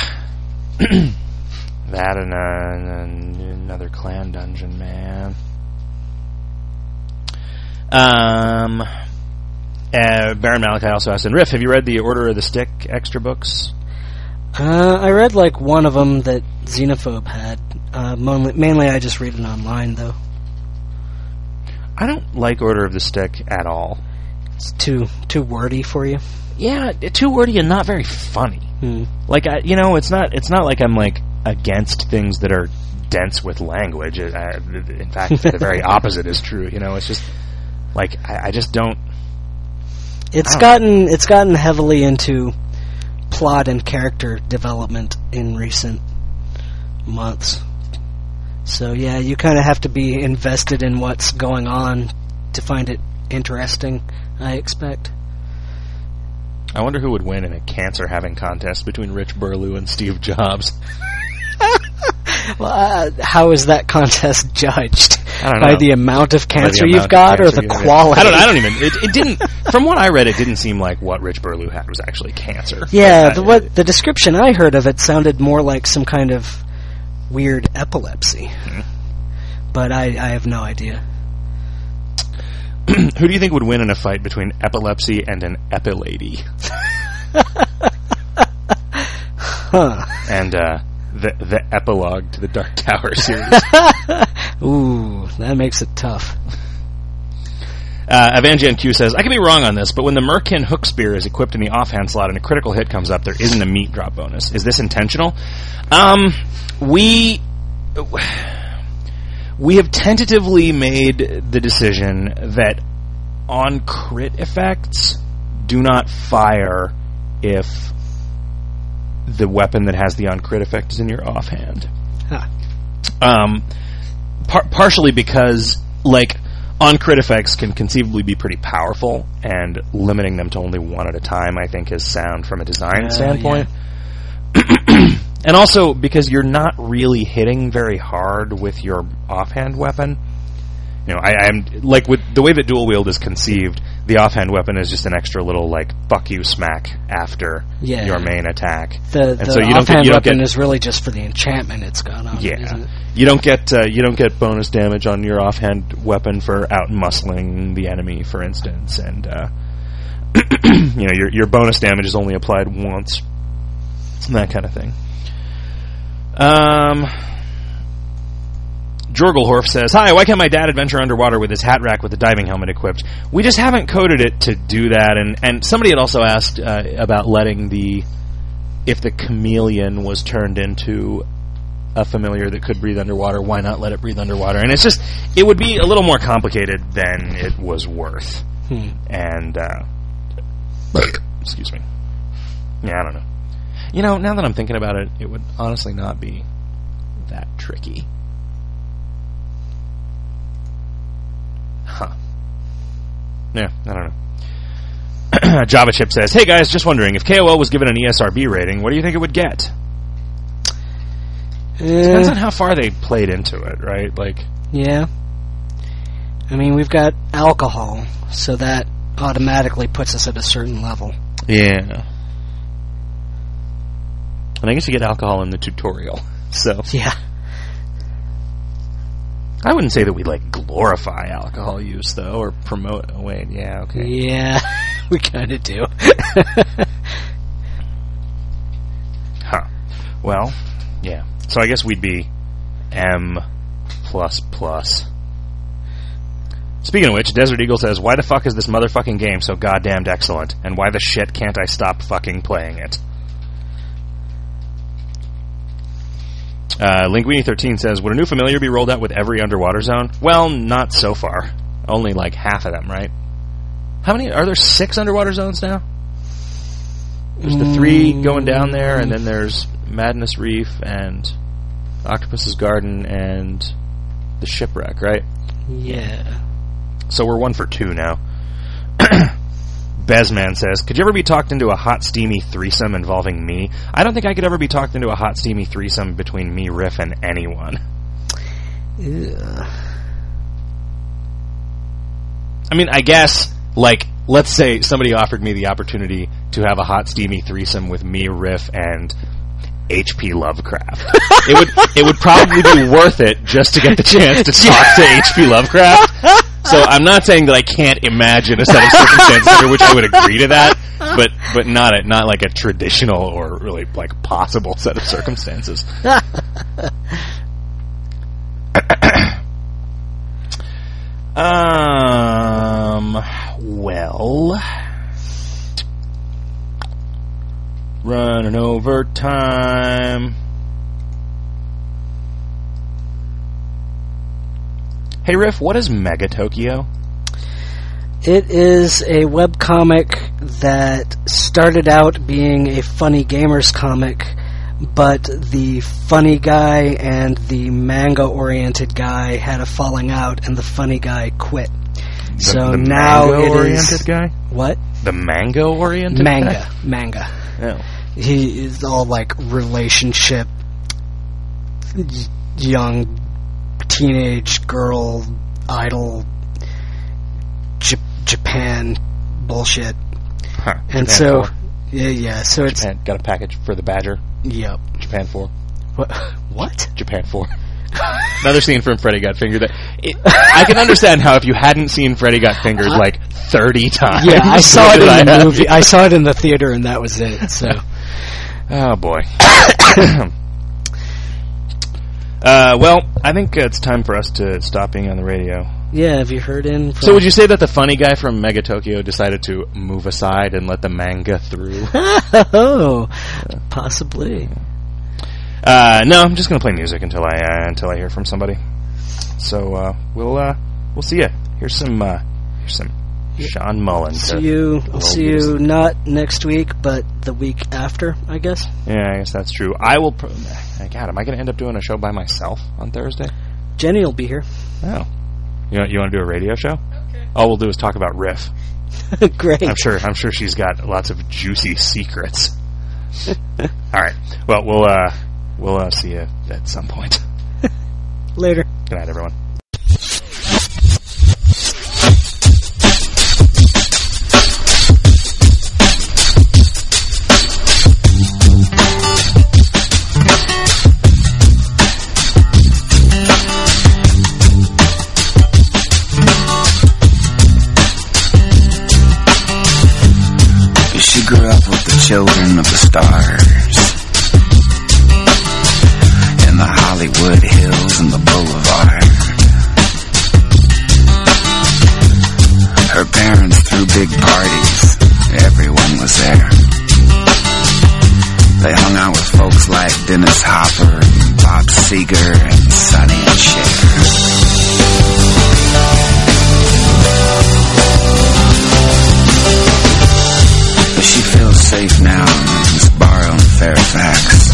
that and, uh, and another clan dungeon, man. Um, uh, Baron Malachi also asked, and Riff, have you read the Order of the Stick extra books? Uh, I read like one of them that Xenophobe had. Uh, mainly, mainly I just read it online, though. I don't like Order of the Stick at all. It's too too wordy for you. Yeah, too wordy and not very funny. Hmm. Like, I, you know, it's not it's not like I'm, like, against things that are dense with language. Uh, in fact, the very opposite is true. You know, it's just, like, I, I just don't... It's I don't gotten it's gotten heavily into plot and character development in recent months. So yeah, you kind of have to be invested in what's going on to find it interesting, I expect. I wonder who would win in a cancer-having contest between Rich Burlew and Steve Jobs. Well, uh, how is that contest judged? I don't By know. the amount of cancer By the you've amount of got, or cancer the you have. quality? I don't. I don't even. It, it didn't. From what I read, it didn't seem like what Rich Burlew had was actually cancer. Yeah, But the, I- what the description I heard of it sounded more like some kind of weird epilepsy. Hmm. But I, I have no idea. Who do you think would win in a fight between epilepsy and an epilady? Huh. And uh, the the epilogue to the Dark Tower series. Ooh, that makes it tough. Uh, Evangeline Q says, I could be wrong on this, but when the Merkin hook spear is equipped in the offhand slot and a critical hit comes up, there isn't a meat drop bonus. Is this intentional? Um, we we have tentatively made the decision that on crit effects, do not fire if the weapon that has the on crit effect is in your offhand. Huh. Um, par- partially because, like, on crit effects can conceivably be pretty powerful, and limiting them to only one at a time, I think, is sound from a design Uh, standpoint. And also because you're not really hitting very hard with your offhand weapon. You know, I, I'm like with the way that dual wield is conceived, the offhand weapon is just an extra little like fuck you smack after Yeah. your main attack. The, And the so you don't offhand get, you don't weapon get, is really just for the enchantment it's got on it, yeah, isn't it? you don't get uh, you don't get bonus damage on your offhand weapon for out muscling the enemy, for instance, and uh, you know your your bonus damage is only applied once that kind of thing. Um, Jorgelhorf says, "Hi, why can't my dad adventure underwater with his hat rack with the diving helmet equipped? We just haven't coded it to do that." And, and somebody had also asked uh, about letting the... if the chameleon was turned into a familiar that could breathe underwater, why not let it breathe underwater? And it's just... it would be a little more complicated than it was worth. Hmm. And, uh... excuse me. Yeah, I don't know. You know, now that I'm thinking about it, it would honestly not be that tricky. Huh. Yeah, I don't know. Java Chip says, "Hey guys, just wondering, if K O L was given an E S R B rating, what do you think it would get?" Uh, Depends on how far they played into it, right? Like, yeah. I mean, we've got alcohol, so that automatically puts us at a certain level. yeah. And I guess you get alcohol in the tutorial, so... Yeah. I wouldn't say that we, like, glorify alcohol use, though, or promote... Oh, wait, yeah, okay. Yeah, we kind of do. Huh. Well, yeah. So I guess we'd be M plus plus. Speaking of which, Desert Eagle says, "Why the fuck is this motherfucking game so goddamned excellent? And why the shit can't I stop fucking playing it?" Uh, Linguini thirteen says, "Would a new familiar be rolled out with every underwater zone?" Well, not so far. Only like half of them, right? How many? Are there six underwater zones now? There's the three going down there, and then there's Madness Reef and Octopus's Garden and the Shipwreck, right? Yeah. So we're one for two now. Bezman says, "Could you ever be talked into a hot, steamy threesome involving me?" I don't think I could ever be talked into a hot, steamy threesome between me, Riff, and anyone. Yeah. I mean, I guess, like, let's say somebody offered me the opportunity to have a hot, steamy threesome with me, Riff, and H P Lovecraft. it would it would probably be worth it just to get the chance to talk to H P Lovecraft. So I'm not saying that I can't imagine a set of circumstances under which I would agree to that, but but not a, not like a traditional or really like possible set of circumstances. um. Well. Running over time. Hey Riff, what is Mega Tokyo? It is a webcomic that started out being a funny gamers comic, but the funny guy and the manga-oriented guy had a falling out, and the funny guy quit. The, so the now it manga-oriented is guy? What? The manga-oriented Manga, guy? manga. Oh. He is all like relationship, young teenage girl, idol, J- Japan bullshit. Huh. And Japan so, four. yeah, yeah. So it's Japan got a package for the Badger. yep. Japan four. What? What? Japan four. Another scene from Freddy Got Fingered. That it, I can understand how if you hadn't seen Freddy Got Fingered like thirty times. Yeah, I saw it in I the have- movie. I saw it in the theater, and that was it. So, Oh boy. uh, well, I think it's time for us to stop being on the radio. yeah. Have you heard in? From So would you say that the funny guy from Mega Tokyo decided to move aside and let the manga through? oh, possibly. Uh, no, I'm just gonna play music until I uh, until I hear from somebody. So uh, we'll uh, we'll see you. Here's some uh, here's some Sean Mullen. See to you. roll See music. you not next week, but the week after, I guess. Yeah, I guess that's true. I will. Pro- God, am I gonna end up doing a show by myself on Thursday? Jenny will be here. Oh, you know, you want to do a radio show? Okay. All we'll do is talk about Riff. Great. I'm sure. I'm sure she's got lots of juicy secrets. All right. Well, we'll uh, we'll uh, see you at some point. Later. Good night, everyone. She grew up with the children of the stars. Seeger and Sonny and Cher. But she feels safe now in this bar on Fairfax.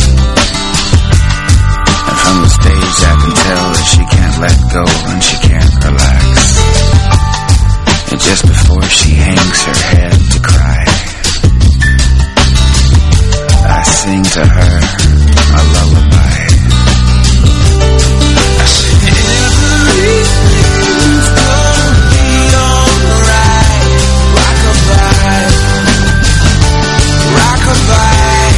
And from the stage I can tell that she can't let go and she can't relax. And just before she hangs her head to cry, I sing to her a lullaby. I sing, everything's gonna be alright. Rockabye, rockabye.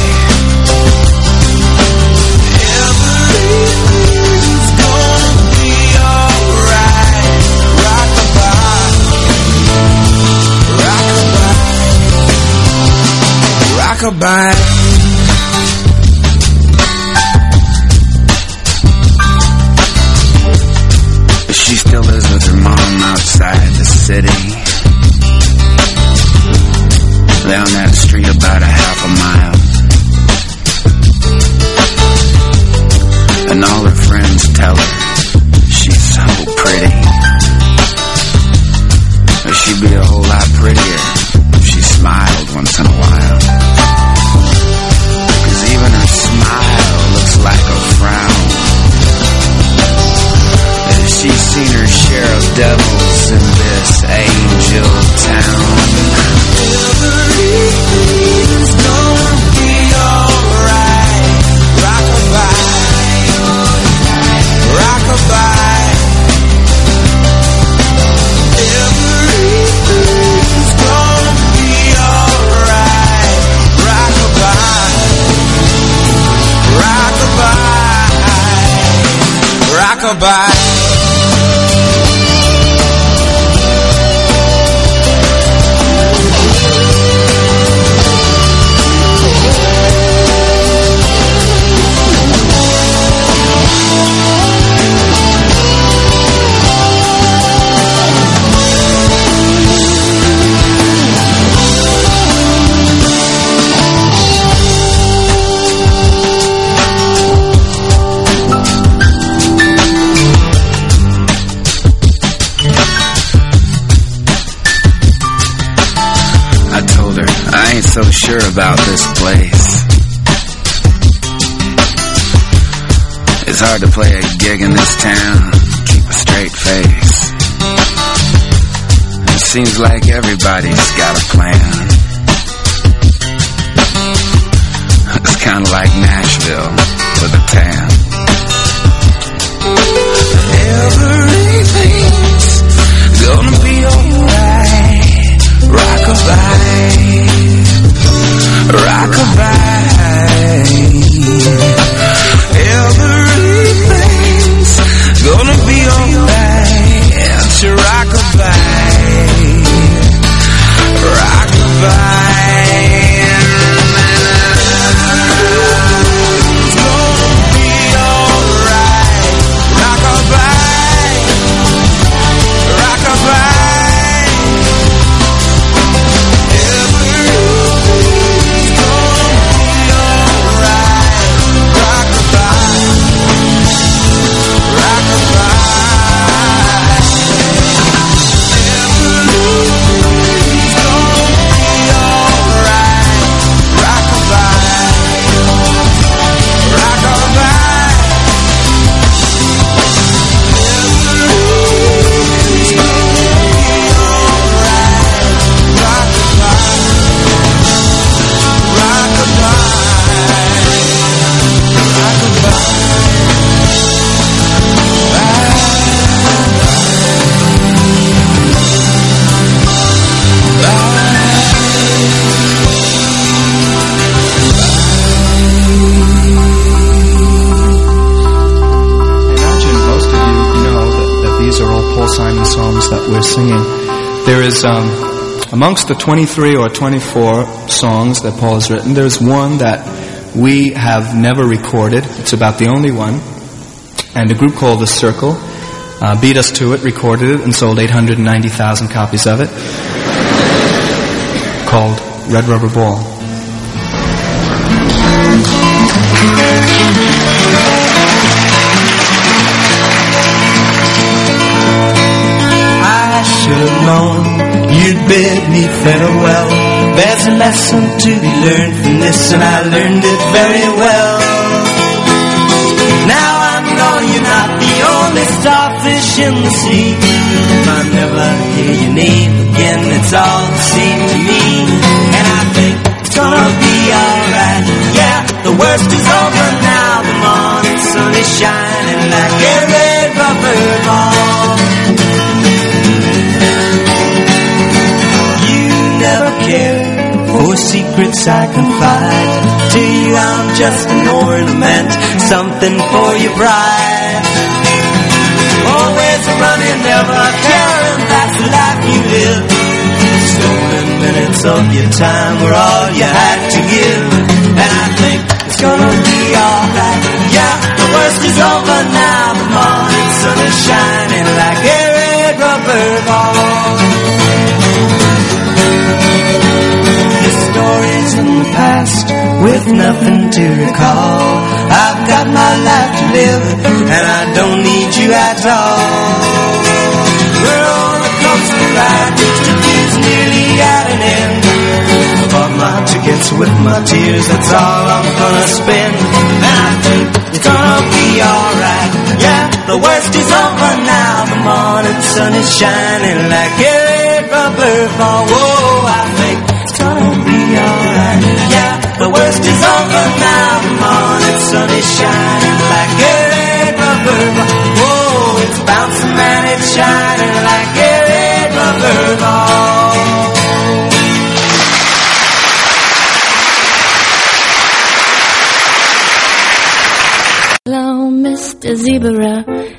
Everything's gonna be alright. Rockabye, rockabye, rockabye. She still lives with her mom outside the city, down that street about a half a mile. And all her friends tell her she's so pretty, but she'd be a whole lot prettier if she smiled once in a while. 'Cause even her smile looks like a frown. She's seen her share of devils in this angel town. Everything's gonna be alright. Rockabye, rockabye. Everything's gonna be alright. Rockabye, rockabye, rockabye. So sure about this place. It's hard to play a gig in this town, keep a straight face. It seems like everybody's got a plan. It's kind of like Nashville with a tan. Everything's gonna be alright. Rockabye, rockabye. Everything's gonna be alright. To rockabye, rockabye. Everything's gonna be alright. Rockabye, rockabye. That we're singing. There is, um, amongst the twenty-three or twenty-four songs that Paul has written, there's one that we have never recorded. It's about the only one. And a group called The Circle uh, beat us to it, recorded it, and sold eight hundred ninety thousand copies of it, called Red Rubber Ball. bid me farewell. There's a lesson to be learned from this, and I learned it very well. Now I know you're not the only starfish in the sea. If I never hear your name again, it's all the same to me. And I think it's gonna be alright. Yeah, the worst is over now. The morning sun is shining like a red rubber ball. You never cared for secrets I confide. To you I'm just an ornament, something for your bride. Always running, never caring, that's the life you live. Stolen minutes of your time were all you had to give. And I think it's gonna be alright. Yeah, the worst is over now. The morning sun is shining like a red rubber ball. The stories in the past with nothing to recall. I've got my life to live, and I don't need you at all. We're on a coaster ride, tickets nearly at an end. I bought my tickets with my tears, that's all I'm gonna spend. And I think it's gonna be alright. Yeah, the worst is over now. The morning sun is shining like a red rubber ball. Whoa, I think it's gonna be alright. Yeah, the worst is over now. The morning sun is shining like a red rubber ball. Whoa, it's bouncing and it's shining like a red rubber ball. Hello, Mister Zebra.